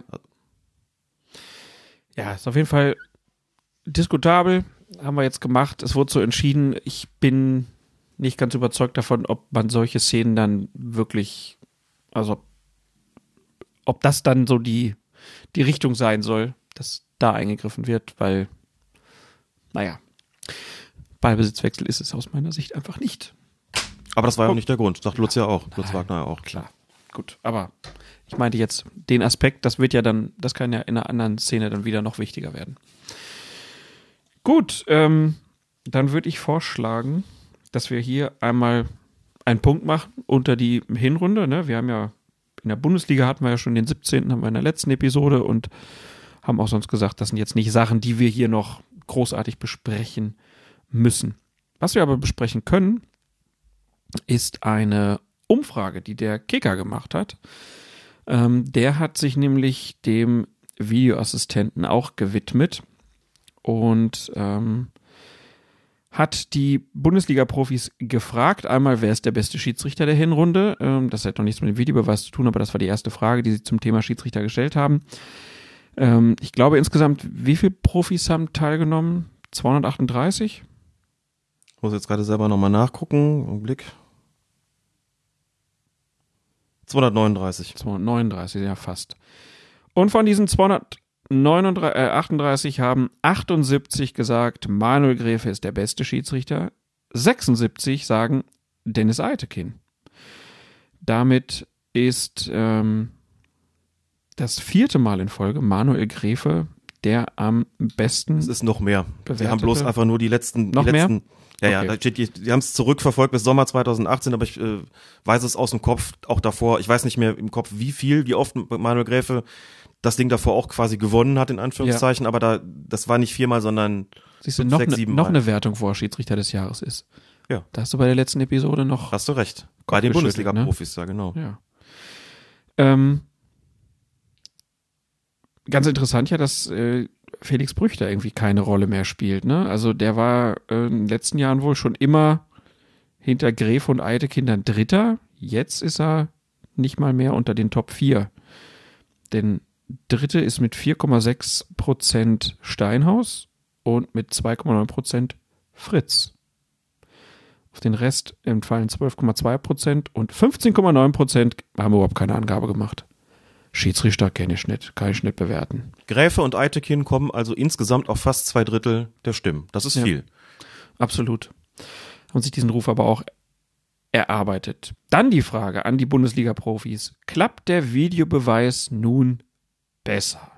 Ja, ist auf jeden Fall diskutabel. Haben wir jetzt gemacht. Es wurde so entschieden. Ich bin nicht ganz überzeugt davon, ob man solche Szenen dann wirklich, also ob das dann so die, die Richtung sein soll, dass da eingegriffen wird, weil, naja, Ballbesitzwechsel ist es aus meiner Sicht einfach nicht. Aber das war ja auch nicht der Grund, sagt Lutz ja auch, Lutz Wagner ja auch. Klar, gut, aber ich meinte jetzt den Aspekt, das wird ja dann, das kann ja in einer anderen Szene dann wieder noch wichtiger werden. Gut, ähm, dann würde ich vorschlagen, dass wir hier einmal einen Punkt machen unter die Hinrunde, ne? Wir haben ja, in der Bundesliga hatten wir ja schon den siebzehnten haben wir in der letzten Episode und haben auch sonst gesagt, das sind jetzt nicht Sachen, die wir hier noch großartig besprechen müssen. Was wir aber besprechen können, ist eine Umfrage, die der Kicker gemacht hat. Ähm, der hat sich nämlich dem Videoassistenten auch gewidmet und ähm, hat die Bundesliga-Profis gefragt, einmal, wer ist der beste Schiedsrichter der Hinrunde? Ähm, das hat noch nichts mit dem Videobeweis zu tun, aber das war die erste Frage, die sie zum Thema Schiedsrichter gestellt haben. Ähm, ich glaube insgesamt, wie viele Profis haben teilgenommen? zweihundertachtunddreißig? Ich muss jetzt gerade selber nochmal nachgucken. Augenblick. zweihundertneununddreißig. zweihundertneununddreißig, ja fast. Und von diesen zweihundertachtunddreißig haben achtundsiebzig gesagt, Manuel Gräfe ist der beste Schiedsrichter. sechsundsiebzig sagen Dennis Eitekin. Damit ist ähm, das vierte Mal in Folge Manuel Gräfe der am besten. Es ist noch mehr. Bewertete. Sie haben bloß einfach nur die letzten. Noch die letzten, mehr? Ja, ja, Okay. da steht, die, die haben es zurückverfolgt bis Sommer zweitausendachtzehn, aber ich äh, weiß es aus dem Kopf, auch davor, ich weiß nicht mehr im Kopf, wie viel, wie oft Manuel Gräfe das Ding davor auch quasi gewonnen hat, in Anführungszeichen, ja. Aber da, das war nicht viermal, sondern Siehst du, fünf, noch, sechs, ne, sieben noch Mal. eine Wertung, wo er Schiedsrichter des Jahres ist. Ja. Da hast du bei der letzten Episode noch. Hast du recht. Bei den geschüttelt, Bundesliga-Profis, ne? Ja, genau. Ja. Ähm, ganz interessant ja, dass äh, Felix Brüchter irgendwie keine Rolle mehr spielt. Ne? Also der war äh, in den letzten Jahren wohl schon immer hinter Gräfe und Eitekin dann Dritter. Jetzt ist er nicht mal mehr unter den Top vier. Denn Dritte ist mit vier Komma sechs Prozent Steinhaus und mit zwei Komma neun Prozent Fritz. Auf den Rest entfallen zwölf Komma zwei Prozent und fünfzehn Komma neun Prozent haben überhaupt keine Angabe gemacht. Schiedsrichter kenne ich nicht, kann ich nicht bewerten. Gräfe und Eitekin kommen also insgesamt auf fast zwei Drittel der Stimmen. Das ist Ja. viel. Absolut. Haben sich diesen Ruf aber auch erarbeitet. Dann die Frage an die Bundesliga-Profis. Klappt der Videobeweis nun besser?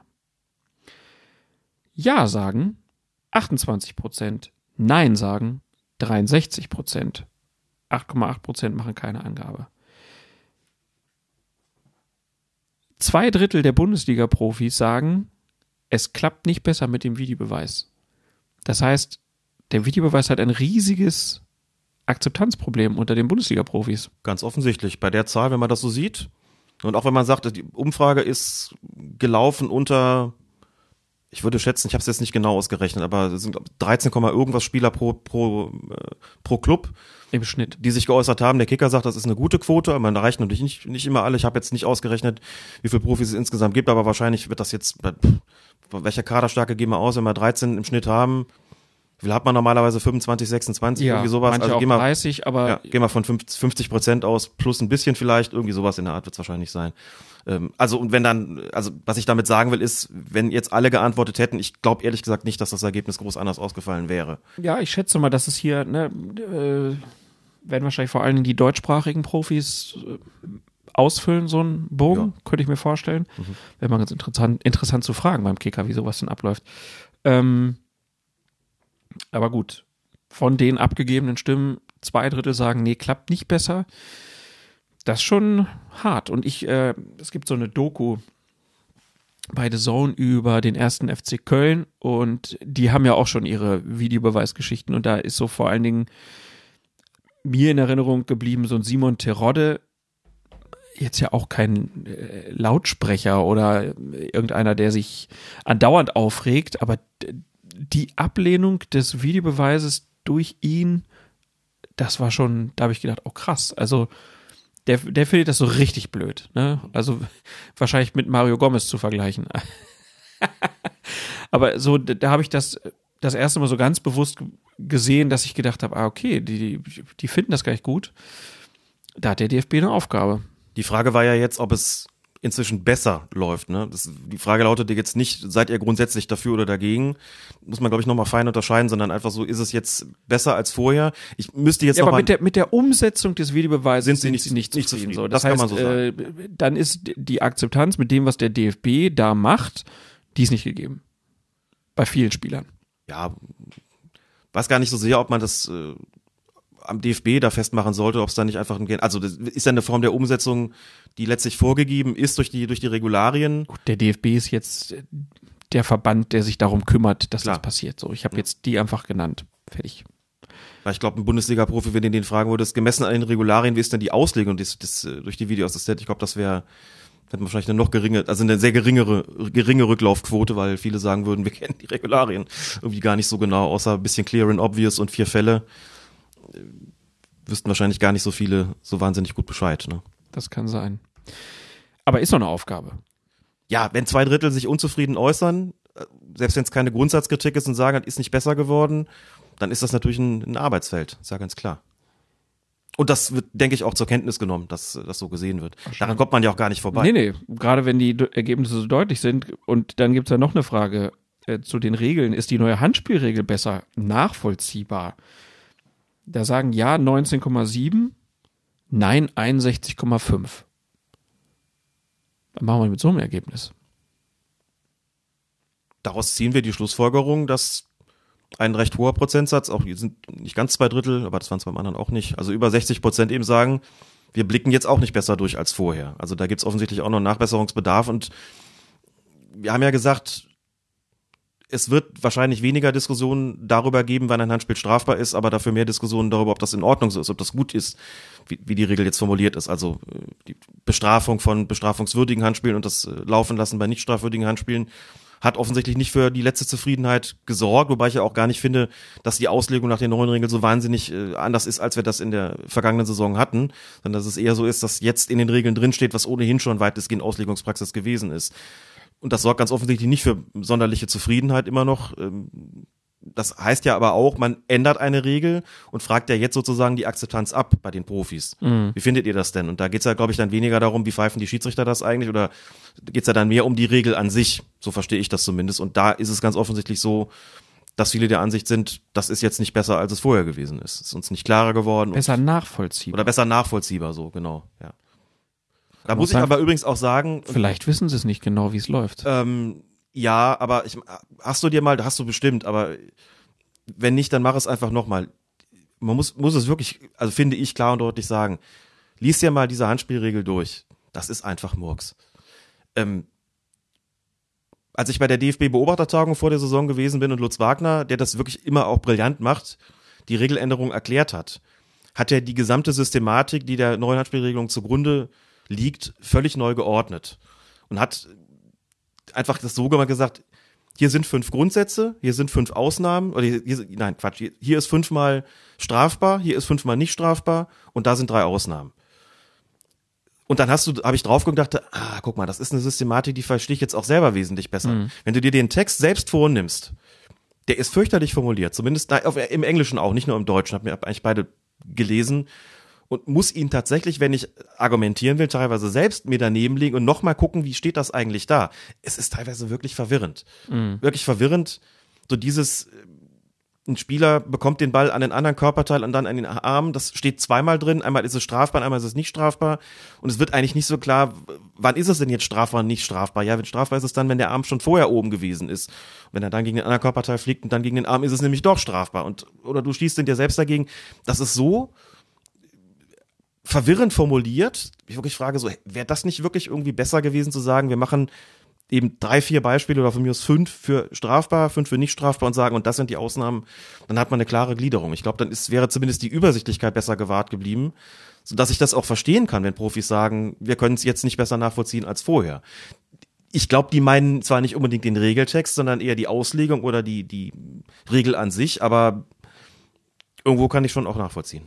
Ja sagen achtundzwanzig Prozent, Nein sagen dreiundsechzig Prozent. acht Komma acht Prozent machen keine Angabe. Zwei Drittel der Bundesliga-Profis sagen, es klappt nicht besser mit dem Videobeweis. Das heißt, der Videobeweis hat ein riesiges Akzeptanzproblem unter den Bundesliga-Profis. Ganz offensichtlich. Bei der Zahl, wenn man das so sieht, und auch wenn man sagt, die Umfrage ist gelaufen unter ich würde schätzen, ich habe es jetzt nicht genau ausgerechnet, aber es sind dreizehn, irgendwas Spieler pro, pro, äh, pro Club. Im Schnitt. Die sich geäußert haben. Der Kicker sagt, das ist eine gute Quote, aber man erreicht natürlich nicht, nicht immer alle. Ich habe jetzt nicht ausgerechnet, wie viele Profis es insgesamt gibt, aber wahrscheinlich wird das jetzt, welche Kaderstärke gehen wir aus, wenn wir dreizehn im Schnitt haben? Wie viel hat man normalerweise? fünfundzwanzig, sechsundzwanzig, ja, irgendwie sowas? Manche Also auch gehen wir, dreißig, aber. Ja, gehen wir von fünfzig Prozent aus, plus ein bisschen vielleicht, irgendwie sowas in der Art wird es wahrscheinlich sein. Ähm, also, und wenn dann, also, was ich damit sagen will, ist, wenn jetzt alle geantwortet hätten, ich glaube ehrlich gesagt nicht, dass das Ergebnis groß anders ausgefallen wäre. Ja, ich schätze mal, dass es hier, ne, äh, werden wahrscheinlich vor allen Dingen die deutschsprachigen Profis äh, ausfüllen, so einen Bogen, ja. Könnte ich mir vorstellen. Mhm. Wäre mal ganz interessant, interessant zu fragen beim Kicker, wie sowas denn abläuft. Ähm, aber gut, von den abgegebenen Stimmen, zwei Drittel sagen, nee, klappt nicht besser. Das ist schon hart. Und ich, äh, es gibt so eine Doku bei The Zone über den ersten F C Köln und die haben ja auch schon ihre Videobeweisgeschichten und da ist so vor allen Dingen mir in Erinnerung geblieben, so ein Simon Terodde, jetzt ja auch kein äh, Lautsprecher oder irgendeiner, der sich andauernd aufregt, aber d- die Ablehnung des Videobeweises durch ihn, das war schon, da habe ich gedacht, oh krass, also der, der findet das so richtig blöd, ne? Also wahrscheinlich mit Mario Gomez zu vergleichen. Aber so, da, da habe ich das das erste Mal so ganz bewusst gesehen, dass ich gedacht habe, ah, okay, die, die, die finden das gar nicht gut. Da hat der D F B eine Aufgabe. Die Frage war ja jetzt, ob es inzwischen besser läuft. Ne? Das, die Frage lautete jetzt nicht, seid ihr grundsätzlich dafür oder dagegen? Muss man, glaube ich, nochmal fein unterscheiden, sondern einfach so, ist es jetzt besser als vorher? Ich müsste jetzt ja, noch aber mal mit der, mit der Umsetzung des Videobeweises sind sie sind nicht, sie nicht, nicht zufrieden. zufrieden. So, das, Das kann heißt, man so sagen. äh, dann ist die Akzeptanz mit dem, was der D F B da macht, die ist nicht gegeben. Bei vielen Spielern. Ja, weiß gar nicht so sehr, ob man das äh, am D F B da festmachen sollte, ob es da nicht einfach ein, also das ist ja eine Form der Umsetzung, die letztlich vorgegeben ist durch die durch die Regularien. Gut, der D F B ist jetzt der Verband, der sich darum kümmert, dass Klar. das passiert. So, ich habe jetzt die einfach genannt. Fertig. Weil ich glaube, ein Bundesliga-Profi, wenn du den fragen würdest, gemessen an den Regularien, wie ist denn die Auslegung des, des, durch die Videoassistent? Ich glaube, das wäre hätten wir wahrscheinlich eine noch geringe, also eine sehr geringere, geringe Rücklaufquote, weil viele sagen würden, wir kennen die Regularien irgendwie gar nicht so genau, außer ein bisschen clear and obvious und vier Fälle. Wüssten wahrscheinlich gar nicht so viele so wahnsinnig gut Bescheid. Ne? Das kann sein. Aber ist doch eine Aufgabe. Ja, wenn zwei Drittel sich unzufrieden äußern, selbst wenn es keine Grundsatzkritik ist und sagen, ist nicht besser geworden, dann ist das natürlich ein, ein Arbeitsfeld, ist ja ganz klar. Und das wird, denke ich, auch zur Kenntnis genommen, dass das so gesehen wird. Daran kommt man ja auch gar nicht vorbei. Nee, nee, gerade wenn die Ergebnisse so deutlich sind. Und dann gibt's ja noch eine Frage äh, zu den Regeln. Ist die neue Handspielregel besser nachvollziehbar? Da sagen ja neunzehn Komma sieben, nein einundsechzig Komma fünf. Was machen wir mit so einem Ergebnis? Daraus ziehen wir die Schlussfolgerung, dass ein recht hoher Prozentsatz, auch hier sind nicht ganz zwei Drittel, aber das waren es beim anderen auch nicht, also über sechzig Prozent eben sagen, wir blicken jetzt auch nicht besser durch als vorher. Also da gibt es offensichtlich auch noch Nachbesserungsbedarf und wir haben ja gesagt, es wird wahrscheinlich weniger Diskussionen darüber geben, wann ein Handspiel strafbar ist, aber dafür mehr Diskussionen darüber, ob das in Ordnung so ist, ob das gut ist, wie, wie die Regel jetzt formuliert ist. Also die Bestrafung von bestrafungswürdigen Handspielen und das Laufen lassen bei nicht strafwürdigen Handspielen hat offensichtlich nicht für die letzte Zufriedenheit gesorgt, wobei ich ja auch gar nicht finde, dass die Auslegung nach den neuen Regeln so wahnsinnig äh, anders ist, als wir das in der vergangenen Saison hatten, sondern dass es eher so ist, dass jetzt in den Regeln drinsteht, was ohnehin schon weitestgehend Auslegungspraxis gewesen ist. Und das sorgt ganz offensichtlich nicht für sonderliche Zufriedenheit immer noch. Das heißt ja aber auch, man ändert eine Regel und fragt ja jetzt sozusagen die Akzeptanz ab bei den Profis. Mhm. Wie findet ihr das denn? Und da geht's ja, glaube ich, dann weniger darum, wie pfeifen die Schiedsrichter das eigentlich, oder geht's ja dann mehr um die Regel an sich. So verstehe ich das zumindest. Und da ist es ganz offensichtlich so, dass viele der Ansicht sind, das ist jetzt nicht besser, als es vorher gewesen ist. Es ist uns nicht klarer geworden. Besser nachvollziehbar. Oder besser nachvollziehbar, so, genau, ja. Da muss ich aber übrigens auch sagen. Vielleicht wissen sie es nicht genau, wie es läuft. Ähm, ja, aber ich, hast du dir mal, hast du bestimmt, aber wenn nicht, dann mach es einfach nochmal. Man muss, muss es wirklich, also finde ich, klar und deutlich sagen, lies dir mal diese Handspielregel durch. Das ist einfach Murks. Ähm, als ich bei der D F B-Beobachtertagung vor der Saison gewesen bin und Lutz Wagner, der das wirklich immer auch brillant macht, die Regeländerung erklärt hat, hat er die gesamte Systematik, die der neuen Handspielregelung zugrunde liegt, völlig neu geordnet und hat einfach das so gesagt, hier sind fünf Grundsätze, hier sind fünf Ausnahmen, oder hier, hier, nein, Quatsch, hier, hier ist fünfmal strafbar, hier ist fünfmal nicht strafbar und da sind drei Ausnahmen. Und dann hast du, habe ich drauf geguckt und dachte, ah, guck mal, das ist eine Systematik, die verstehe ich jetzt auch selber wesentlich besser. Mhm. Wenn du dir den Text selbst vornimmst, der ist fürchterlich formuliert, zumindest auf, im Englischen auch, nicht nur im Deutschen, habe mir eigentlich beide gelesen und muss ihn tatsächlich, wenn ich argumentieren will, teilweise selbst mir daneben legen und nochmal gucken, wie steht das eigentlich da. Es ist teilweise wirklich verwirrend. Mhm. Wirklich verwirrend, so dieses, ein Spieler bekommt den Ball an den anderen Körperteil und dann an den Arm, das steht zweimal drin, einmal ist es strafbar, einmal ist es nicht strafbar und es wird eigentlich nicht so klar, wann ist es denn jetzt strafbar und nicht strafbar? Ja, wenn strafbar ist es dann, wenn der Arm schon vorher oben gewesen ist. Wenn er dann gegen den anderen Körperteil fliegt und dann gegen den Arm, ist es nämlich doch strafbar und oder du schießt ihn dir selbst dagegen. Das ist so verwirrend formuliert. Ich wirklich frage so, wäre das nicht wirklich irgendwie besser gewesen zu sagen, wir machen eben drei, vier Beispiele oder von mir aus fünf für strafbar, fünf für nicht strafbar und sagen, und das sind die Ausnahmen, dann hat man eine klare Gliederung. Ich glaube, dann ist, wäre zumindest die Übersichtlichkeit besser gewahrt geblieben, sodass ich das auch verstehen kann, wenn Profis sagen, wir können es jetzt nicht besser nachvollziehen als vorher. Ich glaube, die meinen zwar nicht unbedingt den Regeltext, sondern eher die Auslegung oder die, die Regel an sich, aber irgendwo kann ich schon auch nachvollziehen.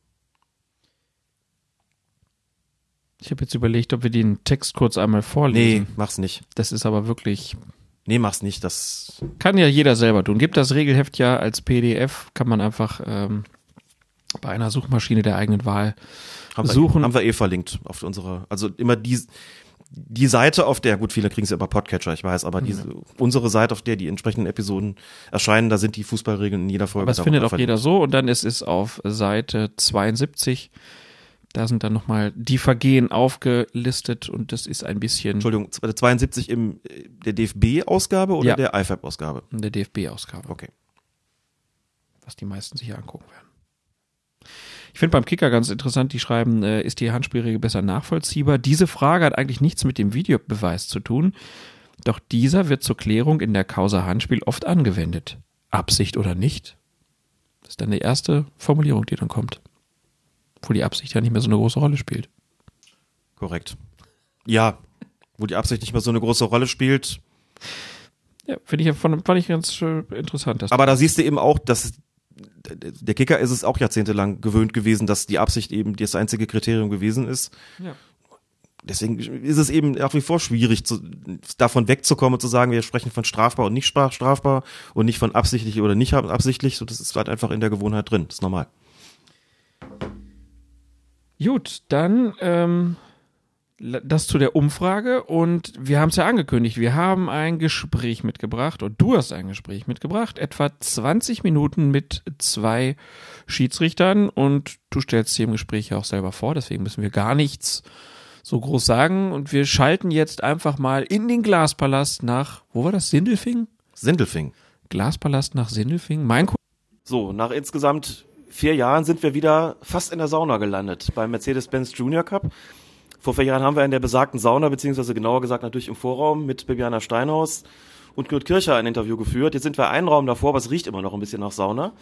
Ich habe jetzt überlegt, ob wir den Text kurz einmal vorlesen. Nee, mach's nicht. Das ist aber wirklich... Nee, mach's nicht. Das kann ja jeder selber tun. Gibt das Regelheft ja als P D F, kann man einfach ähm, bei einer Suchmaschine der eigenen Wahl haben suchen. Wir, haben wir eh verlinkt auf unsere, also immer die, die Seite, auf der, gut, viele kriegen es ja über Podcatcher, ich weiß, aber diese, ja. unsere Seite, auf der die entsprechenden Episoden erscheinen, da sind die Fußballregeln in jeder Folge. Aber das findet auch jeder so und dann ist es auf Seite zweiundsiebzig. Da sind dann nochmal die Vergehen aufgelistet und das ist ein bisschen... Entschuldigung, zweiundsiebzig im der D F B-Ausgabe oder ja. der I F A B-Ausgabe? In der D F B-Ausgabe. Okay. Was die meisten sich hier angucken werden. Ich finde beim Kicker ganz interessant, die schreiben, äh, ist die Handspielregel besser nachvollziehbar? Diese Frage hat eigentlich nichts mit dem Videobeweis zu tun, doch dieser wird zur Klärung in der Causa Handspiel oft angewendet. Absicht oder nicht? Das ist dann die erste Formulierung, die dann kommt. Wo die Absicht ja nicht mehr so eine große Rolle spielt. Korrekt. Ja, wo die Absicht nicht mehr so eine große Rolle spielt. Ja, finde ich ja von, fand ich ganz äh, interessant. Aber da siehst du eben auch, dass der Kicker ist es auch jahrzehntelang gewöhnt gewesen, dass die Absicht eben das einzige Kriterium gewesen ist. Ja. Deswegen ist es eben nach wie vor schwierig, zu, davon wegzukommen und zu sagen, wir sprechen von strafbar und nicht strafbar und nicht von absichtlich oder nicht absichtlich. So, das ist halt einfach in der Gewohnheit drin. Das ist normal. Gut, dann ähm, das zu der Umfrage und wir haben es ja angekündigt, wir haben ein Gespräch mitgebracht und du hast ein Gespräch mitgebracht, etwa zwanzig Minuten mit zwei Schiedsrichtern und du stellst dir im Gespräch ja auch selber vor, deswegen müssen wir gar nichts so groß sagen und wir schalten jetzt einfach mal in den Glaspalast nach, wo war das, Sindelfingen? Sindelfingen. Glaspalast nach Sindelfingen, mein Ko- So, nach insgesamt vier Jahren sind wir wieder fast in der Sauna gelandet beim Mercedes-Benz Junior Cup. Vor vier Jahren haben wir in der besagten Sauna, beziehungsweise genauer gesagt natürlich im Vorraum mit Bibiana Steinhaus und Knut Kircher ein Interview geführt. Jetzt sind wir einen Raum davor, aber es riecht immer noch ein bisschen nach Sauna.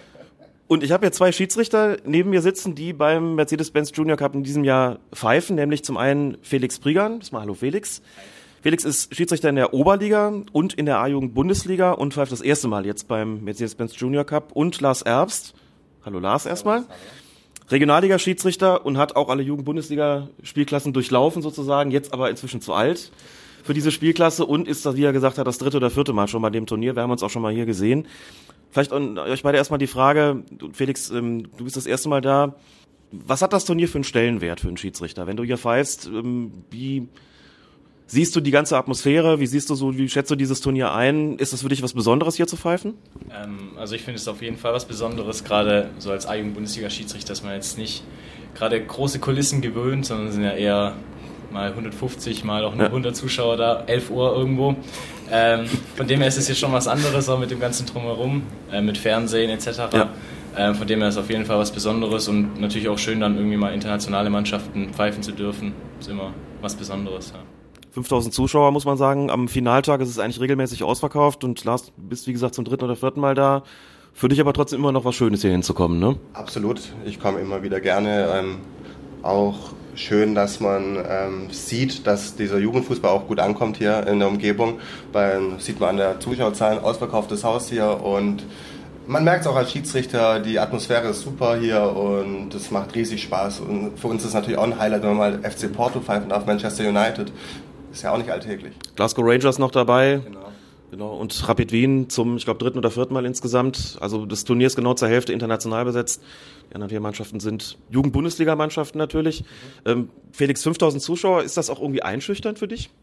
Und ich habe jetzt zwei Schiedsrichter neben mir sitzen, die beim Mercedes-Benz Junior Cup in diesem Jahr pfeifen, nämlich zum einen Felix Prigan. Mal hallo Felix. Felix ist Schiedsrichter in der Oberliga und in der A-Jugend-Bundesliga und pfeift das erste Mal jetzt beim Mercedes-Benz Junior Cup. Und Lars Erbst. Hallo Lars erstmal. Regionalliga-Schiedsrichter und hat auch alle Jugend-Bundesliga-Spielklassen durchlaufen sozusagen, jetzt aber inzwischen zu alt für diese Spielklasse und ist, wie er gesagt hat, das dritte oder vierte Mal schon bei dem Turnier. Wir haben uns auch schon mal hier gesehen. Vielleicht an euch beide erstmal die Frage, Felix, du bist das erste Mal da. Was hat das Turnier für einen Stellenwert für einen Schiedsrichter? Wenn du hier pfeifst, wie siehst du die ganze Atmosphäre? Wie siehst du so, wie schätzt du dieses Turnier ein? Ist das für dich was Besonderes, hier zu pfeifen? Ähm, also ich finde es auf jeden Fall was Besonderes, gerade so als A-Jugend-Bundesliga-Schiedsrichter, dass man jetzt nicht gerade große Kulissen gewöhnt, sondern sind ja eher mal hundertfünfzig, mal auch nur ja. hundert Zuschauer da, elf Uhr irgendwo. Ähm, von dem her ist es jetzt schon was anderes, auch mit dem ganzen Drumherum, äh, mit Fernsehen et cetera. Ja. Ähm, von dem her ist es auf jeden Fall was Besonderes und natürlich auch schön, dann irgendwie mal internationale Mannschaften pfeifen zu dürfen. Ist immer was Besonderes, ja. fünftausend Zuschauer, muss man sagen. Am Finaltag ist es eigentlich regelmäßig ausverkauft und Lars, du bist wie gesagt zum dritten oder vierten Mal da. Für dich aber trotzdem immer noch was Schönes hier hinzukommen, ne? Absolut. Ich komme immer wieder gerne. Ähm, auch schön, dass man ähm, sieht, dass dieser Jugendfußball auch gut ankommt hier in der Umgebung. Beim, sieht man an der Zuschauerzahl, ausverkauftes Haus hier und man merkt es auch als Schiedsrichter, die Atmosphäre ist super hier und es macht riesig Spaß. Und für uns ist es natürlich auch ein Highlight, wenn man mal F C Porto pfeifen darf, Manchester United. Ist ja auch nicht alltäglich. Glasgow Rangers noch dabei. Genau. Genau, und Rapid Wien zum, ich glaube, dritten oder vierten Mal insgesamt. Also das Turnier ist genau zur Hälfte international besetzt. Die anderen vier Mannschaften sind Jugend-Bundesliga-Mannschaften natürlich. Mhm. Ähm, Felix, fünftausend Zuschauer, ist das auch irgendwie einschüchternd für dich?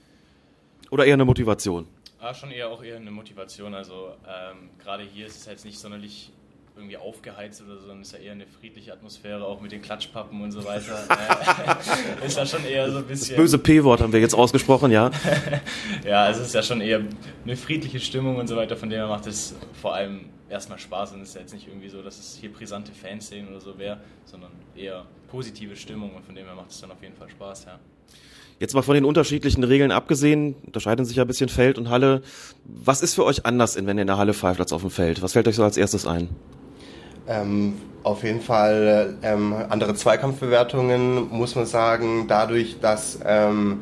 Oder eher eine Motivation? Ah, schon eher auch eher eine Motivation. Also ähm, gerade hier ist es jetzt nicht sonderlich irgendwie aufgeheizt oder so, sondern es ist ja eher eine friedliche Atmosphäre, auch mit den Klatschpappen und so weiter. äh, ist ja schon eher so ein bisschen... Das böse P-Wort haben wir jetzt ausgesprochen, ja. Ja, also es ist ja schon eher eine friedliche Stimmung und so weiter, von dem her macht es vor allem erstmal Spaß und es ist ja jetzt nicht irgendwie so, dass es hier brisante Fanszenen oder so wäre, sondern eher positive Stimmung und von dem her macht es dann auf jeden Fall Spaß, ja. Jetzt mal von den unterschiedlichen Regeln abgesehen, unterscheiden sich ja ein bisschen Feld und Halle. Was ist für euch anders, wenn ihr in der Halle pfeift als auf dem Feld? Was fällt euch so als erstes ein? Ähm, auf jeden Fall ähm, andere Zweikampfbewertungen, muss man sagen, dadurch, dass ähm,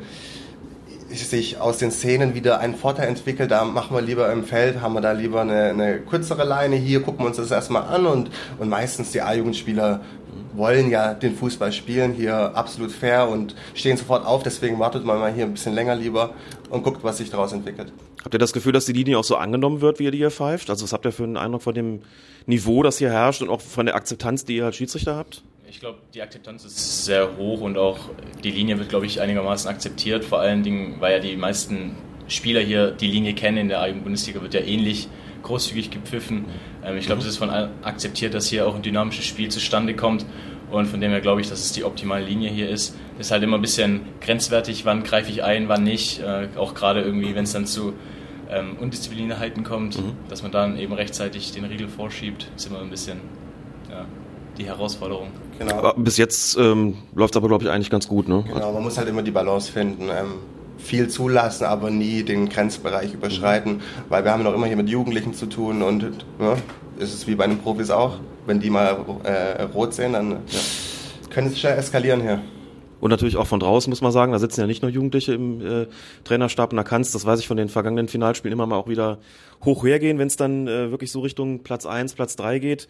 sich aus den Szenen wieder ein Vorteil entwickelt, da machen wir lieber im Feld, haben wir da lieber eine, eine kürzere Leine, hier gucken wir uns das erstmal an und, und meistens die A-Jugendspieler wollen ja den Fußball spielen, hier absolut fair und stehen sofort auf, deswegen wartet man mal hier ein bisschen länger lieber und guckt, was sich daraus entwickelt. Habt ihr das Gefühl, dass die Linie auch so angenommen wird, wie ihr die hier pfeift? Also was habt ihr für einen Eindruck von dem Niveau, das hier herrscht und auch von der Akzeptanz, die ihr als Schiedsrichter habt? Ich glaube, die Akzeptanz ist sehr hoch und auch die Linie wird, glaube ich, einigermaßen akzeptiert. Vor allen Dingen, weil ja die meisten Spieler hier die Linie kennen. In der A-Jugend-Bundesliga wird ja ähnlich großzügig gepfiffen. Ähm, ich glaube, es ist von allen akzeptiert, dass hier auch ein dynamisches Spiel zustande kommt. Und von dem her glaube ich, dass es die optimale Linie hier ist. Es ist halt immer ein bisschen grenzwertig, wann greife ich ein, wann nicht. Äh, auch gerade irgendwie, wenn es dann zu ähm, Undisziplinierheiten kommt, mhm. dass man dann eben rechtzeitig den Riegel vorschiebt, ist immer ein bisschen ja, die Herausforderung. Genau. Aber bis jetzt ähm, läuft es aber, glaube ich, eigentlich ganz gut, ne? Genau, man muss halt immer die Balance finden. Ähm, viel zulassen, aber nie den Grenzbereich überschreiten, mhm. weil wir haben noch immer hier mit Jugendlichen zu tun und ja, ist es wie bei den Profis auch. Wenn die mal äh, rot sehen, dann ja, können sie schnell eskalieren hier. Und natürlich auch von draußen, muss man sagen, da sitzen ja nicht nur Jugendliche im äh, Trainerstab und da kann es, das weiß ich von den vergangenen Finalspielen, immer mal auch wieder hoch hergehen, wenn es dann äh, wirklich so Richtung Platz eins, Platz drei geht.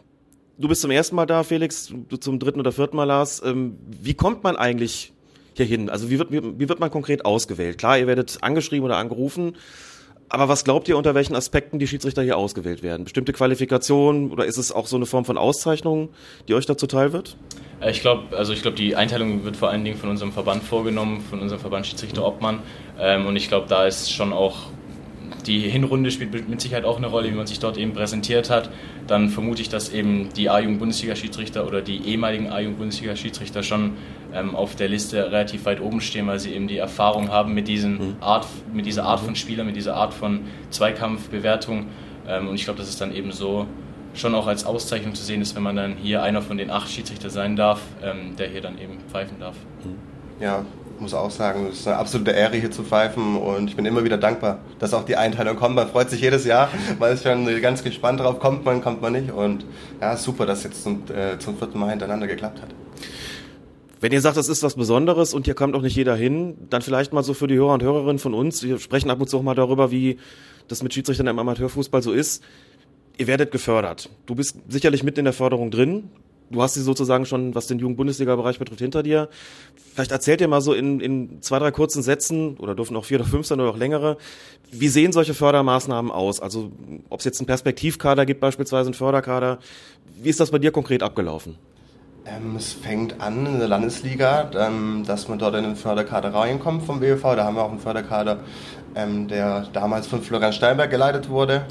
Du bist zum ersten Mal da, Felix, du zum dritten oder vierten Mal, Lars. Ähm, wie kommt man eigentlich hier hin? Also wie wird, wie, wie wird man konkret ausgewählt? Klar, ihr werdet angeschrieben oder angerufen, aber was glaubt ihr, unter welchen Aspekten die Schiedsrichter hier ausgewählt werden? Bestimmte Qualifikationen oder ist es auch so eine Form von Auszeichnung, die euch da zuteil wird? Ich glaube, also ich glaube, die Einteilung wird vor allen Dingen von unserem Verband vorgenommen, von unserem Verband Schiedsrichter Obmann. Ähm, und ich glaube, da ist schon auch die Hinrunde spielt mit Sicherheit auch eine Rolle, wie man sich dort eben präsentiert hat. Dann vermute ich, dass eben die A-Jugend-Bundesliga-Schiedsrichter oder die ehemaligen A-Jugend-Bundesliga-Schiedsrichter schon ähm, auf der Liste relativ weit oben stehen, weil sie eben die Erfahrung haben mit, diesen Art, mit dieser Art von Spieler, mit dieser Art von Zweikampfbewertung. Ähm, und ich glaube, dass es dann eben so schon auch als Auszeichnung zu sehen ist, wenn man dann hier einer von den acht Schiedsrichter sein darf, ähm, der hier dann eben pfeifen darf. Ja, ich muss auch sagen, es ist eine absolute Ehre, hier zu pfeifen und ich bin immer wieder dankbar, dass auch die Einteilung kommt. Man freut sich jedes Jahr, weil es schon ganz gespannt drauf kommt man, kommt man nicht und ja, super, dass es jetzt zum, äh, zum vierten Mal hintereinander geklappt hat. Wenn ihr sagt, das ist was Besonderes und hier kommt auch nicht jeder hin, dann vielleicht mal so für die Hörer und Hörerinnen von uns, wir sprechen ab und zu auch mal darüber, wie das mit Schiedsrichtern im Amateurfußball so ist. Ihr werdet gefördert. Du bist sicherlich mitten in der Förderung drin. Du hast sie sozusagen schon, was den Jugend-Bundesliga-Bereich betrifft, hinter dir. Vielleicht erzählt ihr mal so in, in zwei, drei kurzen Sätzen, oder dürfen auch vier oder fünf sein oder auch längere, wie sehen solche Fördermaßnahmen aus? Also ob es jetzt einen Perspektivkader gibt, beispielsweise einen Förderkader. Wie ist das bei dir konkret abgelaufen? Ähm, es fängt an in der Landesliga, dann, dass man dort in den Förderkader reinkommt vom B V V. Da haben wir auch einen Förderkader, ähm, der damals von Florian Steinberg geleitet wurde.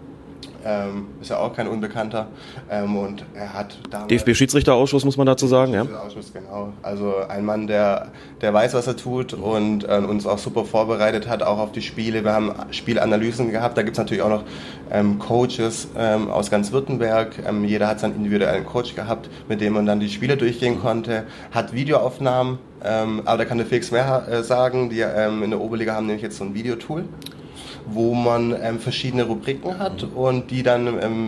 Ähm, ist ja auch kein Unbekannter. Ähm, und er hat damals D F B-Schiedsrichterausschuss, muss man dazu sagen, ja? Ausschuss, genau. Also ein Mann, der, der weiß, was er tut und äh, uns auch super vorbereitet hat, auch auf die Spiele. Wir haben Spielanalysen gehabt. Da gibt es natürlich auch noch ähm, Coaches ähm, aus ganz Württemberg. Ähm, jeder hat seinen individuellen Coach gehabt, mit dem man dann die Spiele durchgehen konnte. Hat Videoaufnahmen, ähm, aber da kann der Felix mehr äh, sagen. Die ähm, in der Oberliga haben nämlich jetzt so ein Videotool, wo man ähm, verschiedene Rubriken hat und die dann ähm,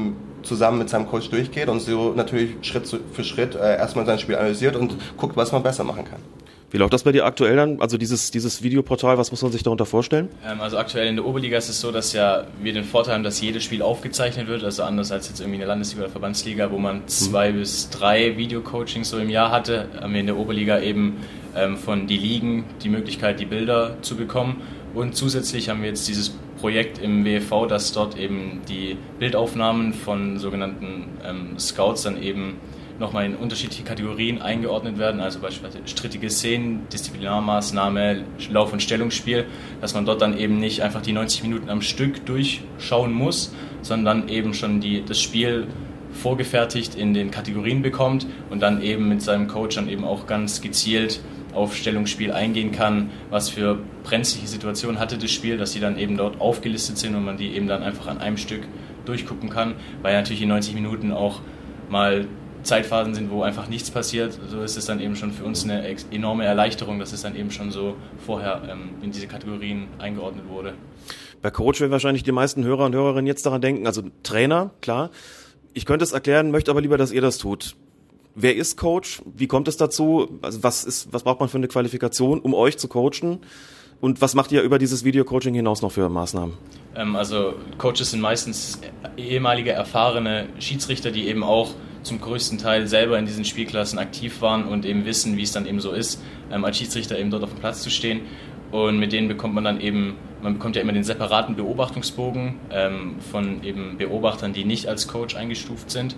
zusammen mit seinem Coach durchgeht und so natürlich Schritt für Schritt äh, erstmal sein Spiel analysiert und guckt, was man besser machen kann. Wie läuft das bei dir aktuell dann? Also dieses, dieses Videoportal, was muss man sich darunter vorstellen? Ähm, also aktuell in der Oberliga ist es so, dass ja wir den Vorteil haben, dass jedes Spiel aufgezeichnet wird, also anders als jetzt irgendwie in der Landesliga oder Verbandsliga, wo man zwei mhm. bis drei Videocoachings so im Jahr hatte, haben wir in der Oberliga eben ähm, von die Ligen die Möglichkeit, die Bilder zu bekommen. Und zusätzlich haben wir jetzt dieses Projekt im W F V, dass dort eben die Bildaufnahmen von sogenannten ähm, Scouts dann eben nochmal in unterschiedliche Kategorien eingeordnet werden, also beispielsweise strittige Szenen, Disziplinarmaßnahme, Lauf- und Stellungsspiel, dass man dort dann eben nicht einfach die neunzig Minuten am Stück durchschauen muss, sondern eben schon die, das Spiel vorgefertigt in den Kategorien bekommt und dann eben mit seinem Coach dann eben auch ganz gezielt auf Stellungsspiel eingehen kann, was für brenzliche Situationen hatte das Spiel, dass sie dann eben dort aufgelistet sind und man die eben dann einfach an einem Stück durchgucken kann, weil natürlich in neunzig Minuten auch mal Zeitphasen sind, wo einfach nichts passiert. So ist es dann eben schon für uns eine enorme Erleichterung, dass es dann eben schon so vorher ähm, in diese Kategorien eingeordnet wurde. Bei Coach werden wahrscheinlich die meisten Hörer und Hörerinnen jetzt daran denken, also Trainer, klar. Ich könnte es erklären, möchte aber lieber, dass ihr das tut. Wer ist Coach? Wie kommt es dazu? Also was ist, was braucht man für eine Qualifikation, um euch zu coachen? Und was macht ihr über dieses Video-Coaching hinaus noch für Maßnahmen? Ähm, also Coaches sind meistens ehemalige, erfahrene Schiedsrichter, die eben auch zum größten Teil selber in diesen Spielklassen aktiv waren und eben wissen, wie es dann eben so ist, ähm, als Schiedsrichter eben dort auf dem Platz zu stehen. Und mit denen bekommt man dann eben, man bekommt ja immer den separaten Beobachtungsbogen ähm, von eben Beobachtern, die nicht als Coach eingestuft sind.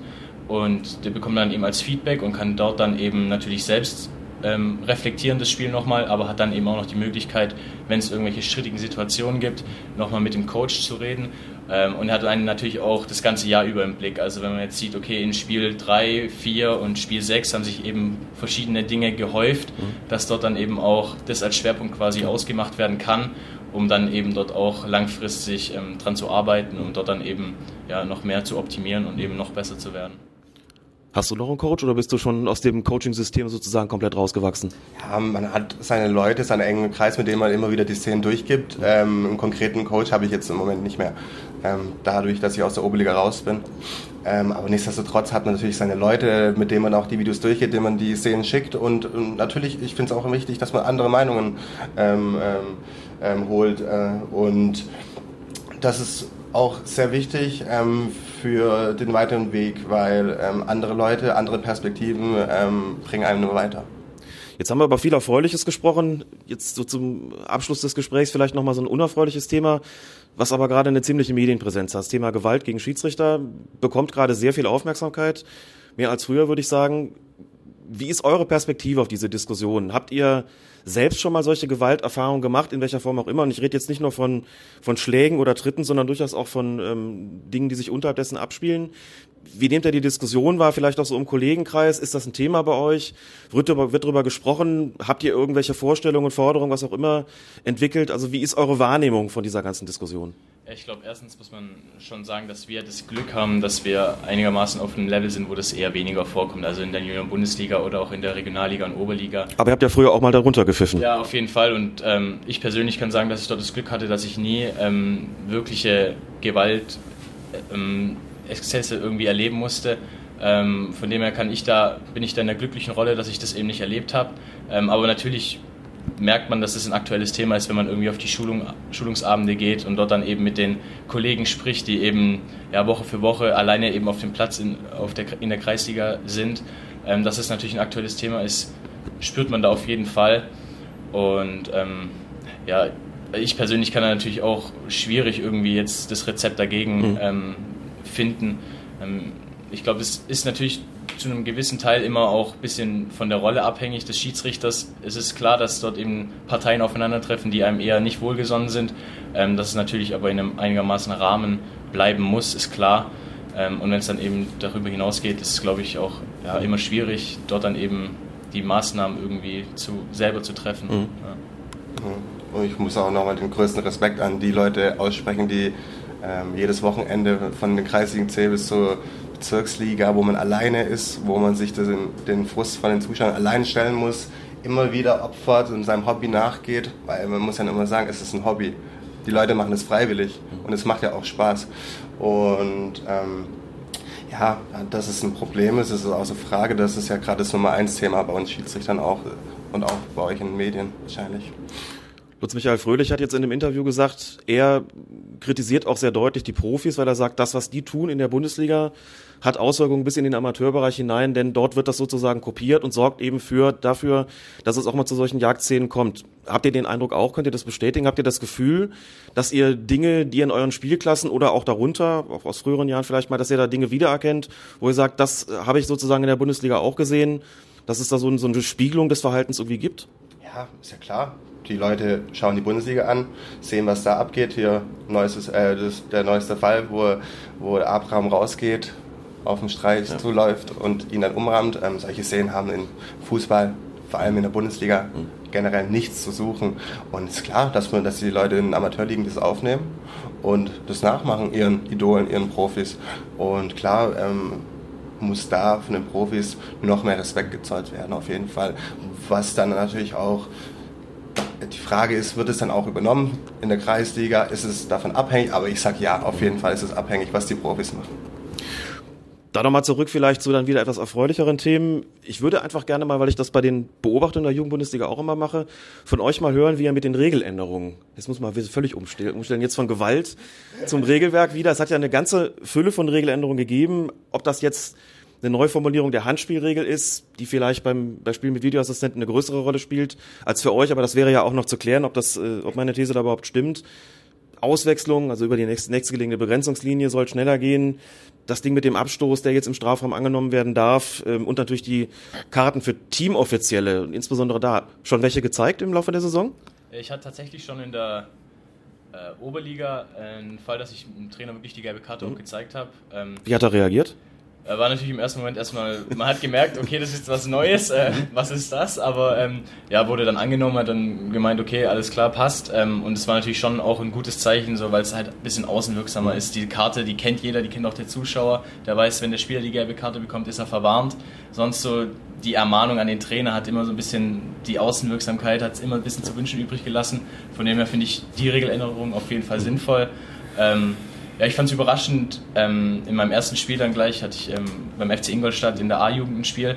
Und der bekommt man dann eben als Feedback und kann dort dann eben natürlich selbst ähm, reflektieren das Spiel nochmal, aber hat dann eben auch noch die Möglichkeit, wenn es irgendwelche strittigen Situationen gibt, nochmal mit dem Coach zu reden. Ähm, und er hat einen natürlich auch das ganze Jahr über im Blick. Also wenn man jetzt sieht, okay, in Spiel drei, vier und Spiel sechs haben sich eben verschiedene Dinge gehäuft, mhm. dass dort dann eben auch das als Schwerpunkt quasi ausgemacht werden kann, um dann eben dort auch langfristig ähm, dran zu arbeiten, um dort dann eben ja, noch mehr zu optimieren und eben noch besser zu werden. Hast du noch einen Coach oder bist du schon aus dem Coaching-System sozusagen komplett rausgewachsen? Ja, man hat seine Leute, seinen engen Kreis, mit dem man immer wieder die Szenen durchgibt. Ähm, einen konkreten Coach habe ich jetzt im Moment nicht mehr, ähm, dadurch, dass ich aus der Oberliga raus bin. Ähm, aber nichtsdestotrotz hat man natürlich seine Leute, mit denen man auch die Videos durchgeht, denen man die Szenen schickt. Und, und natürlich, ich finde es auch wichtig, dass man andere Meinungen ähm, ähm, holt. Äh, und das ist auch sehr wichtig ähm, für den weiteren Weg, weil ähm, andere Leute, andere Perspektiven ähm, bringen einem nur weiter. Jetzt haben wir über viel Erfreuliches gesprochen. Jetzt so zum Abschluss des Gesprächs vielleicht nochmal so ein unerfreuliches Thema, was aber gerade eine ziemliche Medienpräsenz hat. Das Thema Gewalt gegen Schiedsrichter bekommt gerade sehr viel Aufmerksamkeit, mehr als früher, würde ich sagen. Wie ist eure Perspektive auf diese Diskussion? Habt ihr selbst schon mal solche Gewalterfahrungen gemacht, in welcher Form auch immer? Und ich rede jetzt nicht nur von, von Schlägen oder Tritten, sondern durchaus auch von ähm, Dingen, die sich unterhalb dessen abspielen. Wie nehmt ihr die Diskussion wahr? Vielleicht auch so im Kollegenkreis? Ist das ein Thema bei euch? Wird darüber, wird darüber gesprochen? Habt ihr irgendwelche Vorstellungen, Forderungen, was auch immer entwickelt? Also wie ist eure Wahrnehmung von dieser ganzen Diskussion? Ich glaube, erstens muss man schon sagen, dass wir das Glück haben, dass wir einigermaßen auf einem Level sind, wo das eher weniger vorkommt. Also in der Junioren-Bundesliga oder auch in der Regionalliga und Oberliga. Aber ihr habt ja früher auch mal darunter gepfiffen. Ja, auf jeden Fall. Und ähm, ich persönlich kann sagen, dass ich dort das Glück hatte, dass ich nie ähm, wirkliche Gewalt ähm, Exzesse irgendwie erleben musste. Ähm, von dem her kann ich da, bin ich da in der glücklichen Rolle, dass ich das eben nicht erlebt habe. Ähm, aber natürlich merkt man, dass es ein aktuelles Thema ist, wenn man irgendwie auf die Schulung, Schulungsabende geht und dort dann eben mit den Kollegen spricht, die eben ja, Woche für Woche alleine eben auf dem Platz in, auf der, in der Kreisliga sind. Ähm, dass es natürlich ein aktuelles Thema ist, spürt man da auf jeden Fall. Und ähm, ja, ich persönlich kann da natürlich auch schwierig irgendwie jetzt das Rezept dagegen mhm. ähm, finden. Ähm, ich glaube, es ist natürlich zu einem gewissen Teil immer auch ein bisschen von der Rolle abhängig des Schiedsrichters. Es ist klar, dass dort eben Parteien aufeinandertreffen, die einem eher nicht wohlgesonnen sind. Ähm, dass es natürlich aber in einem einigermaßen Rahmen bleiben muss, ist klar. Ähm, und wenn es dann eben darüber hinausgeht, ist es, glaube ich, auch ja, immer schwierig, dort dann eben die Maßnahmen irgendwie zu, selber zu treffen. Mhm. Ja. Und ich muss auch nochmal den größten Respekt an die Leute aussprechen, die ähm, jedes Wochenende von den Kreisligen C bis zur Bezirksliga, wo man alleine ist, wo man sich den, den Frust von den Zuschauern allein stellen muss, immer wieder opfert und seinem Hobby nachgeht, weil man muss ja immer sagen, es ist ein Hobby. Die Leute machen es freiwillig und es macht ja auch Spaß. Und ähm, Ja, dass es ein Problem ist, ist außer Frage. Das ist ja gerade das Nummer eins Thema bei uns Schiedsrichtern auch und auch bei euch in den Medien wahrscheinlich. Lutz Michael Fröhlich hat jetzt in einem Interview gesagt, er kritisiert auch sehr deutlich die Profis, weil er sagt, das, was die tun in der Bundesliga, hat Auswirkungen bis in den Amateurbereich hinein, denn dort wird das sozusagen kopiert und sorgt eben für dafür, dass es auch mal zu solchen Jagdszenen kommt. Habt ihr den Eindruck auch? Könnt ihr das bestätigen? Habt ihr das Gefühl, dass ihr Dinge, die in euren Spielklassen oder auch darunter, auch aus früheren Jahren vielleicht mal, dass ihr da Dinge wiedererkennt, wo ihr sagt, das habe ich sozusagen in der Bundesliga auch gesehen, dass es da so, so eine Spiegelung des Verhaltens irgendwie gibt? Ja, ist ja klar. Die Leute schauen die Bundesliga an, sehen, was da abgeht. Hier neuestes, äh, das, der neueste Fall, wo, wo Abraham rausgeht, auf den Streich ja. zuläuft und ihn dann umrammt. Ähm, solche Szenen haben in Fußball, vor allem in der Bundesliga, mhm. generell nichts zu suchen. Und es ist klar, dass, man, dass die Leute in Amateurligen das aufnehmen und das nachmachen, ihren Idolen, ihren Profis. Und klar, ähm, muss da von den Profis noch mehr Respekt gezollt werden, auf jeden Fall. Was dann natürlich auch die Frage ist, wird es dann auch übernommen in der Kreisliga? Ist es davon abhängig? Aber ich sage ja, auf jeden Fall ist es abhängig, was die Profis machen. Da nochmal zurück vielleicht zu dann wieder etwas erfreulicheren Themen. Ich würde einfach gerne mal, weil ich das bei den Beobachtungen der Jugendbundesliga auch immer mache, von euch mal hören, wie ihr mit den Regeländerungen, jetzt muss man völlig umstellen, umstellen jetzt von Gewalt zum Regelwerk wieder. Es hat ja eine ganze Fülle von Regeländerungen gegeben. Ob das jetzt eine Neuformulierung der Handspielregel ist, die vielleicht beim, beim Spiel mit Videoassistenten eine größere Rolle spielt als für euch, aber das wäre ja auch noch zu klären, ob das, äh, ob meine These da überhaupt stimmt. Auswechslung, also über die nächste, nächstgelegene Begrenzungslinie soll schneller gehen. Das Ding mit dem Abstoß, der jetzt im Strafraum angenommen werden darf, ähm, und natürlich die Karten für Teamoffizielle, insbesondere da. Schon welche gezeigt im Laufe der Saison? Ich hatte tatsächlich schon in der äh, Oberliga einen Fall, dass ich dem Trainer wirklich die gelbe Karte mhm. auch gezeigt habe. Ähm, Wie hat er reagiert? War natürlich im ersten Moment erstmal, man hat gemerkt, okay, das ist was Neues, äh, was ist das? Aber ähm, ja, wurde dann angenommen, hat dann gemeint, okay, alles klar, passt. Ähm, und es war natürlich schon auch ein gutes Zeichen, so, weil es halt ein bisschen außenwirksamer ist. Die Karte, die kennt jeder, die kennt auch der Zuschauer. Der weiß, wenn der Spieler die gelbe Karte bekommt, ist er verwarnt. Sonst so die Ermahnung an den Trainer hat immer so ein bisschen, die Außenwirksamkeit hat es immer ein bisschen zu wünschen übrig gelassen. Von dem her finde ich die Regeländerung auf jeden Fall sinnvoll. Ähm, Ja, ich fand es überraschend, ähm, in meinem ersten Spiel dann gleich hatte ich ähm, beim F C Ingolstadt in der A-Jugend ein Spiel,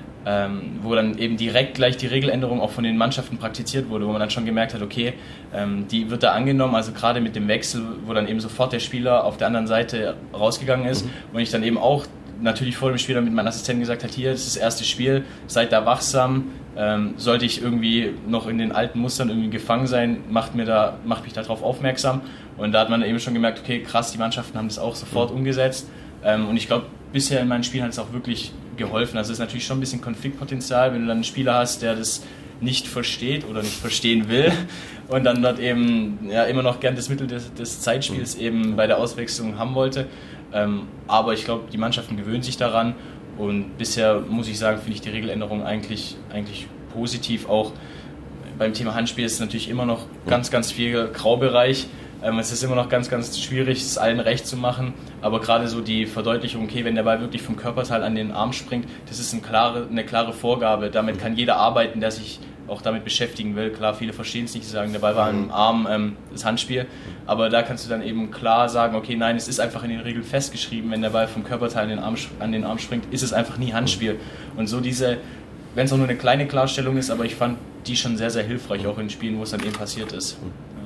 ähm, wo dann eben direkt gleich die Regeländerung auch von den Mannschaften praktiziert wurde, wo man dann schon gemerkt hat, okay, ähm, die wird da angenommen, also gerade mit dem Wechsel, wo dann eben sofort der Spieler auf der anderen Seite rausgegangen ist, mhm. und ich dann eben auch natürlich vor dem Spiel dann mit meinem Assistenten gesagt hat, hier, das ist das erste Spiel, seid da wachsam, ähm, sollte ich irgendwie noch in den alten Mustern irgendwie gefangen sein, macht, mir da, macht mich darauf aufmerksam. Und da hat man eben schon gemerkt, okay, krass, die Mannschaften haben das auch sofort mhm. umgesetzt. Ähm, und ich glaube, bisher in meinen Spielen hat es auch wirklich geholfen. Also es ist natürlich schon ein bisschen Konfliktpotenzial, wenn du dann einen Spieler hast, der das nicht versteht oder nicht verstehen will und dann dort eben ja, immer noch gern das Mittel des, des Zeitspiels eben bei der Auswechslung haben wollte. Ähm, aber ich glaube, die Mannschaften gewöhnen sich daran und bisher, muss ich sagen, finde ich die Regeländerung eigentlich, eigentlich positiv. Auch beim Thema Handspiel ist es natürlich immer noch ganz, ganz viel Graubereich. Ähm, es ist immer noch ganz, ganz schwierig, es allen recht zu machen, aber gerade so die Verdeutlichung, okay, wenn der Ball wirklich vom Körperteil an den Arm springt, das ist eine klare, eine klare Vorgabe. Damit kann jeder arbeiten, der sich auch damit beschäftigen will. Klar, viele verstehen es nicht, sie sagen, der Ball war am Arm, ähm, das Handspiel, aber da kannst du dann eben klar sagen, okay, nein, es ist einfach in den Regeln festgeschrieben, wenn der Ball vom Körperteil an den Arm, an den Arm springt, ist es einfach nie Handspiel. Und so diese, wenn es auch nur eine kleine Klarstellung ist, aber ich fand die schon sehr, sehr hilfreich, auch in Spielen, wo es dann eben passiert ist.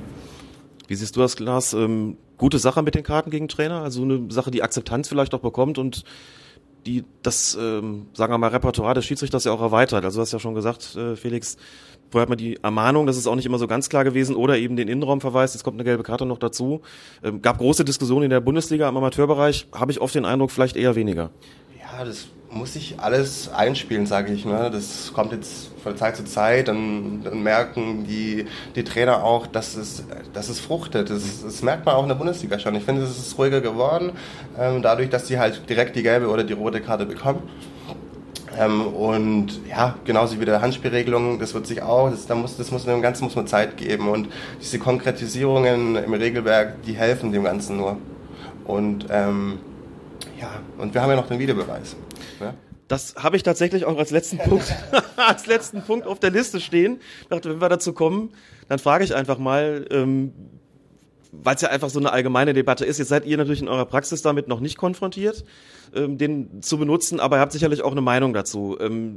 Wie siehst du das, Lars? Ähm, gute Sache mit den Karten gegen Trainer? Also eine Sache, die Akzeptanz vielleicht auch bekommt und die das, ähm, sagen wir mal, Repertoire des Schiedsrichters ja auch erweitert. Also du hast ja schon gesagt, äh, Felix, vorher hat man die Ermahnung, das ist auch nicht immer so ganz klar gewesen, oder eben den Innenraumverweis, jetzt kommt eine gelbe Karte noch dazu. Ähm, gab große Diskussionen in der Bundesliga im Amateurbereich, habe ich oft den Eindruck, vielleicht eher weniger. Ja, das muss sich alles einspielen, sage ich. Ne? Das kommt jetzt von Zeit zu Zeit, dann, dann merken die, die Trainer auch, dass es, dass es fruchtet. Das, das merkt man auch in der Bundesliga schon. Ich finde, es ist ruhiger geworden, ähm, dadurch, dass sie halt direkt die gelbe oder die rote Karte bekommen. Ähm, und ja, genauso wie der Handspielregelung, das wird sich auch, das, da muss, das muss dem Ganzen muss man Zeit geben. Und diese Konkretisierungen im Regelwerk, die helfen dem Ganzen nur. Und ähm, ja, und wir haben ja noch den Videobeweis. Ja? Das habe ich tatsächlich auch als letzten Punkt, als letzten Punkt auf der Liste stehen. Ich dachte, wenn wir dazu kommen, dann frage ich einfach mal, ähm, weil es ja einfach so eine allgemeine Debatte ist. Jetzt seid ihr natürlich in eurer Praxis damit noch nicht konfrontiert, ähm, den zu benutzen, aber ihr habt sicherlich auch eine Meinung dazu. Ähm,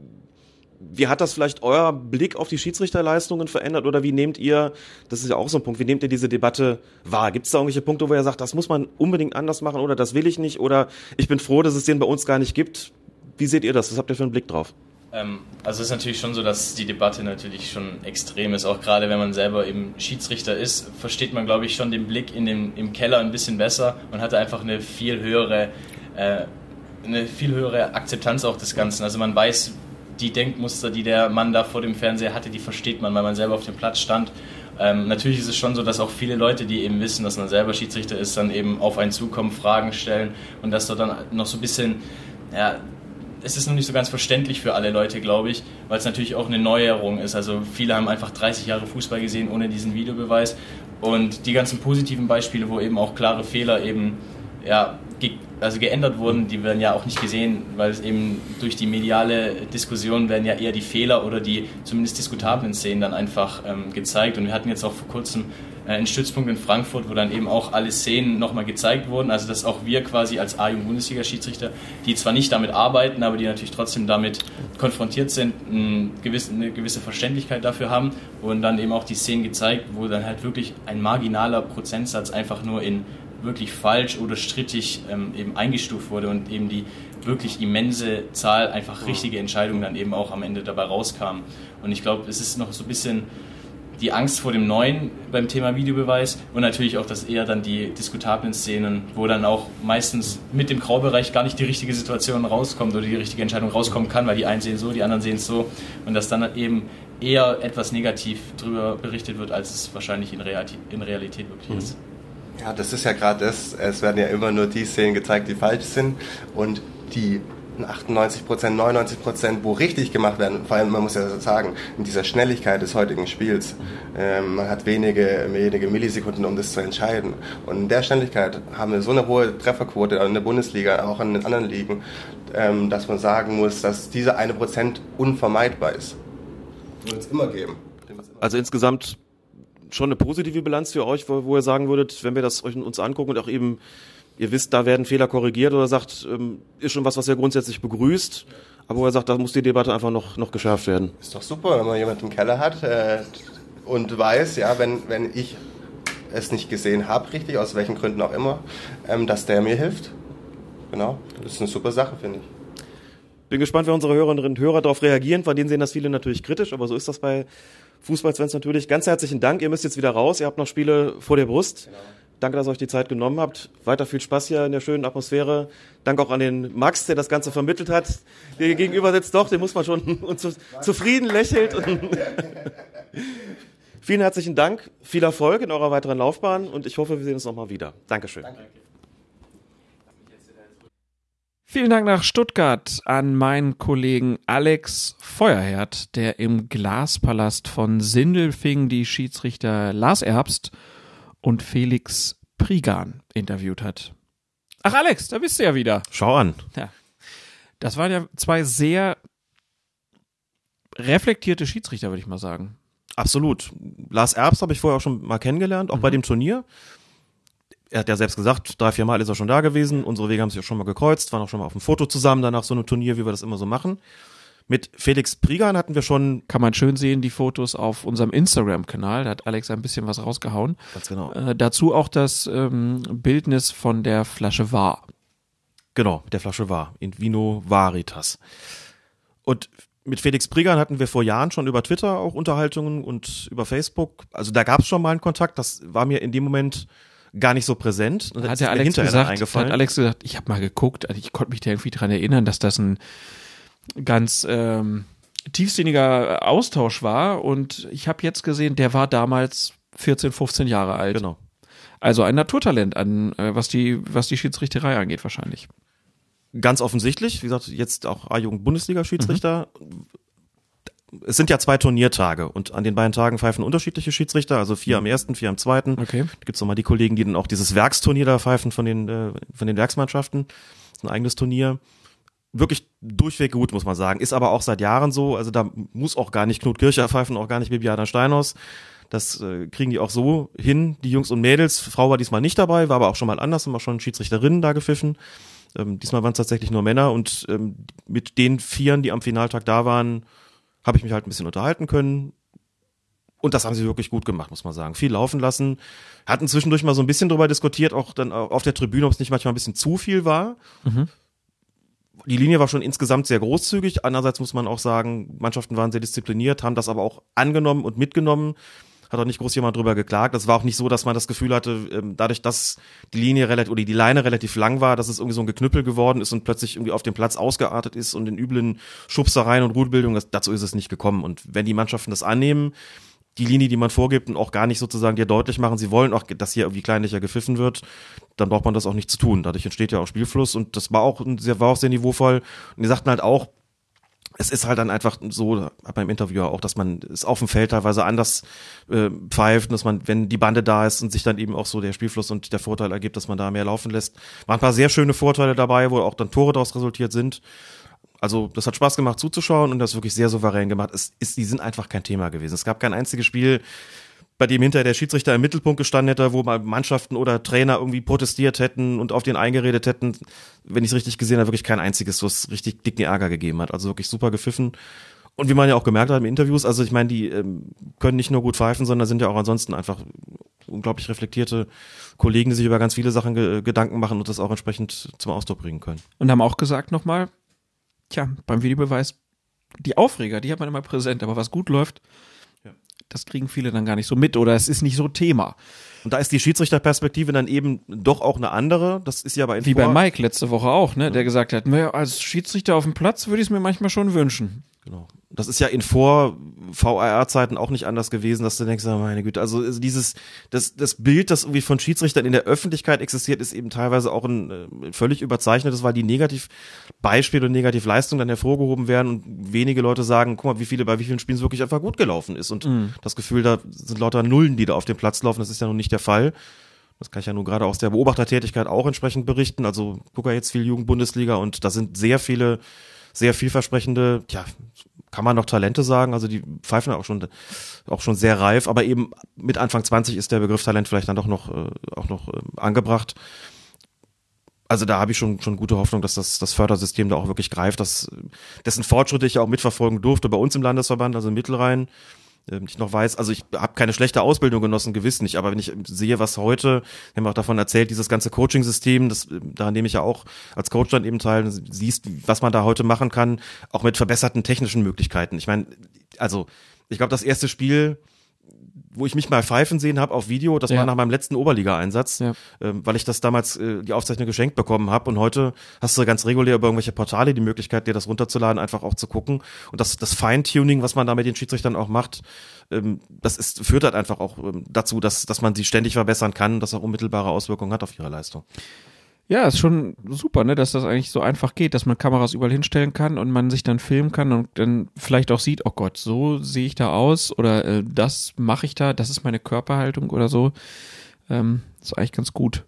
wie hat das vielleicht euer Blick auf die Schiedsrichterleistungen verändert oder wie nehmt ihr, das ist ja auch so ein Punkt, wie nehmt ihr diese Debatte wahr? Gibt es da irgendwelche Punkte, wo ihr sagt, das muss man unbedingt anders machen oder das will ich nicht oder ich bin froh, dass es den bei uns gar nicht gibt? Wie seht ihr das? Was habt ihr für einen Blick drauf? Also es ist natürlich schon so, dass die Debatte natürlich schon extrem ist. Auch gerade wenn man selber eben Schiedsrichter ist, versteht man, glaube ich, schon den Blick in dem, im Keller ein bisschen besser und hat einfach eine viel höhere, äh, eine viel höhere Akzeptanz auch des Ganzen. Also man weiß, die Denkmuster, die der Mann da vor dem Fernseher hatte, die versteht man, weil man selber auf dem Platz stand. Ähm, natürlich ist es schon so, dass auch viele Leute, die eben wissen, dass man selber Schiedsrichter ist, dann eben auf einen zukommen, Fragen stellen und dass da dann noch so ein bisschen, ja, es ist noch nicht so ganz verständlich für alle Leute, glaube ich, weil es natürlich auch eine Neuerung ist. Also viele haben einfach dreißig Jahre Fußball gesehen ohne diesen Videobeweis und die ganzen positiven Beispiele, wo eben auch klare Fehler eben ja, ge- also geändert wurden, die werden ja auch nicht gesehen, weil es eben durch die mediale Diskussion werden ja eher die Fehler oder die zumindest diskutablen Szenen dann einfach ähm, gezeigt und wir hatten jetzt auch vor kurzem einen Stützpunkt in Frankfurt, wo dann eben auch alle Szenen nochmal gezeigt wurden, also dass auch wir quasi als A-Jugend-Bundesliga-Schiedsrichter, die zwar nicht damit arbeiten, aber die natürlich trotzdem damit konfrontiert sind, eine gewisse, eine gewisse Verständlichkeit dafür haben und dann eben auch die Szenen gezeigt, wo dann halt wirklich ein marginaler Prozentsatz einfach nur in wirklich falsch oder strittig ähm, eben eingestuft wurde und eben die wirklich immense Zahl einfach richtige Entscheidungen dann eben auch am Ende dabei rauskam. Und ich glaube, es ist noch so ein bisschen die Angst vor dem Neuen beim Thema Videobeweis und natürlich auch, dass eher dann die diskutablen Szenen, wo dann auch meistens mit dem Graubereich gar nicht die richtige Situation rauskommt oder die richtige Entscheidung rauskommen kann, weil die einen sehen so, die anderen sehen es so und dass dann eben eher etwas negativ drüber berichtet wird, als es wahrscheinlich in Realität, in Realität wirklich mhm. ist. Ja, das ist ja gerade das, es werden ja immer nur die Szenen gezeigt, die falsch sind und die achtundneunzig Prozent, neunundneunzig Prozent, wo richtig gemacht werden, vor allem, man muss ja sagen, in dieser Schnelligkeit des heutigen Spiels, ähm, man hat wenige, wenige Millisekunden, um das zu entscheiden. Und in der Schnelligkeit haben wir so eine hohe Trefferquote in der Bundesliga, auch in den anderen Ligen, ähm, dass man sagen muss, dass dieser eine Prozent unvermeidbar ist. Wird es immer geben. Also insgesamt schon eine positive Bilanz für euch, wo, wo ihr sagen würdet, wenn wir das euch uns angucken und auch eben ihr wisst, da werden Fehler korrigiert oder sagt, ähm, ist schon was, was ihr grundsätzlich begrüßt, aber wo er sagt, da muss die Debatte einfach noch, noch geschärft werden. Ist doch super, wenn man jemanden im Keller hat äh, und weiß, ja, wenn, wenn ich es nicht gesehen habe, richtig, aus welchen Gründen auch immer, ähm, dass der mir hilft. Genau, das ist eine super Sache, finde ich. Bin gespannt, wie unsere Hörerinnen und Hörer darauf reagieren. Von denen sehen das viele natürlich kritisch, aber so ist das bei Fußballfans natürlich. Ganz herzlichen Dank, ihr müsst jetzt wieder raus, ihr habt noch Spiele vor der Brust. Genau. Danke, dass ihr euch die Zeit genommen habt. Weiter viel Spaß hier in der schönen Atmosphäre. Danke auch an den Max, der das Ganze vermittelt hat. Der hier gegenüber sitzt doch, den muss man schon und zu, zufrieden lächelt. Vielen herzlichen Dank, viel Erfolg in eurer weiteren Laufbahn und ich hoffe, wir sehen uns nochmal wieder. Dankeschön. Danke. Vielen Dank nach Stuttgart an meinen Kollegen Alex Feuerherd, der im Glaspalast von Sindelfingen die Schiedsrichter Lars Erbst und Felix Prigan interviewt hat. Ach Alex, da bist du ja wieder. Schau an. Ja. Das waren ja zwei sehr reflektierte Schiedsrichter, würde ich mal sagen. Absolut. Lars Erbst habe ich vorher auch schon mal kennengelernt, auch mhm. bei dem Turnier. Er hat ja selbst gesagt, drei, vier Mal ist er schon da gewesen. Unsere Wege haben sich auch schon mal gekreuzt, waren auch schon mal auf dem Foto zusammen, danach so ein Turnier, wie wir das immer so machen. Mit Felix Prigan hatten wir schon... Kann man schön sehen, die Fotos auf unserem Instagram-Kanal. Da hat Alex ein bisschen was rausgehauen. Ganz genau. Äh, dazu auch das ähm, Bildnis von der Flasche Var. Genau, mit der Flasche Var. In Vino Veritas. Und mit Felix Prigan hatten wir vor Jahren schon über Twitter auch Unterhaltungen und über Facebook. Also da gab es schon mal einen Kontakt. Das war mir in dem Moment gar nicht so präsent. Und hat ja Alex gesagt, hat Alex gesagt, ich habe mal geguckt, also ich konnte mich da irgendwie dran erinnern, dass das ein ganz ähm, tiefsinniger Austausch war und ich habe jetzt gesehen, der war damals vierzehn, fünfzehn Jahre alt. Genau. Also ein Naturtalent an, äh, was die, was die Schiedsrichterei angeht wahrscheinlich. Ganz offensichtlich, wie gesagt, jetzt auch A-Jugend-Bundesliga-Schiedsrichter. Mhm. Es sind ja zwei Turniertage und an den beiden Tagen pfeifen unterschiedliche Schiedsrichter, also vier am ersten, vier am zweiten. Okay. Da gibt's nochmal die Kollegen, die dann auch dieses Werksturnier da pfeifen von den, äh, von den Werksmannschaften. Das ist ein eigenes Turnier. Wirklich durchweg gut, muss man sagen. Ist aber auch seit Jahren so. Also da muss auch gar nicht Knut Kircher pfeifen, auch gar nicht Bibiana Steinhaus. Das äh, kriegen die auch so hin, die Jungs und Mädels. Frau war diesmal nicht dabei, war aber auch schon mal anders, haben wir schon Schiedsrichterinnen da gepfiffen. Ähm, diesmal waren es tatsächlich nur Männer und ähm, mit den Vieren, die am Finaltag da waren, habe ich mich halt ein bisschen unterhalten können. Und das haben sie wirklich gut gemacht, muss man sagen. Viel laufen lassen. Hatten zwischendurch mal so ein bisschen drüber diskutiert, auch dann auf der Tribüne, ob es nicht manchmal ein bisschen zu viel war. Mhm. Die Linie war schon insgesamt sehr großzügig. Andererseits muss man auch sagen, Mannschaften waren sehr diszipliniert, haben das aber auch angenommen und mitgenommen. Hat auch nicht groß jemand drüber geklagt. Das war auch nicht so, dass man das Gefühl hatte, dadurch, dass die Linie relativ oder die Leine relativ lang war, dass es irgendwie so ein Geknüppel geworden ist und plötzlich irgendwie auf dem Platz ausgeartet ist und in üblen Schubsereien und Rudelbildung. Dazu ist es nicht gekommen. Und wenn die Mannschaften das annehmen, die Linie, die man vorgibt und auch gar nicht sozusagen dir deutlich machen, sie wollen auch, dass hier irgendwie kleinlicher gepfiffen wird, dann braucht man das auch nicht zu tun. Dadurch entsteht ja auch Spielfluss und das war auch sehr, war auch sehr niveauvoll. Und die sagten halt auch, es ist halt dann einfach so, beim Interviewer auch, dass man es auf dem Feld teilweise anders äh, pfeift, dass man, wenn die Bande da ist und sich dann eben auch so der Spielfluss und der Vorteil ergibt, dass man da mehr laufen lässt. Waren ein paar sehr schöne Vorteile dabei, wo auch dann Tore daraus resultiert sind. Also das hat Spaß gemacht zuzuschauen und das wirklich sehr souverän gemacht. Es ist, die sind einfach kein Thema gewesen. Es gab kein einziges Spiel, bei dem hinterher der Schiedsrichter im Mittelpunkt gestanden hätte, wo mal Mannschaften oder Trainer irgendwie protestiert hätten und auf den eingeredet hätten. Wenn ich es richtig gesehen habe, wirklich kein einziges, wo es richtig dicken Ärger gegeben hat. Also wirklich super gepfiffen. Und wie man ja auch gemerkt hat in Interviews, also ich meine, die ähm, können nicht nur gut pfeifen, sondern sind ja auch ansonsten einfach unglaublich reflektierte Kollegen, die sich über ganz viele Sachen ge- Gedanken machen und das auch entsprechend zum Ausdruck bringen können. Und haben auch gesagt nochmal, tja, beim Videobeweis, die Aufreger, die hat man immer präsent, aber was gut läuft, ja, das kriegen viele dann gar nicht so mit oder es ist nicht so Thema. Und da ist die Schiedsrichterperspektive dann eben doch auch eine andere. Das ist ja bei Wie bei Mike letzte Woche auch, ne, der gesagt hat, naja, als Schiedsrichter auf dem Platz würde ich es mir manchmal schon wünschen. Genau. Das ist ja in Vor-V A R-Zeiten auch nicht anders gewesen, dass du denkst, oh meine Güte, also dieses, das, das Bild, das irgendwie von Schiedsrichtern in der Öffentlichkeit existiert, ist eben teilweise auch ein äh, völlig überzeichnetes, weil die Negativbeispiele und Negativleistungen dann hervorgehoben werden und wenige Leute sagen, guck mal, wie viele, bei wie vielen Spielen es wirklich einfach gut gelaufen ist und mhm. das Gefühl, da sind lauter Nullen, die da auf dem Platz laufen, das ist ja nun nicht der Fall. Das kann ich ja nun gerade aus der Beobachtertätigkeit auch entsprechend berichten, also guck ja jetzt viel Jugendbundesliga und da sind sehr viele sehr vielversprechende, ja, kann man noch Talente sagen, also die pfeifen auch schon auch schon sehr reif, aber eben mit Anfang zwanzig ist der Begriff Talent vielleicht dann doch noch äh, auch noch äh, angebracht. Also da habe ich schon schon gute Hoffnung, dass das das Fördersystem da auch wirklich greift, dass dessen Fortschritte ich ja auch mitverfolgen durfte bei uns im Landesverband, also im Mittelrhein. Ich noch weiß, also ich habe keine schlechte Ausbildung genossen, gewiss nicht, aber wenn ich sehe, was heute, wir haben auch davon erzählt, dieses ganze Coaching-System, das, daran nehme ich ja auch als Coach dann eben teil, siehst, was man da heute machen kann, auch mit verbesserten technischen Möglichkeiten. Ich meine, also ich glaube, das erste Spiel, wo ich mich mal pfeifen sehen habe auf Video, das ja. war nach meinem letzten Oberliga-Einsatz, ja. ähm, weil ich das damals äh, die Aufzeichnung geschenkt bekommen habe und heute hast du ganz regulär über irgendwelche Portale die Möglichkeit, dir das runterzuladen, einfach auch zu gucken und das, das Feintuning, was man da mit den Schiedsrichtern auch macht, ähm, das ist, führt halt einfach auch ähm, dazu, dass, dass man sie ständig verbessern kann und das auch unmittelbare Auswirkungen hat auf ihre Leistung. Ja, ist schon super, ne, dass das eigentlich so einfach geht, dass man Kameras überall hinstellen kann und man sich dann filmen kann und dann vielleicht auch sieht, oh Gott, so sehe ich da aus oder äh, das mache ich da, das ist meine Körperhaltung oder so. Ähm, ist eigentlich ganz gut.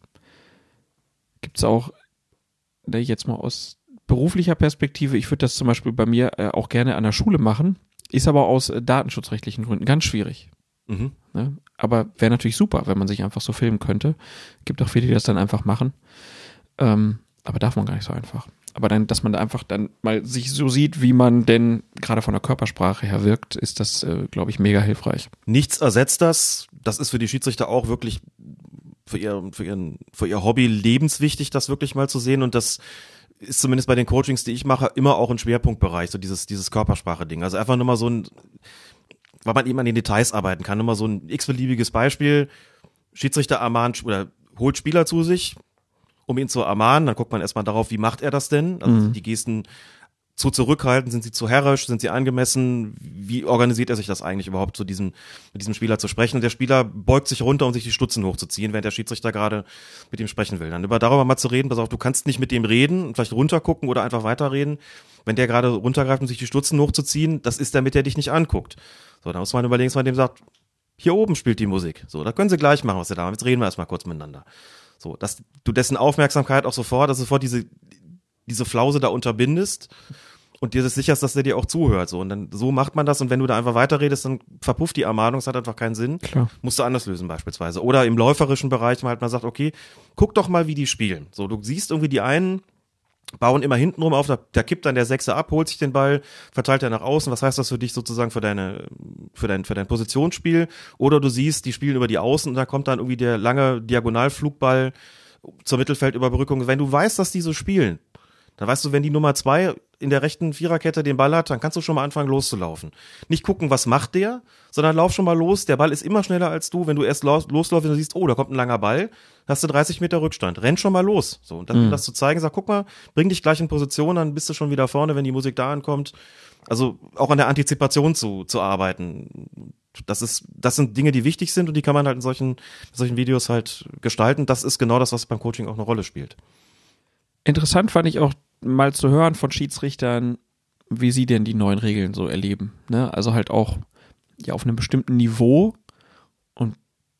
Gibt's auch, da ich jetzt mal aus beruflicher Perspektive, ich würde das zum Beispiel bei mir äh, auch gerne an der Schule machen, ist aber aus äh, datenschutzrechtlichen Gründen ganz schwierig. Mhm. Ne? Aber wäre natürlich super, wenn man sich einfach so filmen könnte. Gibt auch viele, die das dann einfach machen. Ähm, aber darf man gar nicht so einfach. Aber dann, dass man da einfach dann mal sich so sieht, wie man denn gerade von der Körpersprache her wirkt, ist das, äh, glaube ich, mega hilfreich. Nichts ersetzt das. Das ist für die Schiedsrichter auch wirklich für ihr, für ihren, für ihr Hobby lebenswichtig, das wirklich mal zu sehen. Und das ist zumindest bei den Coachings, die ich mache, immer auch ein Schwerpunktbereich, so dieses, dieses Körpersprache-Ding. Also einfach nur mal so ein, weil man eben an den Details arbeiten kann. Nur mal so ein x-beliebiges Beispiel. Schiedsrichter ermahnt oder holt Spieler zu sich, um ihn zu ermahnen, dann guckt man erstmal darauf, wie macht er das denn? Also mhm. die Gesten zu zurückhaltend, sind sie zu herrisch, sind sie angemessen? Wie organisiert er sich das eigentlich überhaupt, zu diesem, mit diesem Spieler zu sprechen? Und der Spieler beugt sich runter, um sich die Stutzen hochzuziehen, während der Schiedsrichter gerade mit ihm sprechen will. Dann über darüber mal zu reden, pass auf, du kannst nicht mit dem reden, vielleicht runtergucken oder einfach weiterreden. Wenn der gerade runtergreift, um sich die Stutzen hochzuziehen, das ist, damit er dich nicht anguckt. So, da muss man überlegen, dass man dem sagt, hier oben spielt die Musik. So, da können sie gleich machen, was sie da haben. Jetzt reden wir erstmal kurz miteinander. So, dass du dessen Aufmerksamkeit auch sofort, dass sofort diese, diese Flause da unterbindest und dir sicherst, dass der dir auch zuhört. So. Und dann so macht man das und wenn du da einfach weiterredest, dann verpufft die Ermahnung, es hat einfach keinen Sinn. Klar. Musst du anders lösen beispielsweise. Oder im läuferischen Bereich, man halt mal sagt, okay, guck doch mal, wie die spielen. So, du siehst irgendwie die einen bauen immer hintenrum auf, da, da kippt dann der Sechser ab, holt sich den Ball, verteilt er nach außen. Was heißt das für dich sozusagen für deine, für dein, für dein Positionsspiel? Oder du siehst, die spielen über die Außen und da kommt dann irgendwie der lange Diagonalflugball zur Mittelfeldüberbrückung. Wenn du weißt, dass die so spielen, dann weißt du, wenn die Nummer zwei in der rechten Viererkette den Ball hat, dann kannst du schon mal anfangen loszulaufen. Nicht gucken, was macht der, sondern lauf schon mal los. Der Ball ist immer schneller als du. Wenn du erst los, losläufst und du siehst, oh, da kommt ein langer Ball, hast du dreißig Meter Rückstand. Renn schon mal los. So, und dann mhm. das zu zeigen, sag, guck mal, bring dich gleich in Position, dann bist du schon wieder vorne, wenn die Musik da ankommt. Also auch an der Antizipation zu, zu arbeiten. Das ist, das sind Dinge, die wichtig sind und die kann man halt in solchen, in solchen Videos halt gestalten. Das ist genau das, was beim Coaching auch eine Rolle spielt. Interessant fand ich auch mal zu hören von Schiedsrichtern, wie sie denn die neuen Regeln so erleben. Ne? Also halt auch ja auf einem bestimmten Niveau und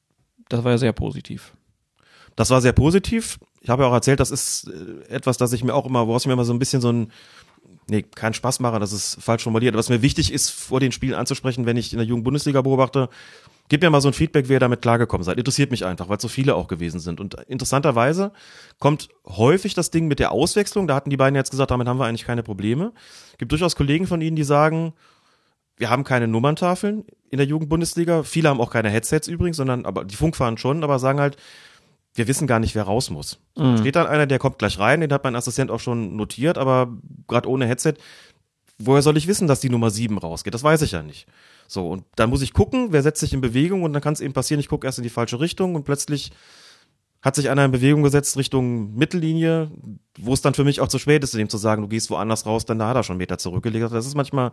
das war ja sehr positiv. Das war sehr positiv. Ich habe ja auch erzählt, das ist etwas, das ich mir auch immer, woraus ich mir immer so ein bisschen so ein, nee, keinen Spaß mache, das ist falsch formuliert, was mir wichtig ist, vor den Spielen anzusprechen, wenn ich in der Jugendbundesliga beobachte, gib mir mal so ein Feedback, wie ihr damit klargekommen seid. Interessiert mich einfach, weil es so viele auch gewesen sind. Und interessanterweise kommt häufig das Ding mit der Auswechslung. Da hatten die beiden jetzt gesagt, damit haben wir eigentlich keine Probleme. Gibt durchaus Kollegen von ihnen, die sagen, wir haben keine Nummerntafeln in der Jugendbundesliga. Viele haben auch keine Headsets übrigens, sondern aber die Funkfahren schon, aber sagen halt, wir wissen gar nicht, wer raus muss. Mhm. Steht dann einer, der kommt gleich rein, den hat mein Assistent auch schon notiert, aber gerade ohne Headset, woher soll ich wissen, dass die Nummer sieben rausgeht? Das weiß ich ja nicht. So, und dann muss ich gucken, wer setzt sich in Bewegung und dann kann es eben passieren, ich gucke erst in die falsche Richtung und plötzlich hat sich einer in Bewegung gesetzt Richtung Mittellinie, wo es dann für mich auch zu spät ist, dem zu sagen, du gehst woanders raus, dann da hat er schon einen Meter zurückgelegt. Das ist manchmal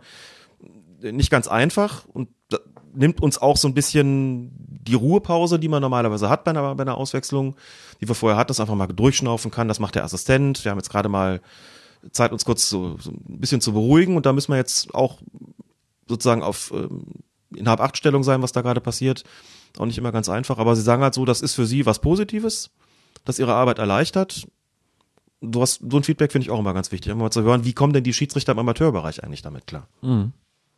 nicht ganz einfach und nimmt uns auch so ein bisschen die Ruhepause, die man normalerweise hat bei einer, bei einer Auswechslung, die wir vorher hatten, dass einfach mal durchschnaufen kann. Das macht der Assistent. Wir haben jetzt gerade mal Zeit, uns kurz so, so ein bisschen zu beruhigen und da müssen wir jetzt auch sozusagen auf ähm, in Hab-Acht-Stellung sein, was da gerade passiert. Auch nicht immer ganz einfach, aber sie sagen halt so, das ist für sie was Positives, das ihre Arbeit erleichtert. Du hast, so ein Feedback finde ich auch immer ganz wichtig, immer mal zu hören, wie kommen denn die Schiedsrichter im Amateurbereich eigentlich damit klar? Mhm.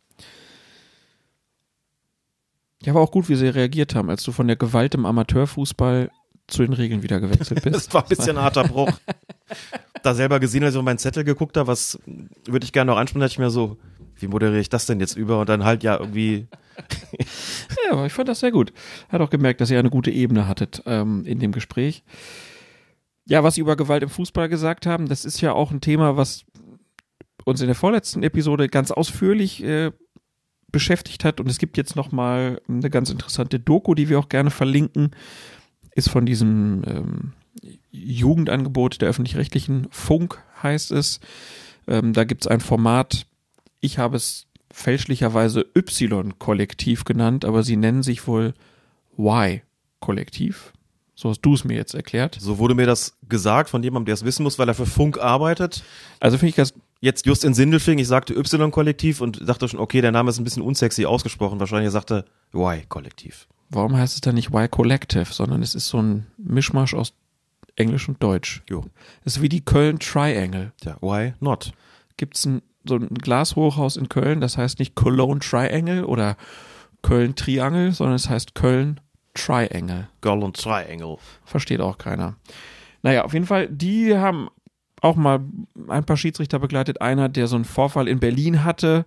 Ja, war auch gut, wie sie reagiert haben, als du von der Gewalt im Amateurfußball zu den Regeln wieder gewechselt bist. Das war ein bisschen ein harter Bruch. Da selber gesehen, als ich auf meinen Zettel geguckt habe, was würde ich gerne noch ansprechen, dachte ich mir so, wie moderiere ich das denn jetzt über? Und dann halt ja irgendwie. Ja, aber ich fand das sehr gut. Hat auch gemerkt, dass ihr eine gute Ebene hattet ähm, in dem Gespräch. Ja, was sie über Gewalt im Fußball gesagt haben, das ist ja auch ein Thema, was uns in der vorletzten Episode ganz ausführlich äh, beschäftigt hat. Und es gibt jetzt noch mal eine ganz interessante Doku, die wir auch gerne verlinken. Ist von diesem ähm, Jugendangebot der öffentlich-rechtlichen, Funk heißt es. Ähm, da gibt es ein Format, ich habe es fälschlicherweise Y-Kollektiv genannt, aber sie nennen sich wohl Y-Kollektiv. So hast du es mir jetzt erklärt. So wurde mir das gesagt von jemandem, der es wissen muss, weil er für Funk arbeitet. Also finde ich das jetzt just in Sindelfingen, ich sagte Y-Kollektiv und dachte schon, okay, der Name ist ein bisschen unsexy ausgesprochen. Wahrscheinlich er sagte Y-Kollektiv. Warum heißt es dann nicht Y-Collective, sondern es ist so ein Mischmasch aus Englisch und Deutsch. Jo. Es ist wie die Köln Triangle. Ja, why not? Gibt's ein, so ein Glashochhaus in Köln, das heißt nicht Cologne Triangle oder Köln Triangle, sondern es heißt Köln Triangle. Köln Triangle. Versteht auch keiner. Naja, auf jeden Fall, die haben auch mal ein paar Schiedsrichter begleitet. Einer, der so einen Vorfall in Berlin hatte,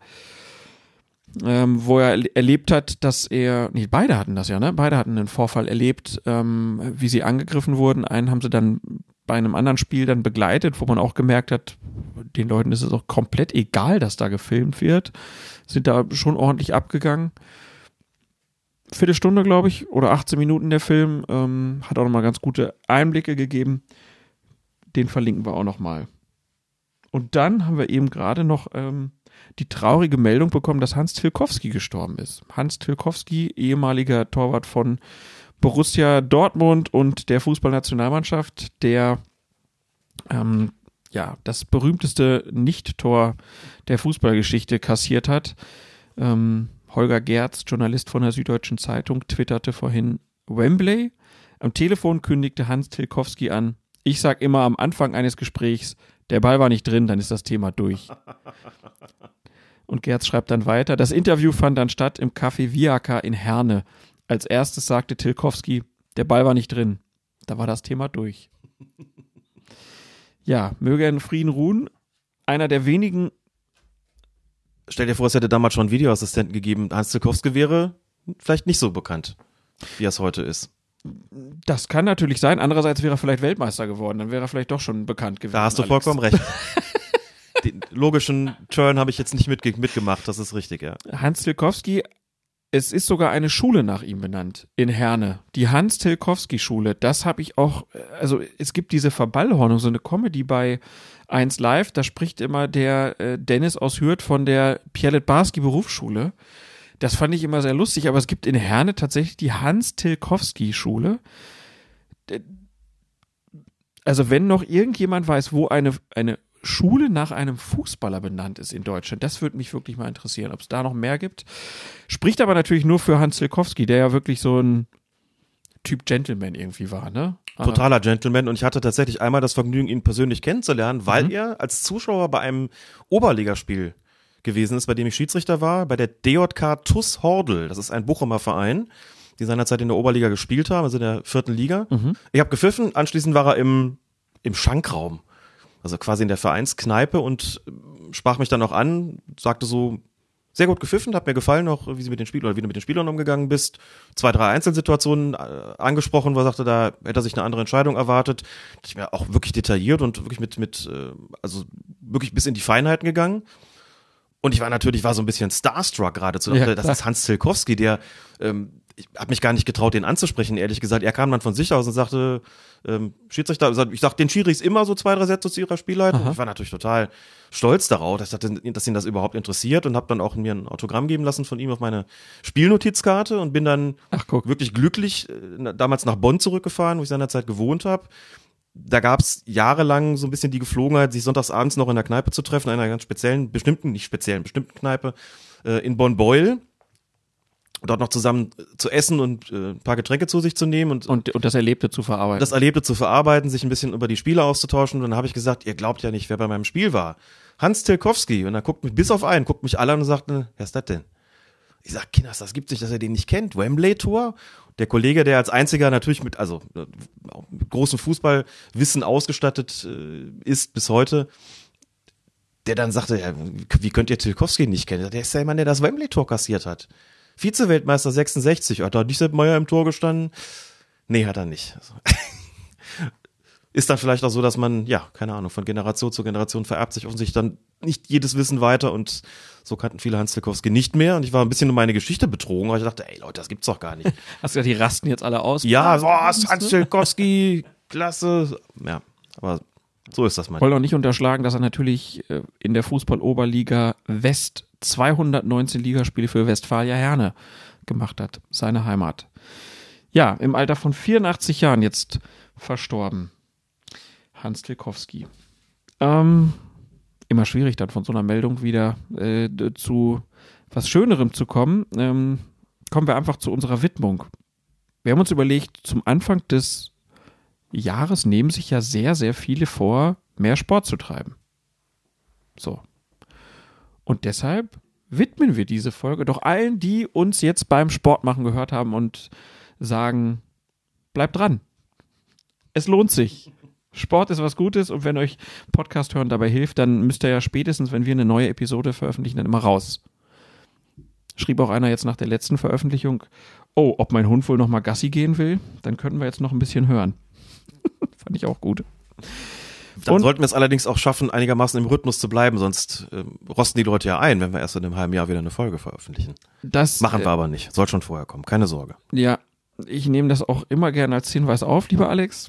ähm, wo er erlebt hat, dass er, nee, beide hatten das ja, ne? Beide hatten einen Vorfall erlebt, ähm, wie sie angegriffen wurden. Einen haben sie dann bei einem anderen Spiel dann begleitet, wo man auch gemerkt hat, den Leuten ist es auch komplett egal, dass da gefilmt wird. Sind da schon ordentlich abgegangen. Viertelstunde, glaube ich, oder achtzehn Minuten der Film, ähm, hat auch nochmal ganz gute Einblicke gegeben. Den verlinken wir auch nochmal. Und dann haben wir eben gerade noch ähm, die traurige Meldung bekommen, dass Hans Tilkowski gestorben ist. Hans Tilkowski, ehemaliger Torwart von Borussia Dortmund und der Fußballnationalmannschaft, der ähm, ja das berühmteste Nicht-Tor der Fußballgeschichte kassiert hat. Ähm, Holger Gerz, Journalist von der Süddeutschen Zeitung, twitterte vorhin Wembley. Am Telefon kündigte Hans Tilkowski an, ich sag immer am Anfang eines Gesprächs, der Ball war nicht drin, dann ist das Thema durch. Und Gerz schreibt dann weiter, das Interview fand dann statt im Café Viaka in Herne. Als erstes sagte Tilkowski, der Ball war nicht drin. Da war das Thema durch. Ja, möge er in Frieden ruhen. Einer der wenigen... Stell dir vor, es hätte damals schon einen Videoassistenten gegeben. Hans Tilkowski wäre vielleicht nicht so bekannt, wie er es heute ist. Das kann natürlich sein. Andererseits wäre er vielleicht Weltmeister geworden. Dann wäre er vielleicht doch schon bekannt gewesen. Da hast du Alex. vollkommen recht. Den logischen Turn habe ich jetzt nicht mitge- mitgemacht. Das ist richtig, ja. Hans Tilkowski, es ist sogar eine Schule nach ihm benannt in Herne. Die Hans-Tilkowski-Schule. Das habe ich auch, also es gibt diese Verballhornung, so eine Comedy bei eins Live. Da spricht immer der äh, Dennis aus Hürth von der Pierlet-Barski-Berufsschule. Das fand ich immer sehr lustig, aber es gibt in Herne tatsächlich die Hans-Tilkowski-Schule. Also wenn noch irgendjemand weiß, wo eine, eine Schule nach einem Fußballer benannt ist in Deutschland, das würde mich wirklich mal interessieren, ob es da noch mehr gibt. Spricht aber natürlich nur für Hans Tilkowski, der ja wirklich so ein Typ Gentleman irgendwie war, ne? Totaler Gentleman, und ich hatte tatsächlich einmal das Vergnügen, ihn persönlich kennenzulernen, weil mhm. er als Zuschauer bei einem Oberligaspiel gewesen ist, bei dem ich Schiedsrichter war, bei der D J K T U S Hordel. Das ist ein Bochumer Verein, die seinerzeit in der Oberliga gespielt haben, also in der vierten Liga. Mhm. Ich habe gepfiffen, anschließend war er im, im Schankraum, also quasi in der Vereinskneipe, und sprach mich dann auch an, sagte so, sehr gut gepfiffen, hat mir gefallen auch, wie sie mit den Spielern oder wie du mit den Spielern umgegangen bist. Zwei, drei Einzelsituationen äh, angesprochen, wo er sagte, da hätte er sich eine andere Entscheidung erwartet. Da ich mir auch wirklich detailliert und wirklich mit, mit, äh, also wirklich bis in die Feinheiten gegangen. Und ich war natürlich, war so ein bisschen starstruck geradezu. Ja, das ist Hans Tilkowski, der, ähm, ich habe mich gar nicht getraut, den anzusprechen, ehrlich gesagt. Er kam dann von sich aus und sagte, ähm, Schiedsrichter, ich sag den Schiris immer so zwei, drei Sätze zu ihrer Spielleitung. Ich war natürlich total stolz darauf, dass, dass ihn das überhaupt interessiert, und habe dann auch mir ein Autogramm geben lassen von ihm auf meine Spielnotizkarte und bin dann Ach, guck. wirklich glücklich äh, damals nach Bonn zurückgefahren, wo ich seinerzeit gewohnt habe. Da gab's jahrelang so ein bisschen die Geflogenheit, sich sonntagsabends noch in der Kneipe zu treffen, in einer ganz speziellen, bestimmten, nicht speziellen, bestimmten Kneipe äh, in Bonn-Beuel. Dort noch zusammen zu essen und äh, ein paar Getränke zu sich zu nehmen und, und und das Erlebte zu verarbeiten. Das Erlebte zu verarbeiten, sich ein bisschen über die Spiele auszutauschen. Und dann habe ich gesagt, ihr glaubt ja nicht, wer bei meinem Spiel war. Hans Tilkowski. Und er guckt mich bis auf einen, guckt mich alle an und sagt, wer ist das denn? Ich sag, Kinders, das gibt's nicht, dass er den nicht kennt. Wembley Tour. Der Kollege, der als einziger natürlich mit, also mit großem Fußballwissen ausgestattet äh, ist bis heute, der dann sagte, ja, wie könnt ihr Tilkowski nicht kennen? Der ist ja jemand, der das Wembley Tor kassiert hat. Vize-Weltmeister sechsundsechzig, hat da nicht Sepp Meier im Tor gestanden? Nee, hat er nicht. Also. Ist dann vielleicht auch so, dass man, ja, keine Ahnung, von Generation zu Generation vererbt sich offensichtlich dann nicht jedes Wissen weiter, und so kannten viele Hans Tilkowski nicht mehr, und ich war ein bisschen um meine Geschichte betrogen, weil ich dachte, ey Leute, das gibt's doch gar nicht. Hast du gesagt, die rasten jetzt alle aus? Ja, so, Hans Tilkowski, klasse. Ja, aber so ist das mal. Ich wollte auch nicht unterschlagen, dass er natürlich in der Fußball-Oberliga West zweihundertneunzehn Ligaspiele für Westfalia Herne gemacht hat, seine Heimat. Ja, im Alter von vierundachtzig Jahren jetzt verstorben. Hans Tilkowski. Ähm, immer schwierig dann von so einer Meldung wieder äh, zu was Schönerem zu kommen. Ähm, kommen wir einfach zu unserer Widmung. Wir haben uns überlegt, zum Anfang des Jahres nehmen sich ja sehr, sehr viele vor, mehr Sport zu treiben. So. Und deshalb widmen wir diese Folge doch allen, die uns jetzt beim Sportmachen gehört haben und sagen, bleibt dran. Es lohnt sich. Sport ist was Gutes, und wenn euch Podcast hören dabei hilft, dann müsst ihr ja spätestens, wenn wir eine neue Episode veröffentlichen, dann immer raus. Schrieb auch einer jetzt nach der letzten Veröffentlichung, oh, ob mein Hund wohl noch mal Gassi gehen will, dann könnten wir jetzt noch ein bisschen hören. Fand ich auch gut. Dann und, sollten wir es allerdings auch schaffen, einigermaßen im Rhythmus zu bleiben, sonst äh, rosten die Leute ja ein, wenn wir erst in einem halben Jahr wieder eine Folge veröffentlichen. Das machen wir äh, aber nicht. Soll schon vorher kommen, keine Sorge. Ja, ich nehme das auch immer gerne als Hinweis auf, lieber Alex.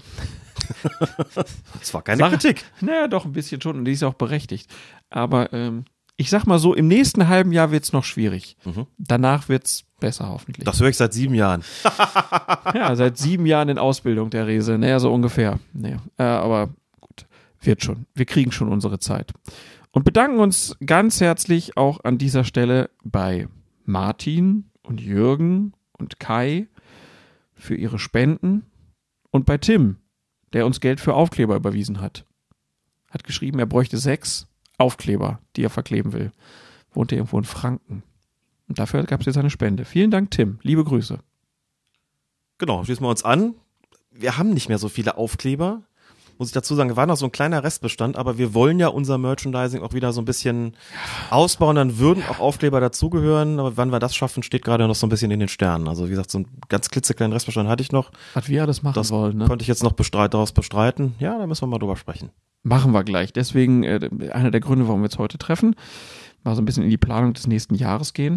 Das war keine Sag, Kritik. Naja, doch, ein bisschen schon, und die ist auch berechtigt. Aber ähm, ich sag mal so, im nächsten halben Jahr wird's noch schwierig. Mhm. Danach wird's besser, hoffentlich. Das höre ich seit sieben Jahren. Ja, seit sieben Jahren in Ausbildung, der Rese. Naja, so ungefähr. Naja, äh, aber gut, wird schon. Wir kriegen schon unsere Zeit. Und bedanken uns ganz herzlich auch an dieser Stelle bei Martin und Jürgen und Kai für ihre Spenden, und bei Tim, der uns Geld für Aufkleber überwiesen hat. Hat geschrieben, er bräuchte sechs Aufkleber, die er verkleben will. wohnt er irgendwo in Franken. Und dafür gab es jetzt eine Spende. Vielen Dank, Tim. Liebe Grüße. Genau, schließen wir uns an. Wir haben nicht mehr so viele Aufkleber. Muss ich dazu sagen, war noch so ein kleiner Restbestand, aber wir wollen ja unser Merchandising auch wieder so ein bisschen ausbauen. Dann würden auch Aufkleber dazugehören, aber wann wir das schaffen, steht gerade noch so ein bisschen in den Sternen. Also wie gesagt, so einen ganz klitzekleinen Restbestand hatte ich noch. Was wir alles machen das wollen, ne? Konnte ich jetzt noch bestreit, daraus bestreiten. Ja, da müssen wir mal drüber sprechen. Machen wir gleich. Deswegen äh, einer der Gründe, warum wir uns heute treffen, mal so ein bisschen in die Planung des nächsten Jahres gehen.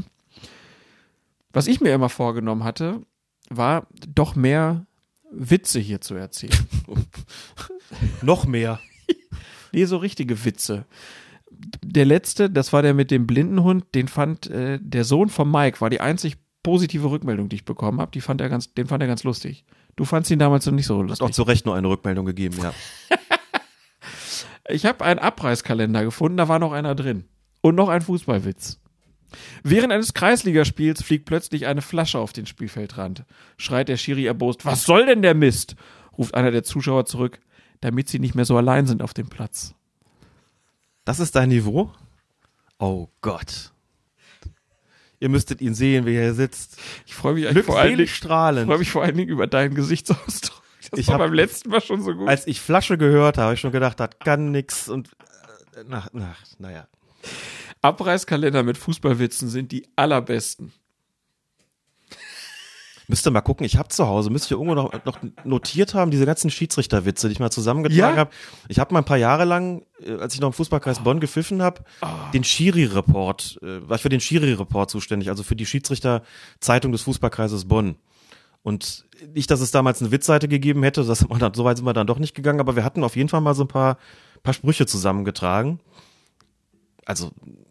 Was ich mir immer vorgenommen hatte, war doch mehr Witze hier zu erzählen. Noch mehr. Nee, so richtige Witze. Der letzte, das war der mit dem Blindenhund, den fand äh, der Sohn von Mike, war die einzig positive Rückmeldung, die ich bekommen habe. Die fand er ganz, den fand er ganz lustig. Du fandst ihn damals noch nicht so lustig. Hat auch zu Recht nur eine Rückmeldung gegeben, ja. Ich habe einen Abreißkalender gefunden, da war noch einer drin. Und noch ein Fußballwitz. Während eines Kreisligaspiels fliegt plötzlich eine Flasche auf den Spielfeldrand. Schreit der Schiri erbost, was soll denn der Mist? Ruft einer der Zuschauer zurück, damit sie nicht mehr so allein sind auf dem Platz. Das ist dein Niveau? Oh Gott. Ihr müsstet ihn sehen, wie er sitzt. Ich freue mich eigentlich vor allen Dingen, strahlend. Ich freue mich vor allen Dingen über deinen Gesichtsausdruck. Das ich war hab, beim letzten Mal schon so gut. Als ich Flasche gehört habe, habe ich schon gedacht, das kann nix und äh, na, na, naja. Abreißkalender mit Fußballwitzen sind die allerbesten. Müsst ihr mal gucken, ich habe zu Hause, müsst ihr irgendwo noch, noch notiert haben, diese ganzen Schiedsrichterwitze, die ich mal zusammengetragen Ja? habe. Ich habe mal ein paar Jahre lang, äh, als ich noch im Fußballkreis Bonn gepfiffen habe, Oh. den Schiri-Report, äh, war ich für den Schiri-Report zuständig, also für die Schiedsrichter-Zeitung des Fußballkreises Bonn. Und nicht, dass es damals eine Witzseite gegeben hätte, das man dann, so weit sind wir dann doch nicht gegangen, aber wir hatten auf jeden Fall mal so ein paar, paar Sprüche zusammengetragen. Also,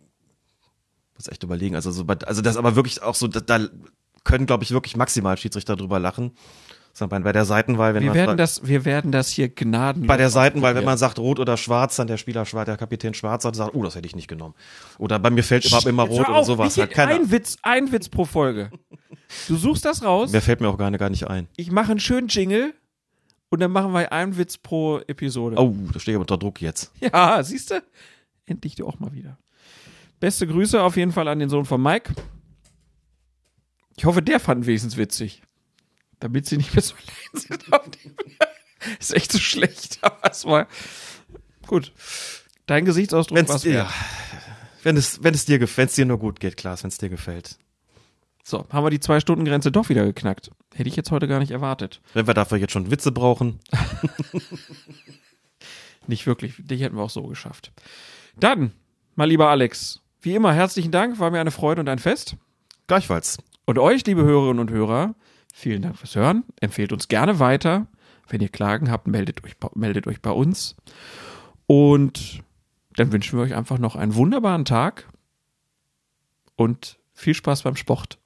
muss echt überlegen, also so, also das aber wirklich auch so, da, da können, glaube ich, wirklich maximal Schiedsrichter drüber lachen. Bei, bei der Seitenwahl, wenn Wir man werden das, wir werden das hier gnadenlos. bei der Seitenwahl, wenn man sagt rot oder schwarz, dann der Spieler schwarz, der Kapitän schwarz hat, sagt, oh, das hätte ich nicht genommen. Oder bei mir fällt immer, immer rot oder sowas. Halt keiner. Ein Witz, ein Witz pro Folge. Du suchst das raus. Mehr fällt mir auch gar nicht, gar nicht ein. Ich mache einen schönen Jingle und dann machen wir einen Witz pro Episode. Oh, da stehe ich unter Druck jetzt. Ja, siehst du? Endlich du auch mal wieder. Beste Grüße auf jeden Fall an den Sohn von Mike. Ich hoffe, der fand wenigstens witzig. Damit sie nicht mehr so allein sind auf dem. Ist echt so schlecht, aber es war gut. Dein Gesichtsausdruck Wenn's, war's ja, wert. wenn es, wenn es dir gefällt, wenn es dir nur gut geht, Klaas, wenn es dir gefällt. So, haben wir die Zwei-Stunden-Grenze doch wieder geknackt. Hätte ich jetzt heute gar nicht erwartet. Wenn wir dafür jetzt schon Witze brauchen. Nicht wirklich, die hätten wir auch so geschafft. Dann, mein lieber Alex, wie immer, herzlichen Dank, war mir eine Freude und ein Fest. Gleichfalls. Und euch, liebe Hörerinnen und Hörer, vielen Dank fürs Hören. Empfehlt uns gerne weiter. Wenn ihr Klagen habt, meldet euch, meldet euch bei uns. Und dann wünschen wir euch einfach noch einen wunderbaren Tag und viel Spaß beim Sport.